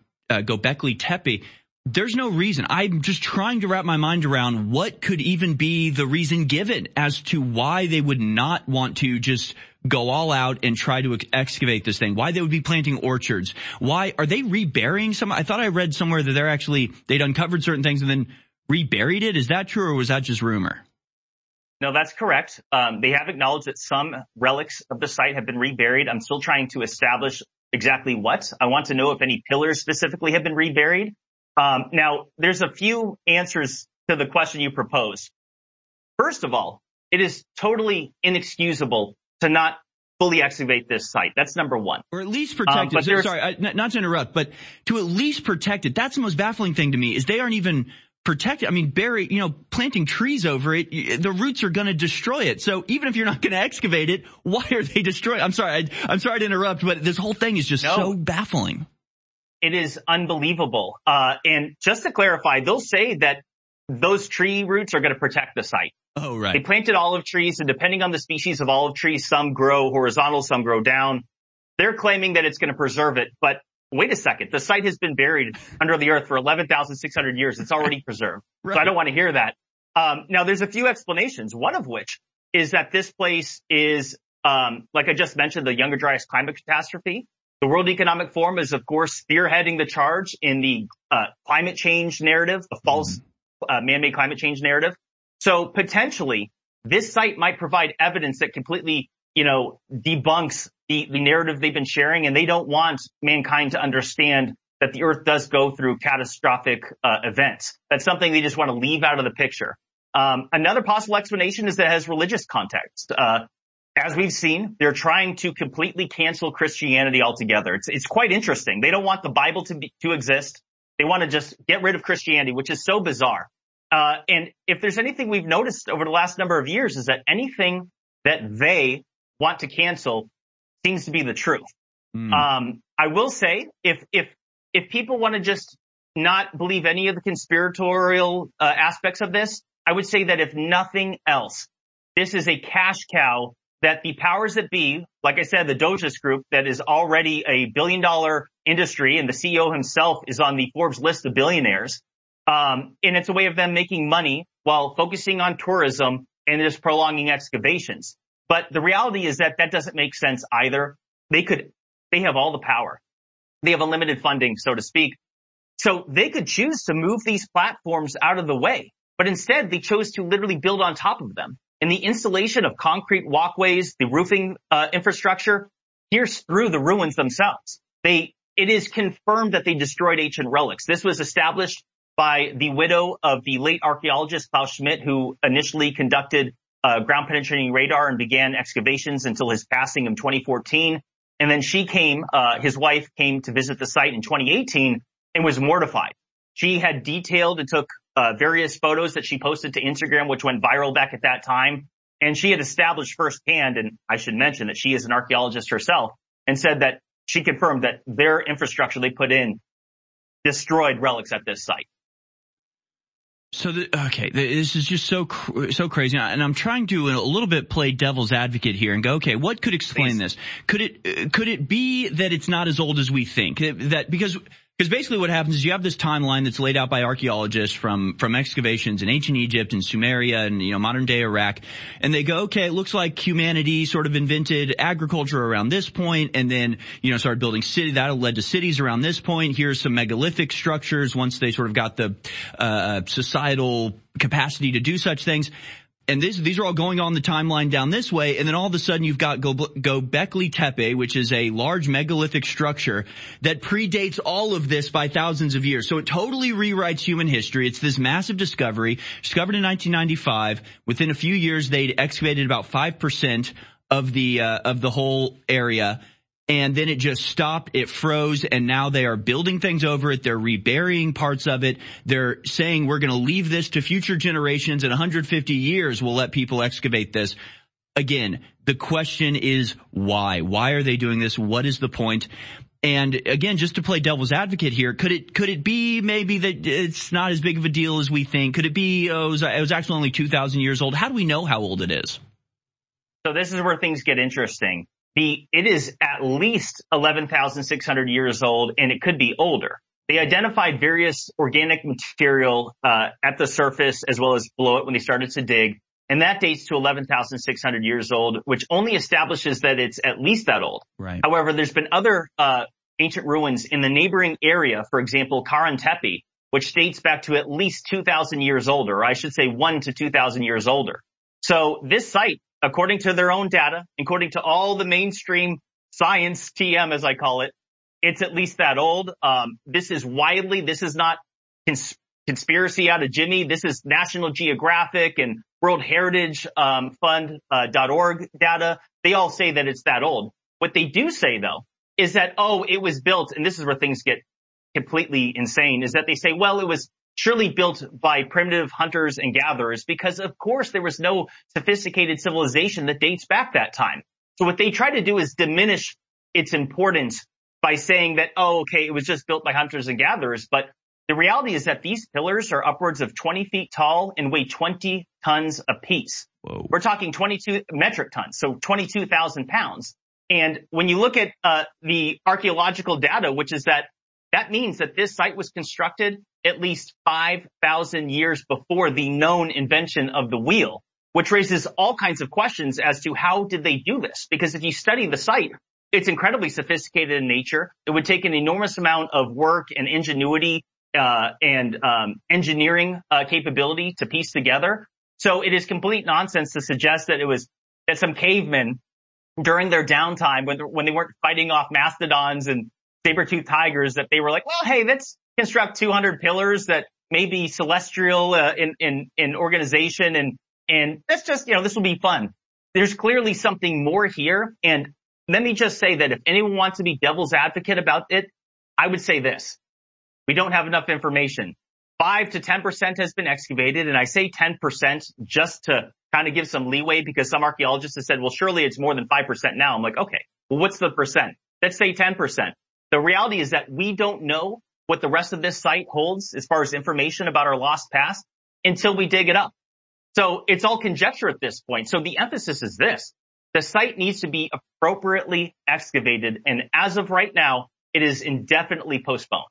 Tepe, there's no reason. I'm just trying to wrap my mind around what could even be the reason given as to why they would not want to just go all out and try to excavate this thing, why they would be planting orchards. Why are they reburying some? I thought I read somewhere that they'd uncovered certain things and then reburied it. Is that true or was that just rumor? No, that's correct. They have acknowledged that some relics of the site have been reburied. I'm still trying to establish exactly what. I want to know if any pillars specifically have been reburied. Now, there's a few answers to the question you propose. First of all, it is totally inexcusable to not fully excavate this site. That's number one. Or at least protect it. Sorry, not to interrupt, but to at least protect it. That's the most baffling thing to me is they aren't even protect it. I mean, planting trees over it, the roots are going to destroy it. So even if you're not going to excavate it, why are they destroying? I'm sorry to interrupt, but this whole thing is just so baffling. It is unbelievable. And just to clarify, they'll say that those tree roots are going to protect the site. Oh, right. They planted olive trees, and depending on the species of olive trees, some grow horizontal, some grow down. They're claiming that it's going to preserve it, but wait a second. The site has been buried under the earth for 11,600 years. It's already preserved. Right. So I don't want to hear that. Now, there's a few explanations, one of which is that this place is, like I just mentioned, the Younger Dryas climate catastrophe. The World Economic Forum is, of course, spearheading the charge in the climate change narrative, the false man-made climate change narrative. So potentially, this site might provide evidence that completely, debunks the narrative they've been sharing, and they don't want mankind to understand that the earth does go through catastrophic events. That's something they just want to leave out of the picture. Another possible explanation is that it has religious context. As we've seen, they're trying to completely cancel Christianity altogether. It's quite interesting. They don't want the Bible to exist. They want to just get rid of Christianity, which is so bizarre. And if there's anything we've noticed over the last number of years is that anything that they want to cancel seems to be the truth. I will say, if people want to just not believe any of the conspiratorial aspects of this, I would say that if nothing else, this is a cash cow that the powers that be, like I said, the Doges Group, that is already a $1 billion industry, and the CEO himself is on the Forbes list of billionaires. And it's a way of them making money while focusing on tourism and just prolonging excavations. But the reality is that doesn't make sense either. They have all the power. They have unlimited funding, so to speak. So they could choose to move these platforms out of the way, but instead they chose to literally build on top of them. And the installation of concrete walkways, the roofing infrastructure, pierced through the ruins themselves. It is confirmed that they destroyed ancient relics. This was established by the widow of the late archaeologist Klaus Schmidt, who initially conducted ground penetrating radar and began excavations until his passing in 2014. And then his wife came to visit the site in 2018 and was mortified. She had detailed and took various photos that she posted to Instagram, which went viral back at that time. And she had established firsthand, and I should mention that she is an archaeologist herself, and said that she confirmed that their infrastructure they put in destroyed relics at this site. So, this is just so crazy. And I'm trying to a little bit play devil's advocate here and go, okay, what could explain this? Could it be that it's not as old as we think? Because basically what happens is you have this timeline that's laid out by archaeologists from excavations in ancient Egypt and Sumeria and, modern day Iraq. And they go, okay, it looks like humanity sort of invented agriculture around this point and then, started building cities. That led to cities around this point. Here's some megalithic structures once they sort of got the, societal capacity to do such things. And these are all going on the timeline down this way, and then all of a sudden you've got Göbekli Tepe, which is a large megalithic structure that predates all of this by thousands of years. So it totally rewrites human history. It's this massive discovery, discovered in 1995. Within a few years, they'd excavated about 5% of the whole area. And then it just stopped, it froze, and now they are building things over it. They're reburying parts of it. They're saying we're going to leave this to future generations. In 150 years, we'll let people excavate this. Again, the question is why? Why are they doing this? What is the point? And again, just to play devil's advocate here, could it be maybe that it's not as big of a deal as we think? Could it be, it was actually only 2,000 years old? How do we know how old it is? So this is where things get interesting. It is at least 11,600 years old, and it could be older. They identified various organic material at the surface as well as below it when they started to dig, and that dates to 11,600 years old, which only establishes that it's at least that old. Right. However, there's been other ancient ruins in the neighboring area, for example, Kara Tepe, which dates back to at least 2,000 years older, or I should say 1 to 2,000 years older. So this site, according to their own data, according to all the mainstream science, TM as I call it, it's at least that old. This is not conspiracy out of Jimmy. This is National Geographic and World Heritage Fund.org data. They all say that it's that old. What they do say, though, is that, it was built, and this is where things get completely insane, is that they say, well, it was surely built by primitive hunters and gatherers because, of course, there was no sophisticated civilization that dates back that time. So what they try to do is diminish its importance by saying that, it was just built by hunters and gatherers. But the reality is that these pillars are upwards of 20 feet tall and weigh 20 tons apiece. Whoa. We're talking 22 metric tons, so 22,000 pounds. And when you look at the archaeological data, which is that means that this site was constructed at least 5,000 years before the known invention of the wheel, which raises all kinds of questions as to how did they do this? Because if you study the site, it's incredibly sophisticated in nature. It would take an enormous amount of work and ingenuity and engineering capability to piece together. So it is complete nonsense to suggest that that some cavemen during their downtime when they weren't fighting off mastodons and saber-toothed tigers, that they were like, well, hey, let's construct 200 pillars that may be celestial in organization, and that's just, this will be fun. There's clearly something more here, and let me just say that if anyone wants to be devil's advocate about it, I would say this. We don't have enough information. 5 to 10% has been excavated, and I say 10% just to kind of give some leeway because some archaeologists have said, well, surely it's more than 5% now. I'm like, okay, well, what's the percent? Let's say 10%. The reality is that we don't know what the rest of this site holds as far as information about our lost past until we dig it up. So it's all conjecture at this point. So the emphasis is this. The site needs to be appropriately excavated, and as of right now, it is indefinitely postponed.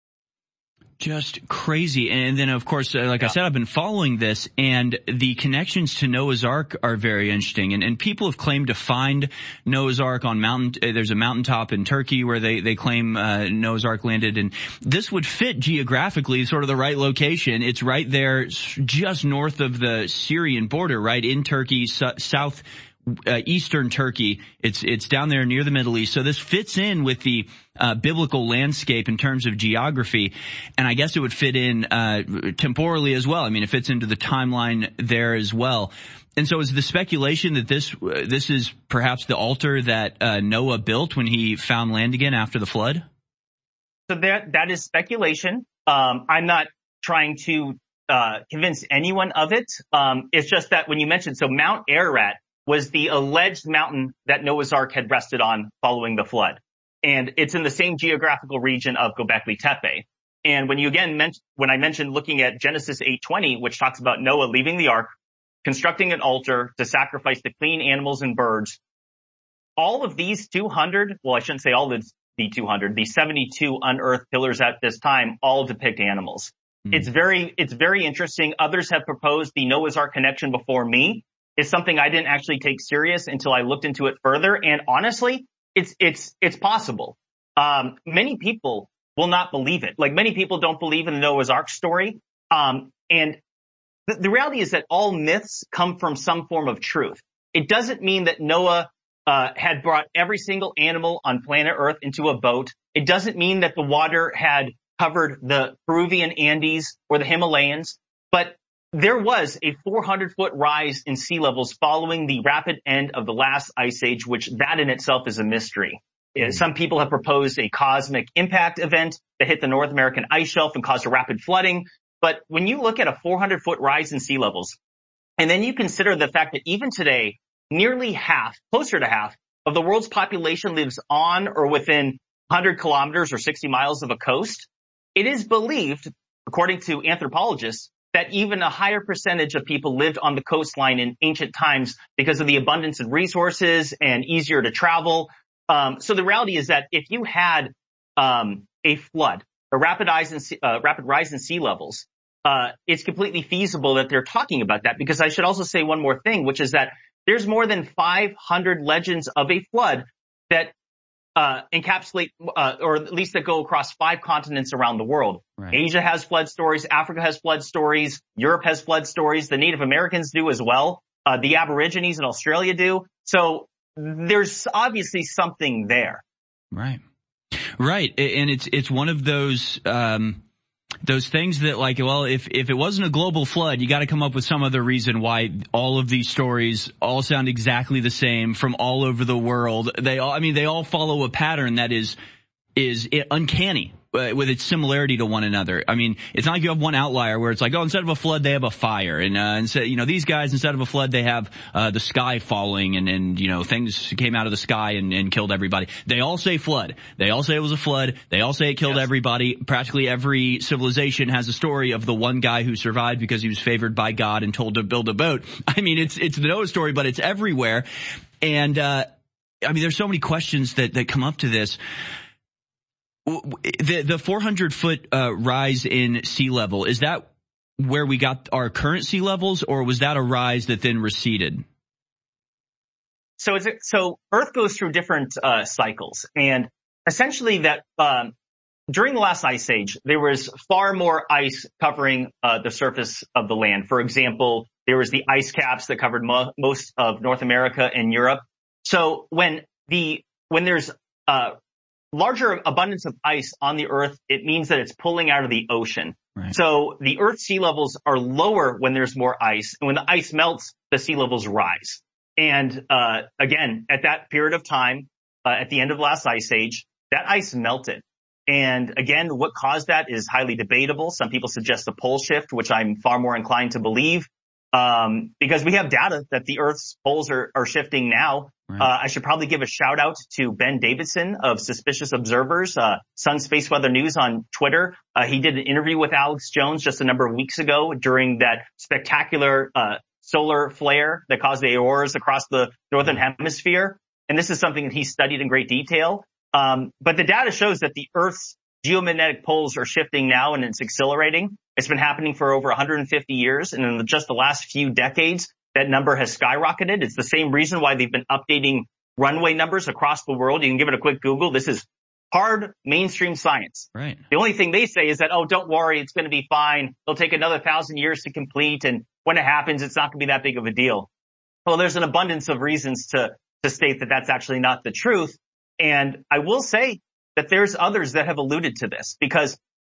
Just crazy. And then, of course, I said, I've been following this, and the connections to Noah's Ark are very interesting. And people have claimed to find Noah's Ark on there's a mountaintop in Turkey where they claim Noah's Ark landed. And this would fit geographically, sort of the right location. It's right there, just north of the Syrian border, right in Turkey, south eastern Turkey. It's down there near the Middle East. So this fits in with the biblical landscape in terms of geography, and I guess it would fit in temporally as well. I mean, it fits into the timeline there as well. And so is the speculation that this is perhaps the altar that Noah built when he found land again after the flood? So that is speculation. I'm not trying to convince anyone of it. It's just that when you mentioned, so Mount Ararat was the alleged mountain that Noah's Ark had rested on following the flood. And it's in the same geographical region of Göbekli Tepe. And when I mentioned looking at Genesis 8:20, which talks about Noah leaving the ark, constructing an altar to sacrifice the clean animals and birds, all of these 200, well, I shouldn't say all of the 200, the 72 unearthed pillars at this time all depict animals. It's very interesting. Others have proposed the Noah's Ark connection before me. It's something I didn't actually take serious until I looked into it further. And honestly, it's possible. Many people will not believe it. Like, many people don't believe in the Noah's Ark story. And the reality is that all myths come from some form of truth. It doesn't mean that Noah had brought every single animal on planet Earth into a boat. It doesn't mean that the water had covered the Peruvian Andes or the Himalayas, but there was a 400-foot rise in sea levels following the rapid end of the last ice age, which that in itself is a mystery. Some people have proposed a cosmic impact event that hit the North American ice shelf and caused a rapid flooding. But when you look at a 400-foot rise in sea levels, and then you consider the fact that even today, nearly half, closer to half, of the world's population lives on or within 100 kilometers or 60 miles of a coast, it is believed, according to anthropologists, that even a higher percentage of people lived on the coastline in ancient times because of the abundance of resources and easier to travel. So the reality is that if you had a flood, a rapid rise in sea levels, it's completely feasible that they're talking about that. Because I should also say one more thing, which is that there's more than 500 legends of a flood that encapsulate, or at least that go across 5 continents around the world. Right. Asia has flood stories. Africa has flood stories. Europe has flood stories. The Native Americans do as well. The Aborigines in Australia do. So there's obviously something there. Right. Right. And it's one of those things that, like, well, if it wasn't a global flood, you got to come up with some other reason why all of these stories all sound exactly the same from all over the world. They all follow a pattern that is uncanny with its similarity to one another. I mean, it's not like you have one outlier where it's like, oh, instead of a flood, they have a fire. And, instead, these guys, instead of a flood, they have, the sky falling and, things came out of the sky and killed everybody. They all say flood. They all say it was a flood. They all say it killed everybody. Practically every civilization has a story of the one guy who survived because he was favored by God and told to build a boat. I mean, it's the Noah story, but it's everywhere. And, there's so many questions that come up to this. The 400-foot rise in sea level, is that where we got our current sea levels, or was that a rise that then receded? So Earth goes through different cycles, and essentially that during the last ice age, there was far more ice covering the surface of the land. For example, there was the ice caps that covered most of North America and Europe. So when there's larger abundance of ice on the Earth, it means that it's pulling out of the ocean. Right. So the Earth's sea levels are lower when there's more ice, and when the ice melts, the sea levels rise. And again, at that period of time, at the end of the last ice age, that ice melted. And again, what caused that is highly debatable. Some people suggest a pole shift, which I'm far more inclined to believe, because we have data that the Earth's poles are shifting now. Right. I should probably give a shout out to Ben Davidson of Suspicious Observers, Sun Space Weather News on Twitter. He did an interview with Alex Jones just a number of weeks ago during that spectacular solar flare that caused the auroras across the northern hemisphere. And this is something that he studied in great detail. But the data shows that the Earth's geomagnetic poles are shifting now, and it's accelerating. It's been happening for over 150 years. And in just the last few decades, that number has skyrocketed. It's the same reason why they've been updating runway numbers across the world. You can give it a quick Google. This is hard mainstream science. Right. The only thing they say is that, oh, don't worry, it's going to be fine. It'll take another 1,000 years to complete. And when it happens, it's not going to be that big of a deal. Well, there's an abundance of reasons to state that that's actually not the truth. And I will say that there's others that have alluded to this, because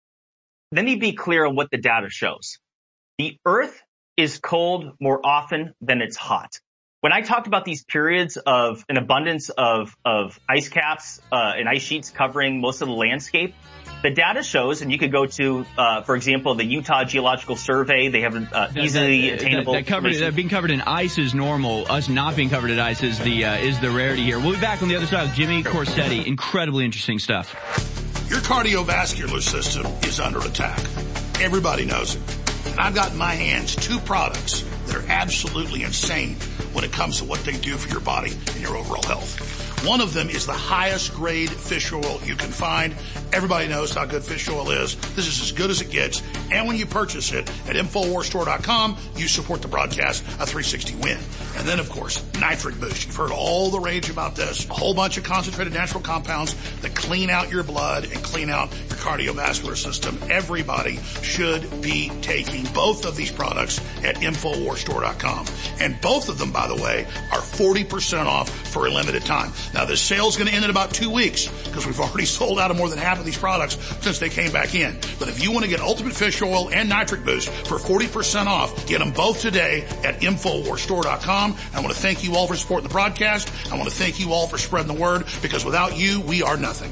let me be clear on what the data shows. The Earth is cold more often than it's hot. When I talked about these periods of an abundance of ice caps and ice sheets covering most of the landscape, the data shows, and you could go to, for example, the Utah Geological Survey. They have easily attainable. That being covered in ice is normal. Us not being covered in ice is the rarity here. We'll be back on the other side with Jimmy Corsetti. Incredibly interesting stuff. Your cardiovascular system is under attack. Everybody knows it. And I've got in my hands 2 products that are absolutely insane when it comes to what they do for your body and your overall health. One of them is the highest grade fish oil you can find. Everybody knows how good fish oil is. This is as good as it gets. And when you purchase it at InfoWarsStore.com, you support the broadcast, a 360 win. And then, of course, Nitric Boost. You've heard all the rage about this. A whole bunch of concentrated natural compounds that clean out your blood and clean out your cardiovascular system. Everybody should be taking both of these products at InfoWarsStore.com. And both of them, by the way, are 40% off for a limited time. Now, this sale's going to end in about 2 weeks because we've already sold out of more than half of these products since they came back in. But if you want to get Ultimate Fish Oil and Nitric Boost for 40% off, get them both today at InfoWarsStore.com. I want to thank you all for supporting the broadcast. I want to thank you all for spreading the word, because without you, we are nothing.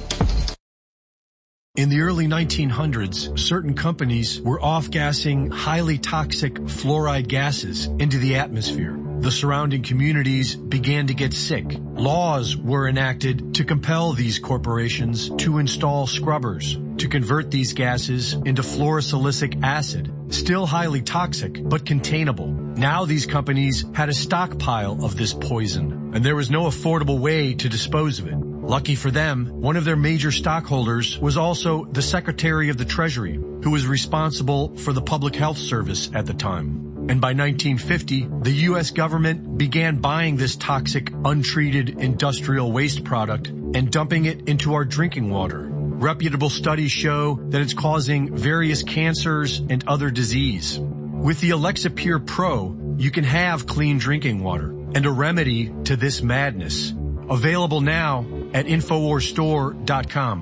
In the early 1900s, certain companies were off-gassing highly toxic fluoride gases into the atmosphere. The surrounding communities began to get sick. Laws were enacted to compel these corporations to install scrubbers to convert these gases into fluorosilicic acid, still highly toxic, but containable. Now these companies had a stockpile of this poison, and there was no affordable way to dispose of it. Lucky for them, one of their major stockholders was also the Secretary of the Treasury, who was responsible for the Public Health Service at the time. And by 1950, the U.S. government began buying this toxic, untreated industrial waste product and dumping it into our drinking water. Reputable studies show that it's causing various cancers and other disease. With the Alexa Pure Pro, you can have clean drinking water and a remedy to this madness. Available now at InfoWarsStore.com.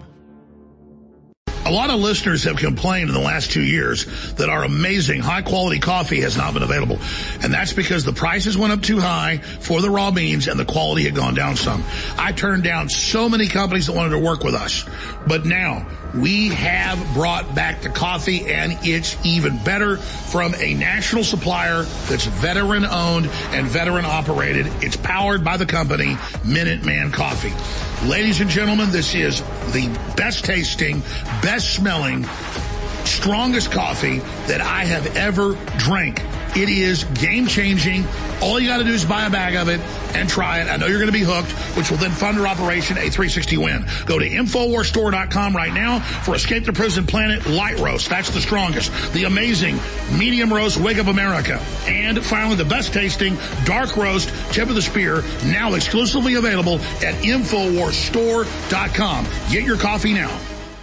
A lot of listeners have complained in the last 2 years that our amazing high-quality coffee has not been available. And that's because the prices went up too high for the raw beans and the quality had gone down some. I turned down so many companies that wanted to work with us. But now we have brought back the coffee, and it's even better from a national supplier that's veteran-owned and veteran-operated. It's powered by the company Minuteman Coffee. Ladies and gentlemen, this is the best-tasting, best-smelling, strongest coffee that I have ever drank. It is game-changing. All you got to do is buy a bag of it and try it. I know you're going to be hooked, which will then fund our operation, a 360 win. Go to InfoWarsStore.com right now for Escape the Prison Planet Light Roast. That's the strongest. The amazing Medium Roast Wake Up America. And finally, the best-tasting Dark Roast Tip of the Spear, now exclusively available at InfoWarsStore.com. Get your coffee now.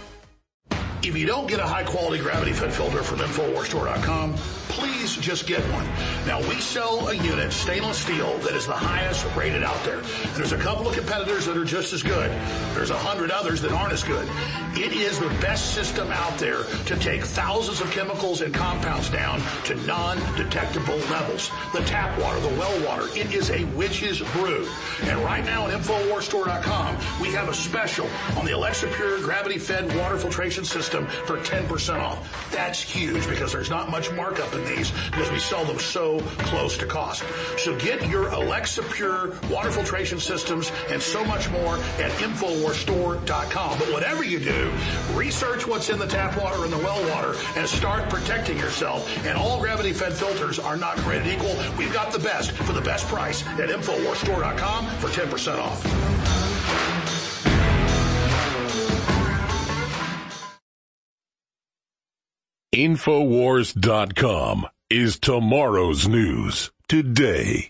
If you don't get a high-quality gravity-fed filter from InfoWarsStore.com, please just get one. Now, we sell a unit, stainless steel, that is the highest rated out there. There's a couple of competitors that are just as good. There's 100 others that aren't as good. It is the best system out there to take thousands of chemicals and compounds down to non-detectable levels. The tap water, the well water, it is a witch's brew. And right now at InfoWarsStore.com, we have a special on the Alexa Pure gravity-fed water filtration system for 10% off. That's huge because there's not much markup in these because we sell them so close to cost. So get your Alexa Pure water filtration systems and so much more at InfoWarsStore.com. But whatever you do, research what's in the tap water and the well water and start protecting yourself. And all gravity-fed filters are not created equal. We've got the best for the best price at InfoWarsStore.com for 10% off. Infowars.com is tomorrow's news today.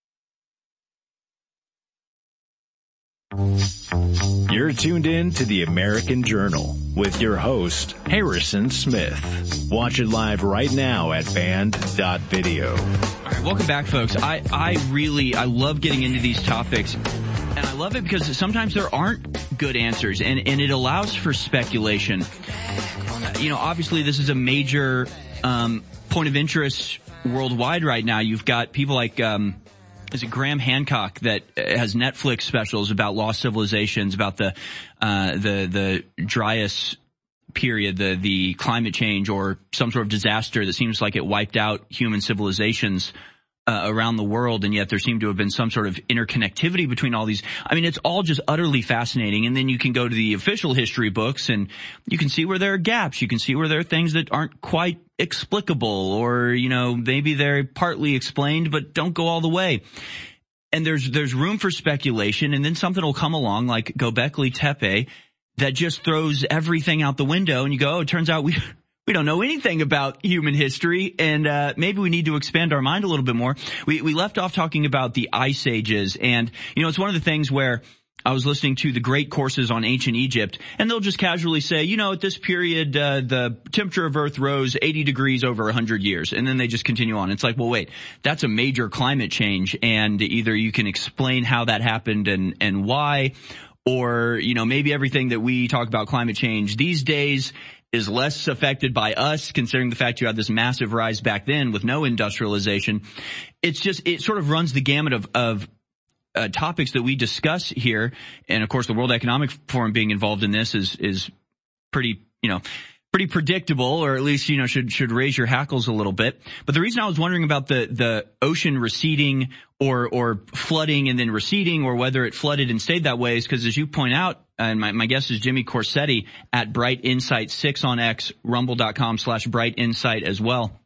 You're tuned in to the American Journal with your host, Harrison Smith. Watch it live right now at band.video. All right, welcome back, folks. I love getting into these topics, and I love it because sometimes there aren't good answers, and it allows for speculation. You know, obviously this is a major point of interest worldwide right now. You've got people like is it Graham Hancock that has Netflix specials about lost civilizations, about the Dryas period, the climate change or some sort of disaster that seems like it wiped out human civilizations around the world, and yet there seemed to have been some sort of interconnectivity between all these. I mean, it's all just utterly fascinating. And then you can go to the official history books and you can see where there are gaps. You can see where there are things that aren't quite explicable, or, you know, maybe they're partly explained but don't go all the way. And there's room for speculation, and then something will come along like Göbekli Tepe that just throws everything out the window, and you go, oh, it turns out we don't know anything about human history, and maybe we need to expand our mind a little bit more. We left off talking about the ice ages, and, you know, it's one of the things where I was listening to the great courses on ancient Egypt, and they'll just casually say, you know, at this period, the temperature of Earth rose 80 degrees over 100 years, and then they just continue on. It's like, well, wait, that's a major climate change, and either you can explain how that happened and why, or, you know, maybe everything that we talk about climate change these days is less affected by us, considering the fact you had this massive rise back then with no industrialization. It's just, it sort of runs the gamut of topics that we discuss here. And of course, the World Economic Forum being involved in this is pretty, you know, pretty predictable, or at least, you know, should raise your hackles a little bit. But the reason I was wondering about the ocean receding or flooding and then receding, or whether it flooded and stayed that way, is because, as you point out, and my guest is Jimmy Corsetti at Bright Insight 6 on X, rumble.com/Bright Insight as well,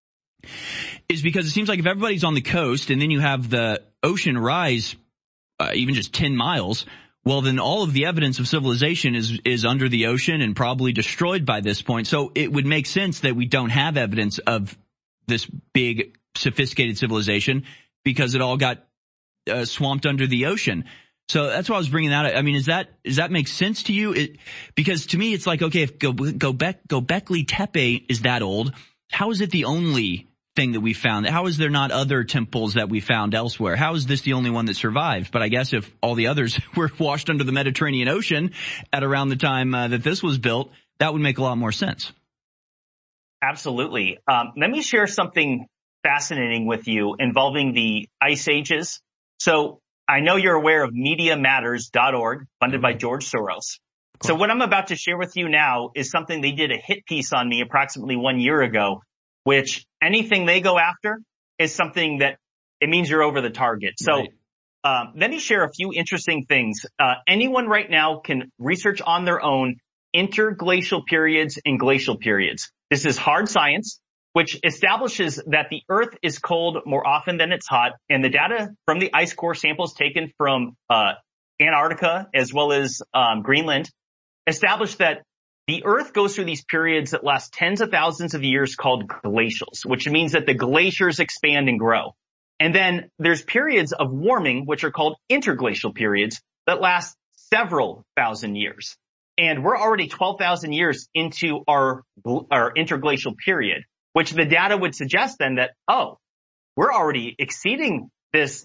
is because it seems like if everybody's on the coast and then you have the ocean rise even just 10 miles, well, then all of the evidence of civilization is under the ocean and probably destroyed by this point. So it would make sense that we don't have evidence of this big, sophisticated civilization because it all got swamped under the ocean. So that's why I was bringing that up. I mean, does that make sense to you? Because to me, it's like, okay, if Göbekli Tepe is that old, how is it the only thing that we found? How is there not other temples that we found elsewhere? How is this the only one that survived? But I guess if all the others were washed under the Mediterranean Ocean at around the time that this was built, that would make a lot more sense. Absolutely. Let me share something fascinating with you involving the ice ages. So I know you're aware of MediaMatters.org, funded by George Soros. So what I'm about to share with you now is something they did a hit piece on me approximately 1 year ago, which anything they go after is something that it means you're over the target. So let me share a few interesting things. Anyone right now can research on their own interglacial periods and glacial periods. This is hard science, which establishes that the Earth is cold more often than it's hot. And the data from the ice core samples taken from Antarctica as well as Greenland established that the Earth goes through these periods that last tens of thousands of years called glacials, which means that the glaciers expand and grow. And then there's periods of warming, which are called interglacial periods that last several thousand years. And we're already 12,000 years into our interglacial period, which the data would suggest then that, oh, we're already exceeding this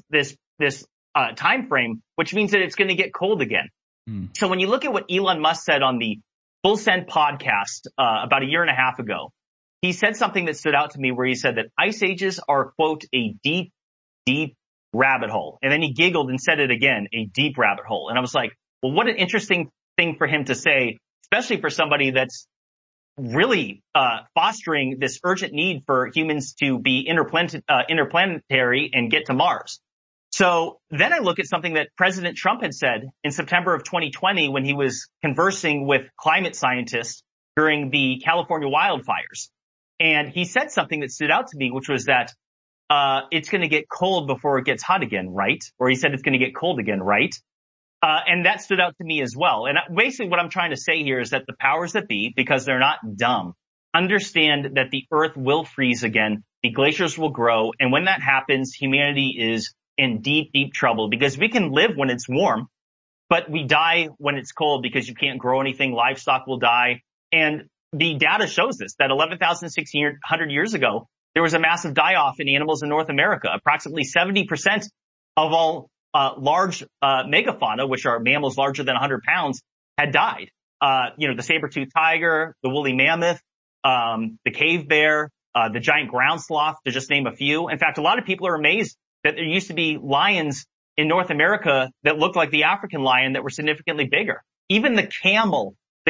time frame, which means that it's going to get cold again. So when you look at what Elon Musk said on the Full Send podcast about a year and a half ago, he said something that stood out to me where he said that ice ages are, quote, a deep, deep rabbit hole. And then he giggled and said it again, a deep rabbit hole. And I was like, well, what an interesting thing for him to say, especially for somebody that's really fostering this urgent need for humans to be interplanetary and get to Mars. So then I look at something that President Trump had said in September of 2020 when he was conversing with climate scientists during the California wildfires. And he said something that stood out to me, which was that it's going to get cold before it gets hot again, right? Or he said it's going to get cold again, right? And that stood out to me as well. And basically what I'm trying to say here is that the powers that be, because they're not dumb, understand that the Earth will freeze again, the glaciers will grow, and when that happens, humanity is in deep, deep trouble, because we can live when it's warm, but we die when it's cold because you can't grow anything. Livestock will die. And the data shows this, that 11,600 years ago, there was a massive die-off in animals in North America. Approximately 70% of all large megafauna, which are mammals larger than 100 pounds, had died. The saber-toothed tiger, the woolly mammoth, the cave bear, the giant ground sloth, to just name a few. In fact, a lot of people are amazed that there used to be lions in North America that looked like the African lion that were significantly bigger. Even the camel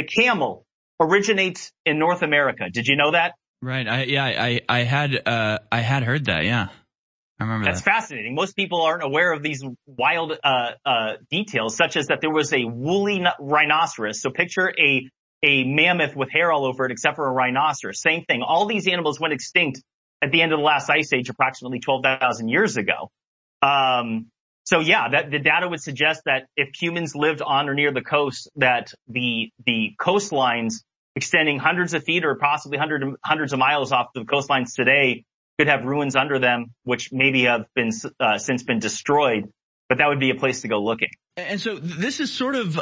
originates in North America. Did you know that? Right. I had heard that. Yeah. I remember That's fascinating. Most people aren't aware of these wild details, such as that there was a woolly rhinoceros. So picture a mammoth with hair all over it, except for a rhinoceros. Same thing. All these animals went extinct at the end of the last ice age, approximately 12,000 years ago. So yeah, that the data would suggest that if humans lived on or near the coast, that the coastlines extending hundreds of feet or possibly hundreds of miles off the coastlines today could have ruins under them, which maybe have been since been destroyed. But that would be a place to go looking. And so this is sort of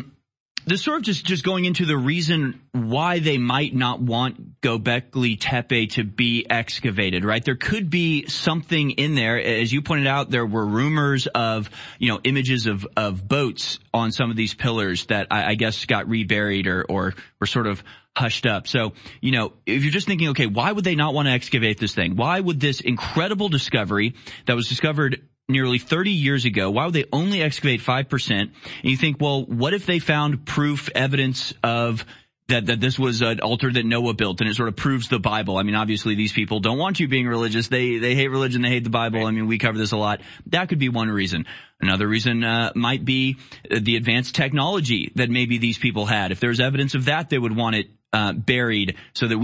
just going into the reason why they might not want Göbekli Tepe to be excavated, right? There could be something in there. As you pointed out, there were rumors of, images of boats on some of these pillars that I guess got reburied or were sort of hushed up. So, if you're just thinking, okay, why would they not want to excavate this thing? Why would this incredible discovery that was discovered nearly 30 years ago, why would they only excavate 5%? And you think, well, what if they found evidence of that this was an altar that Noah built and it sort of proves the Bible? I mean, obviously these people don't want you being religious. They hate religion. They hate the Bible. I mean, we cover this a lot. That could be one reason. Another reason might be the advanced technology that maybe these people had. If there's evidence of that, they would want it buried so that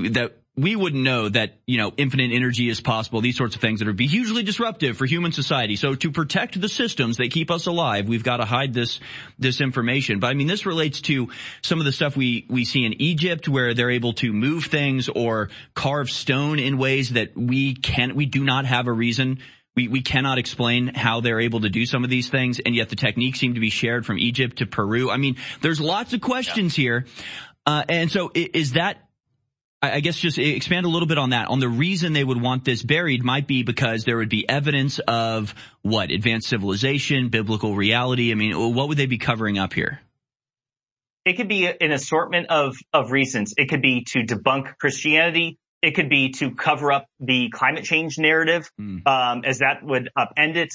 we wouldn't know that, infinite energy is possible, these sorts of things that would be hugely disruptive for human society. So to protect the systems that keep us alive, we've got to hide this information. But I mean, this relates to some of the stuff we see in Egypt where they're able to move things or carve stone in ways that we do not have a reason. We cannot explain how they're able to do some of these things, and yet the techniques seem to be shared from Egypt to Peru. I mean, there's lots of questions here. And so is that, I guess just expand a little bit on that. On the reason they would want this buried might be because there would be evidence of what? Advanced civilization, biblical reality. I mean, what would they be covering up here? It could be an assortment of reasons. It could be to debunk Christianity. It could be to cover up the climate change narrative, as that would upend it.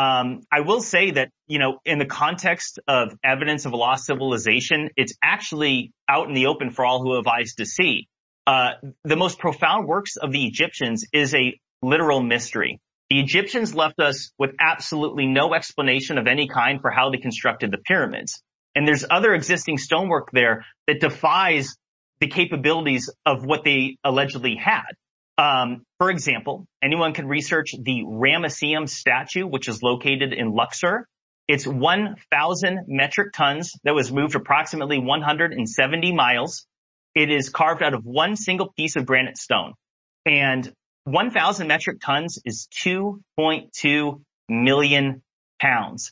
I will say that, in the context of evidence of a lost civilization, it's actually out in the open for all who have eyes to see. The most profound works of the Egyptians is a literal mystery. The Egyptians left us with absolutely no explanation of any kind for how they constructed the pyramids. And there's other existing stonework there that defies the capabilities of what they allegedly had. For example, anyone can research the Ramesseum statue, which is located in Luxor. It's 1,000 metric tons that was moved approximately 170 miles. It is carved out of one single piece of granite stone. And 1,000 metric tons is 2.2 million pounds.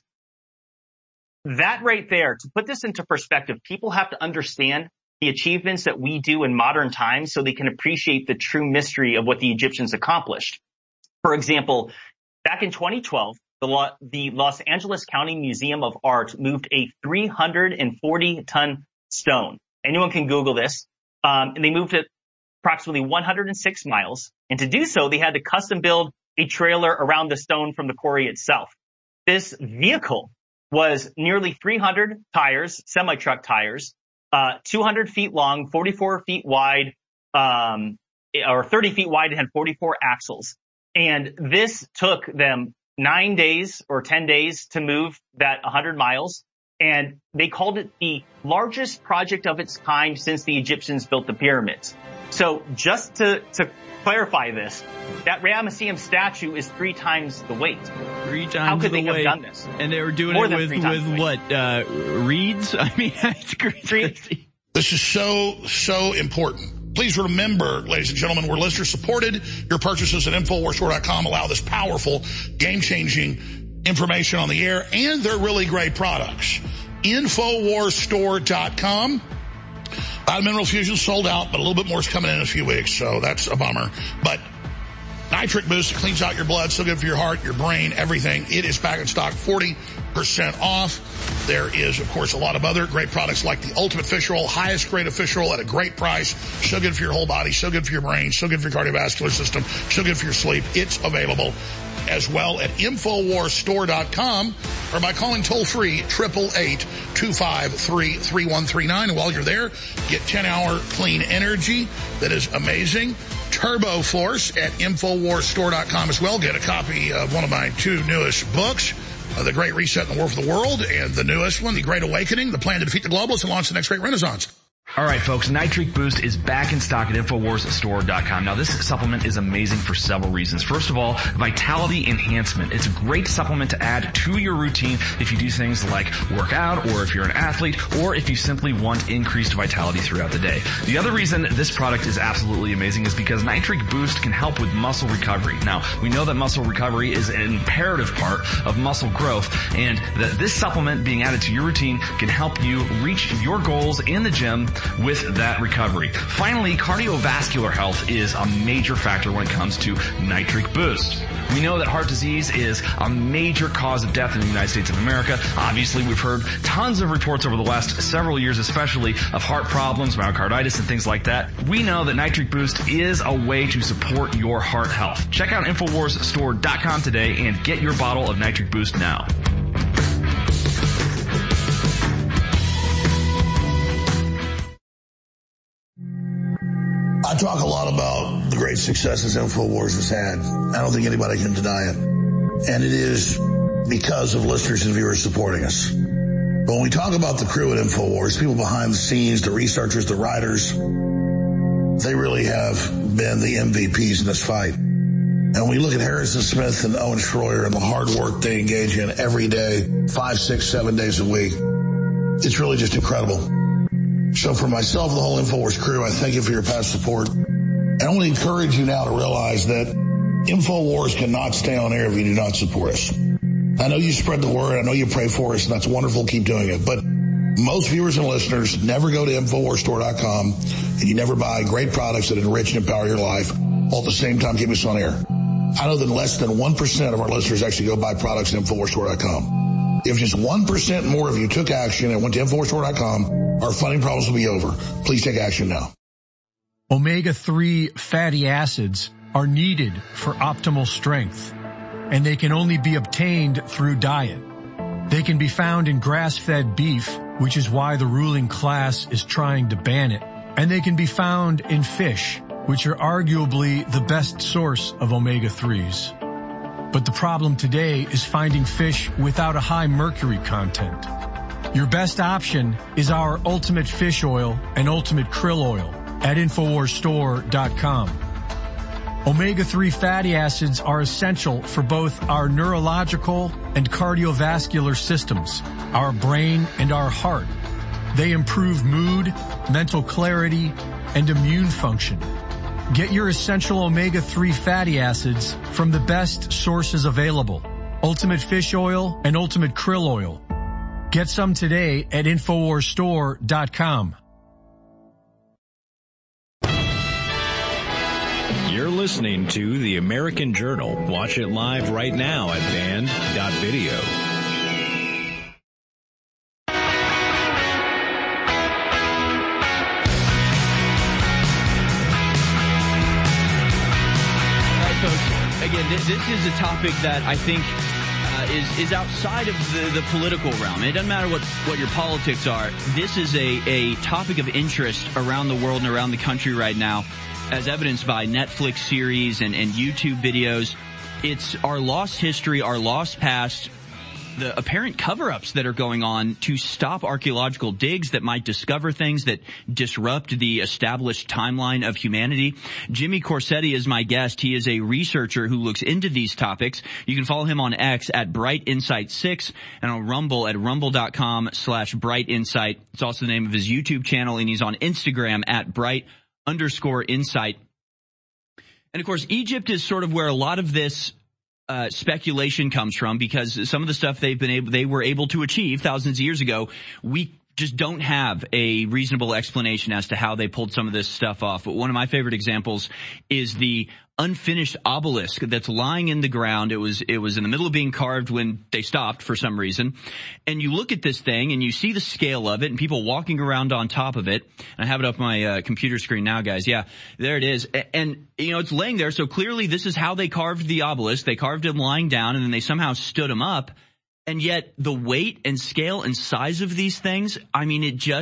That right there, to put this into perspective, people have to understand the achievements that we do in modern times so they can appreciate the true mystery of what the Egyptians accomplished. For example, back in 2012, the Los Angeles County Museum of Art moved a 340-ton stone. Anyone can Google this. And they moved it approximately 106 miles. And to do so, they had to custom build a trailer around the stone from the quarry itself. This vehicle was nearly 300 tires, semi-truck tires, 200 feet long, 44 feet wide, or 30 feet wide, and had 44 axles. And this took them 9 days or 10 days to move that 100 miles. And they called it the largest project of its kind since the Egyptians built the pyramids. So just to clarify this, that Ramesseum statue is 3 times the weight. 3 times How could the they weight. have done this? And they were doing More it with what, reeds? I mean, it's crazy. This is so important. Please remember, ladies and gentlemen, we're listener supported. Your purchases at InfoWarsStore.com allow this powerful, game-changing information on the air, and they're really great products. InfoWarsStore.com. Mineral Fusion sold out, but a little bit more is coming in a few weeks, so that's a bummer. But Nitric Boost cleans out your blood, so good for your heart, your brain, everything. It is back in stock, 40% off. There is, of course, a lot of other great products like the Ultimate Fish Roll, highest grade of fish roll at a great price. So good for your whole body, so good for your brain, so good for your cardiovascular system, so good for your sleep. It's available as well at InfoWarsStore.com or by calling toll-free 888-253-3139. And while you're there, get 10-hour clean energy that is amazing. Turbo Force at InfoWarsStore.com as well. Get a copy of one of my 2 newest books, The Great Reset and the War for the World, and the newest one, The Great Awakening, The Plan to Defeat the Globalists and Launch the Next Great Renaissance. All right, folks, Nitric Boost is back in stock at InfoWarsStore.com. Now, this supplement is amazing for several reasons. First of all, vitality enhancement. It's a great supplement to add to your routine if you do things like work out, or if you're an athlete, or if you simply want increased vitality throughout the day. The other reason this product is absolutely amazing is because Nitric Boost can help with muscle recovery. Now, we know that muscle recovery is an imperative part of muscle growth, and that this supplement being added to your routine can help you reach your goals in the gym with that recovery. Finally, cardiovascular health is a major factor when it comes to Nitric Boost. We know that heart disease is a major cause of death in the United States of America. Obviously, we've heard tons of reports over the last several years, especially of heart problems, myocarditis, and things like that. We know that Nitric Boost is a way to support your heart health. Check out InfoWarsStore.com today and get your bottle of Nitric Boost now. I talk a lot about the great successes InfoWars has had. I don't think anybody can deny it. And it is because of listeners and viewers supporting us. But when we talk about the crew at InfoWars, people behind the scenes, the researchers, the writers, they really have been the MVPs in this fight. And when we look at Harrison Smith and Owen Schroyer and the hard work they engage in every day, 5, 6, 7 days a week, it's really just incredible. So for myself and the whole InfoWars crew, I thank you for your past support. And I want to encourage you now to realize that InfoWars cannot stay on air if you do not support us. I know you spread the word. I know you pray for us, and that's wonderful. Keep doing it. But most viewers and listeners never go to InfoWarsStore.com, and you never buy great products that enrich and empower your life, while at the same time keep us on air. I know that less than 1% of our listeners actually go buy products at InfoWarsStore.com. If just 1% more of you took action and went to InfoWarsStore.com, our funding problems will be over. Please take action now. Omega-3 fatty acids are needed for optimal strength, and they can only be obtained through diet. They can be found in grass-fed beef, which is why the ruling class is trying to ban it, and they can be found in fish, which are arguably the best source of omega-3s. But the problem today is finding fish without a high mercury content. Your best option is our Ultimate Fish Oil and Ultimate Krill Oil at InfoWarsStore.com. Omega-3 fatty acids are essential for both our neurological and cardiovascular systems, our brain and our heart. They improve mood, mental clarity, and immune function. Get your essential omega-3 fatty acids from the best sources available, Ultimate Fish Oil and Ultimate Krill Oil. Get some today at InfoWarsStore.com. You're listening to The American Journal. Watch it live right now at band.video. Again, this is a topic that I think is outside of the political realm. It doesn't matter what your politics are. This is a topic of interest around the world and around the country right now, as evidenced by Netflix series and YouTube videos. It's our lost history, our lost past, the apparent cover-ups that are going on to stop archaeological digs that might discover things that disrupt the established timeline of humanity. Jimmy Corsetti is my guest. He is a researcher who looks into these topics. You can follow him on X at BrightInsight6 and on Rumble at rumble.com/BrightInsight. It's also the name of his YouTube channel, and he's on Instagram at Bright_Insight. And of course, Egypt is sort of where a lot of this speculation comes from, because some of the stuff they were able to achieve thousands of years ago, we just don't have a reasonable explanation as to how they pulled some of this stuff off. But one of my favorite examples is the unfinished obelisk that's lying in the ground. It was in the middle of being carved when they stopped for some reason. And you look at this thing and you see the scale of it and people walking around on top of it. And I have it up on my computer screen now, guys. Yeah, there it is. And, you know, it's laying there. So clearly this is how they carved the obelisk. They carved him lying down and then they somehow stood him up. And yet the weight and scale and size of these things, I mean, it just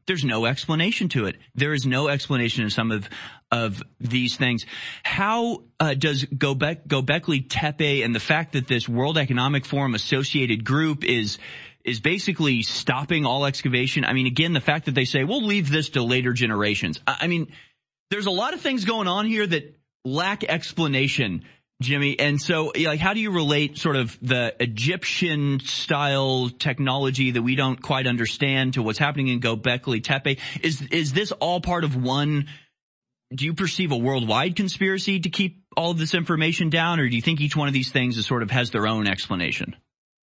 There's no explanation to it. There is no explanation in some of these things. How does Göbekli Tepe and the fact that this World Economic Forum associated group is basically stopping all excavation? I mean, again, the fact that they say, we'll leave this to later generations. I mean, there's a lot of things going on here that lack explanation, Jimmy. And so, like, how do you relate sort of the Egyptian style technology that we don't quite understand to what's happening in Göbekli Tepe? Is this all part of one? Do you perceive a worldwide conspiracy to keep all of this information down, or do you think each one of these things is sort of has their own explanation?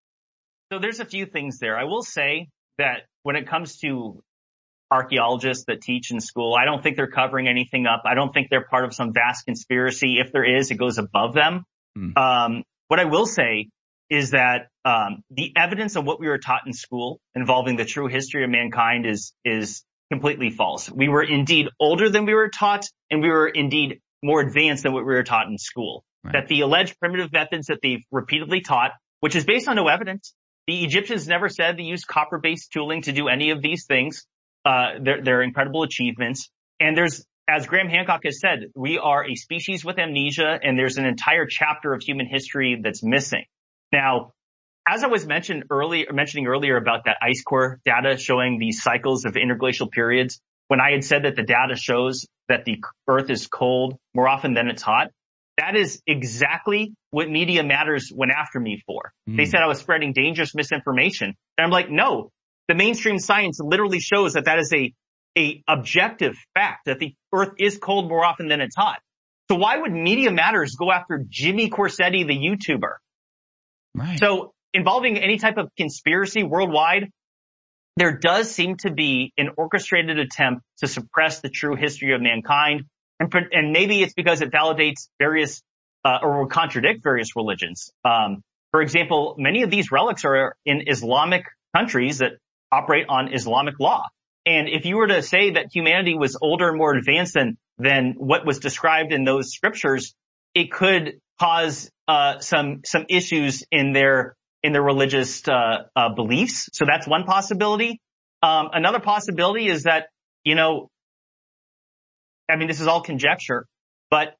So there's a few things there. I will say that when it comes to archaeologists that teach in school, I don't think they're covering anything up. I don't think they're part of some vast conspiracy. If there is, it goes above them. What I will say is that the evidence of what we were taught in school involving the true history of mankind is completely false. We were indeed older than we were taught, and we were indeed more advanced than what we were taught in school. Right. That the alleged primitive methods that they've repeatedly taught, which is based on no evidence, the Egyptians never said they used copper-based tooling to do any of these things. They're incredible achievements. And there's, as Graham Hancock has said, we are a species with amnesia, and there's an entire chapter of human history that's missing. Now, as I was mentioning earlier about that ice core data showing these cycles of interglacial periods, when I had said that the data shows that the Earth is cold more often than it's hot, that is exactly what Media Matters went after me for. They said I was spreading dangerous misinformation. And I'm like, no. The mainstream science literally shows that is a objective fact, that the Earth is cold more often than it's hot. So why would Media Matters go after Jimmy Corsetti, the YouTuber? Right. So involving any type of conspiracy worldwide, there does seem to be an orchestrated attempt to suppress the true history of mankind. And maybe it's because it validates various or will contradict various religions. For example, many of these relics are in Islamic countries that operate on Islamic law. And if you were to say that humanity was older and more advanced than what was described in those scriptures, it could cause some issues in their religious beliefs. So that's one possibility. Another possibility is that, this is all conjecture, but,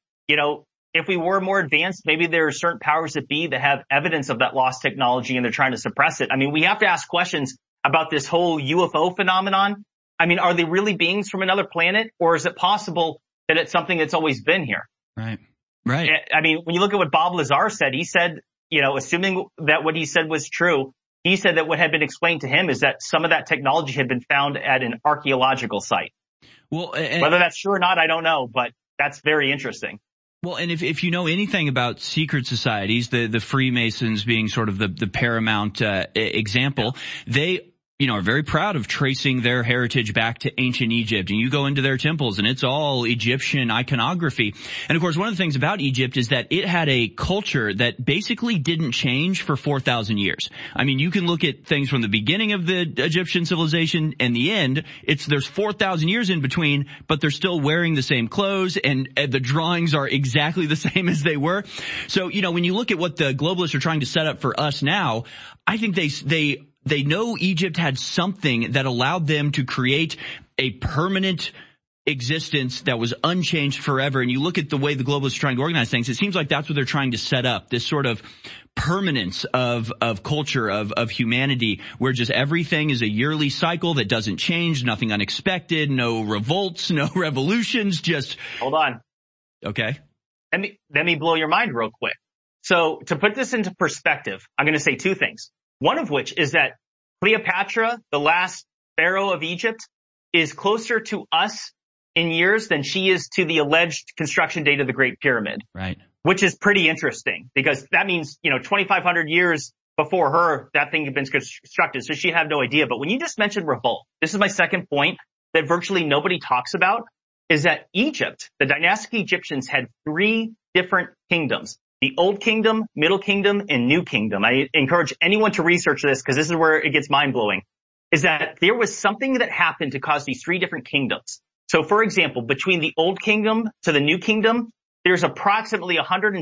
if we were more advanced, maybe there are certain powers that be that have evidence of that lost technology and they're trying to suppress it. We have to ask questions about this whole UFO phenomenon. Are they really beings from another planet, or is it possible that it's something that's always been here? Right. When you look at what Bob Lazar said, he said, assuming that what he said was true, he said that what had been explained to him is that some of that technology had been found at an archaeological site. Well, whether that's true or not, I don't know, but that's very interesting. Well, and if you know anything about secret societies, the Freemasons being sort of the paramount example, they are very proud of tracing their heritage back to ancient Egypt. And you go into their temples and it's all Egyptian iconography. And of course, one of the things about Egypt is that it had a culture that basically didn't change for 4,000 years. You can look at things from the beginning of the Egyptian civilization and the end. There's 4,000 years in between, but they're still wearing the same clothes, and the drawings are exactly the same as they were. So, when you look at what the globalists are trying to set up for us now, I think they know Egypt had something that allowed them to create a permanent existence that was unchanged forever. And you look at the way the globalists are trying to organize things, it seems like that's what they're trying to set up, this sort of permanence of culture, of humanity, where just everything is a yearly cycle that doesn't change, nothing unexpected, no revolts, no revolutions, just... Hold on. Okay. Let me blow your mind real quick. So to put this into perspective, I'm going to say two things. One of which is that Cleopatra, the last pharaoh of Egypt, is closer to us in years than she is to the alleged construction date of the Great Pyramid. Right. Which is pretty interesting, because that means, 2,500 years before her, that thing had been constructed. So she had no idea. But when you just mentioned revolt, this is my second point that virtually nobody talks about, is that Egypt, the dynastic Egyptians, had 3 different kingdoms. The Old Kingdom, Middle Kingdom, and New Kingdom. I encourage anyone to research this, because this is where it gets mind-blowing, is that there was something that happened to cause these 3 different kingdoms. So, for example, between the Old Kingdom to the New Kingdom, there's approximately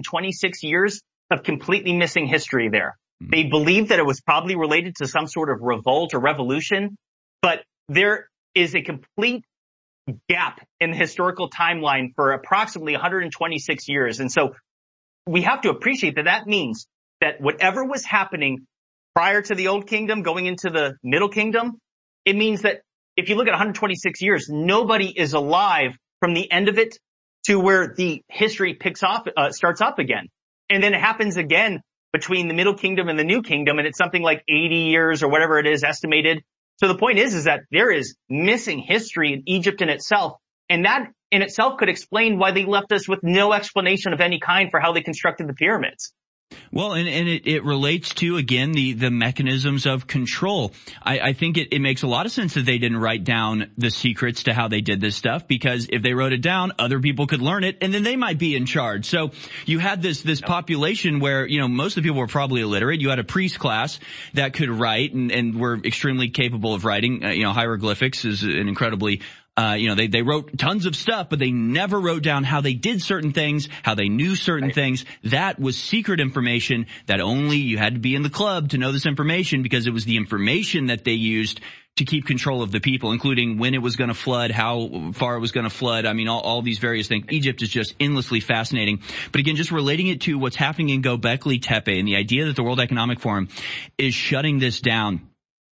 126 years of completely missing history there. They believe that it was probably related to some sort of revolt or revolution, but there is a complete gap in the historical timeline for approximately 126 years. And so we have to appreciate that that means that whatever was happening prior to the Old Kingdom going into the Middle Kingdom, it means that if you look at 126 years, nobody is alive from the end of it to where the history starts up again. And then it happens again between the Middle Kingdom and the New Kingdom, and it's something like 80 years or whatever it is estimated. So the point is that there is missing history in Egypt in itself, and that in itself could explain why they left us with no explanation of any kind for how they constructed the pyramids. Well, and it relates to, again, the mechanisms of control. I think it makes a lot of sense that they didn't write down the secrets to how they did this stuff, because if they wrote it down, other people could learn it, and then they might be in charge. So you had this population where, most of the people were probably illiterate. You had a priest class that could write and were extremely capable of writing. Hieroglyphics is an incredibly they wrote tons of stuff, but they never wrote down how they did certain things, how they knew certain things. That was secret information that only you had to be in the club to know this information, because it was the information that they used to keep control of the people, including when it was going to flood, how far it was going to flood. I mean, all these various things. Egypt is just endlessly fascinating. But again, just relating it to what's happening in Göbekli Tepe and the idea that the World Economic Forum is shutting this down.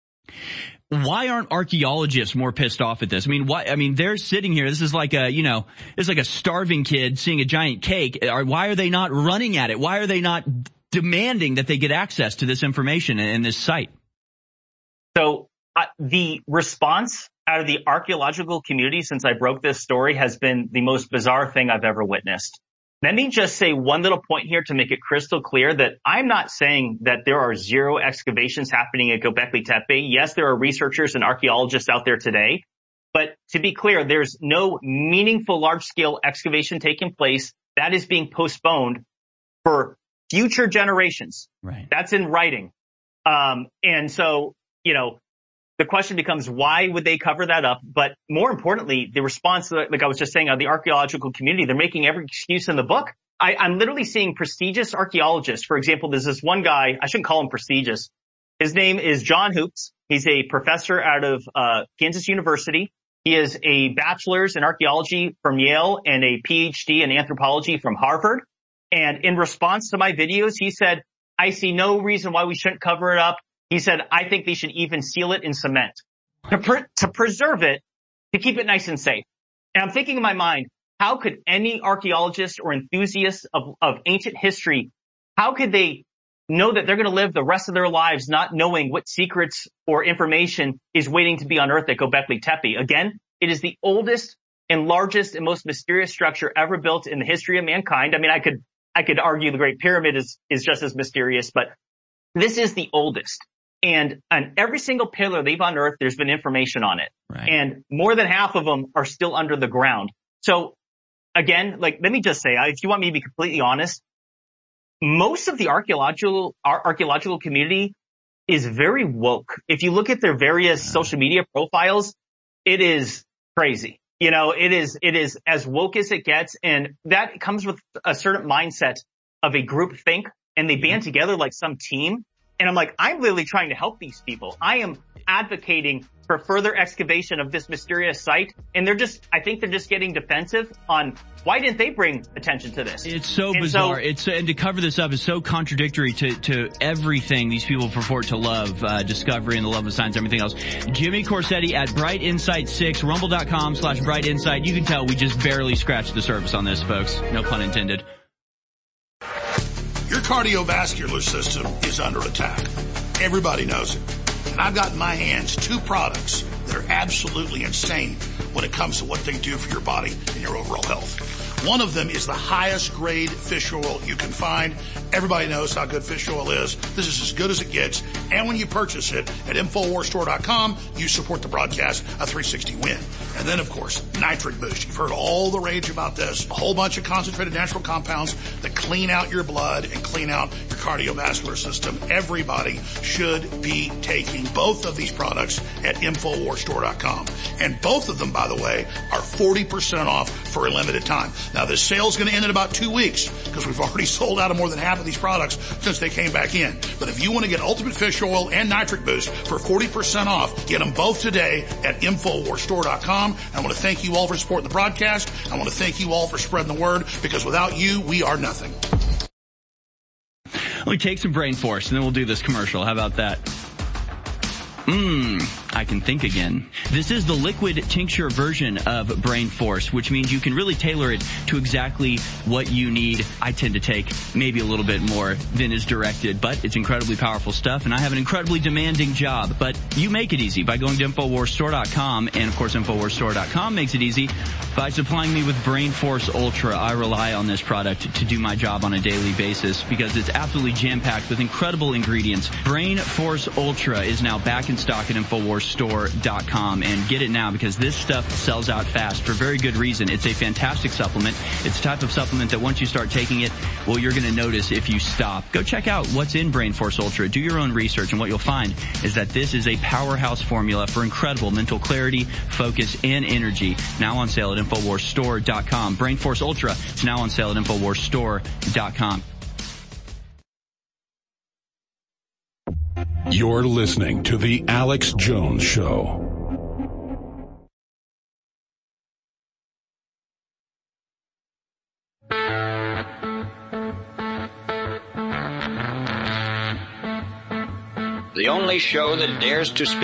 Why aren't archaeologists more pissed off at this? They're sitting here. This is like it's like a starving kid seeing a giant cake. Why are they not running at it? Why are they not demanding that they get access to this information and this site? So the response out of the archaeological community since I broke this story has been the most bizarre thing I've ever witnessed. Let me just say one little point here to make it crystal clear that I'm not saying that there are zero excavations happening at Göbekli Tepe. Yes, there are researchers and archaeologists out there today, but to be clear, there's no meaningful large-scale excavation taking place. That is being postponed for future generations. Right. That's in writing. And so, the question becomes, why would they cover that up? But more importantly, the response, like I was just saying, of the archaeological community, they're making every excuse in the book. I'm literally seeing prestigious archaeologists. For example, there's this one guy, I shouldn't call him prestigious. His name is John Hoops. He's a professor out of Kansas University. He is a bachelor's in archaeology from Yale and a PhD in anthropology from Harvard. And in response to my videos, he said, I see no reason why we shouldn't cover it up. He said, I think they should even seal it in cement to preserve it, to keep it nice and safe. And I'm thinking in my mind, how could any archaeologist or enthusiast of ancient history, how could they know that they're going to live the rest of their lives not knowing what secrets or information is waiting to be unearthed at Göbekli Tepe? Again, it is the oldest and largest and most mysterious structure ever built in the history of mankind. I mean, I could argue the Great Pyramid is just as mysterious, but this is the oldest. And on every single pillar they've unearthed, there's been information on it. Right. And more than half of them are still under the ground. So again, let me just say, if you want me to be completely honest, most of the archaeological community is very woke. If you look at their various social media profiles, it is crazy. It is as woke as it gets. And that comes with a certain mindset of a group think, and they band together like some team. And I'm like, I'm literally trying to help these people. I am advocating for further excavation of this mysterious site. And I think they're just getting defensive on why didn't they bring attention to this? It's so bizarre. And to cover this up is so contradictory to everything these people purport to love, discovery and the love of science, everything else. Jimmy Corsetti at Bright Insight 6, rumble.com/Bright Insight. You can tell we just barely scratched the surface on this, folks. No pun intended. Your cardiovascular system is under attack. Everybody knows it. And I've got in my hands 2 products that are absolutely insane when it comes to what they do for your body and your overall health. One of them is the highest grade fish oil you can find. Everybody knows how good fish oil is. This is as good as it gets. And when you purchase it at InfoWarsStore.com, you support the broadcast, a 360 win. And then, of course, Nitric Boost. You've heard all the rage about this. A whole bunch of concentrated natural compounds that clean out your blood and clean out your cardiovascular system. Everybody should be taking both of these products at InfoWarsStore.com. And both of them, by the way, are 40% off for a limited time. Now, this sale is going to end in about 2 weeks because we've already sold out of more than half of these products since they came back in. But if you want to get Ultimate Fish Oil and Nitric Boost for 40% off, get them both today at InfoWarsStore.com. I want to thank you all for supporting the broadcast. I want to thank you all for spreading the word, because without you, we are nothing. Let me take some Brain Force and then we'll do this commercial. How about that? I can think again. This is the liquid tincture version of Brain Force, which means you can really tailor it to exactly what you need. I tend to take maybe a little bit more than is directed, but it's incredibly powerful stuff, and I have an incredibly demanding job. But you make it easy by going to InfoWarsStore.com, and of course InfoWarsStore.com makes it easy by supplying me with Brain Force Ultra. I rely on this product to do my job on a daily basis because it's absolutely jam-packed with incredible ingredients. Brain Force Ultra is now back in stock at InfoWarsStore.com, and get it now because this stuff sells out fast for very good reason. It's a fantastic supplement. It's the type of supplement that once you start taking it, well, you're going to notice if you stop. Go check out what's in Brain Force Ultra. Do your own research, and what you'll find is that this is a powerhouse formula for incredible mental clarity, focus, and energy. Now on sale at InfoWarsStore.com. Brain Force Ultra is now on sale at InfoWarsStore.com. You're listening to The Alex Jones Show. The only show that dares to speak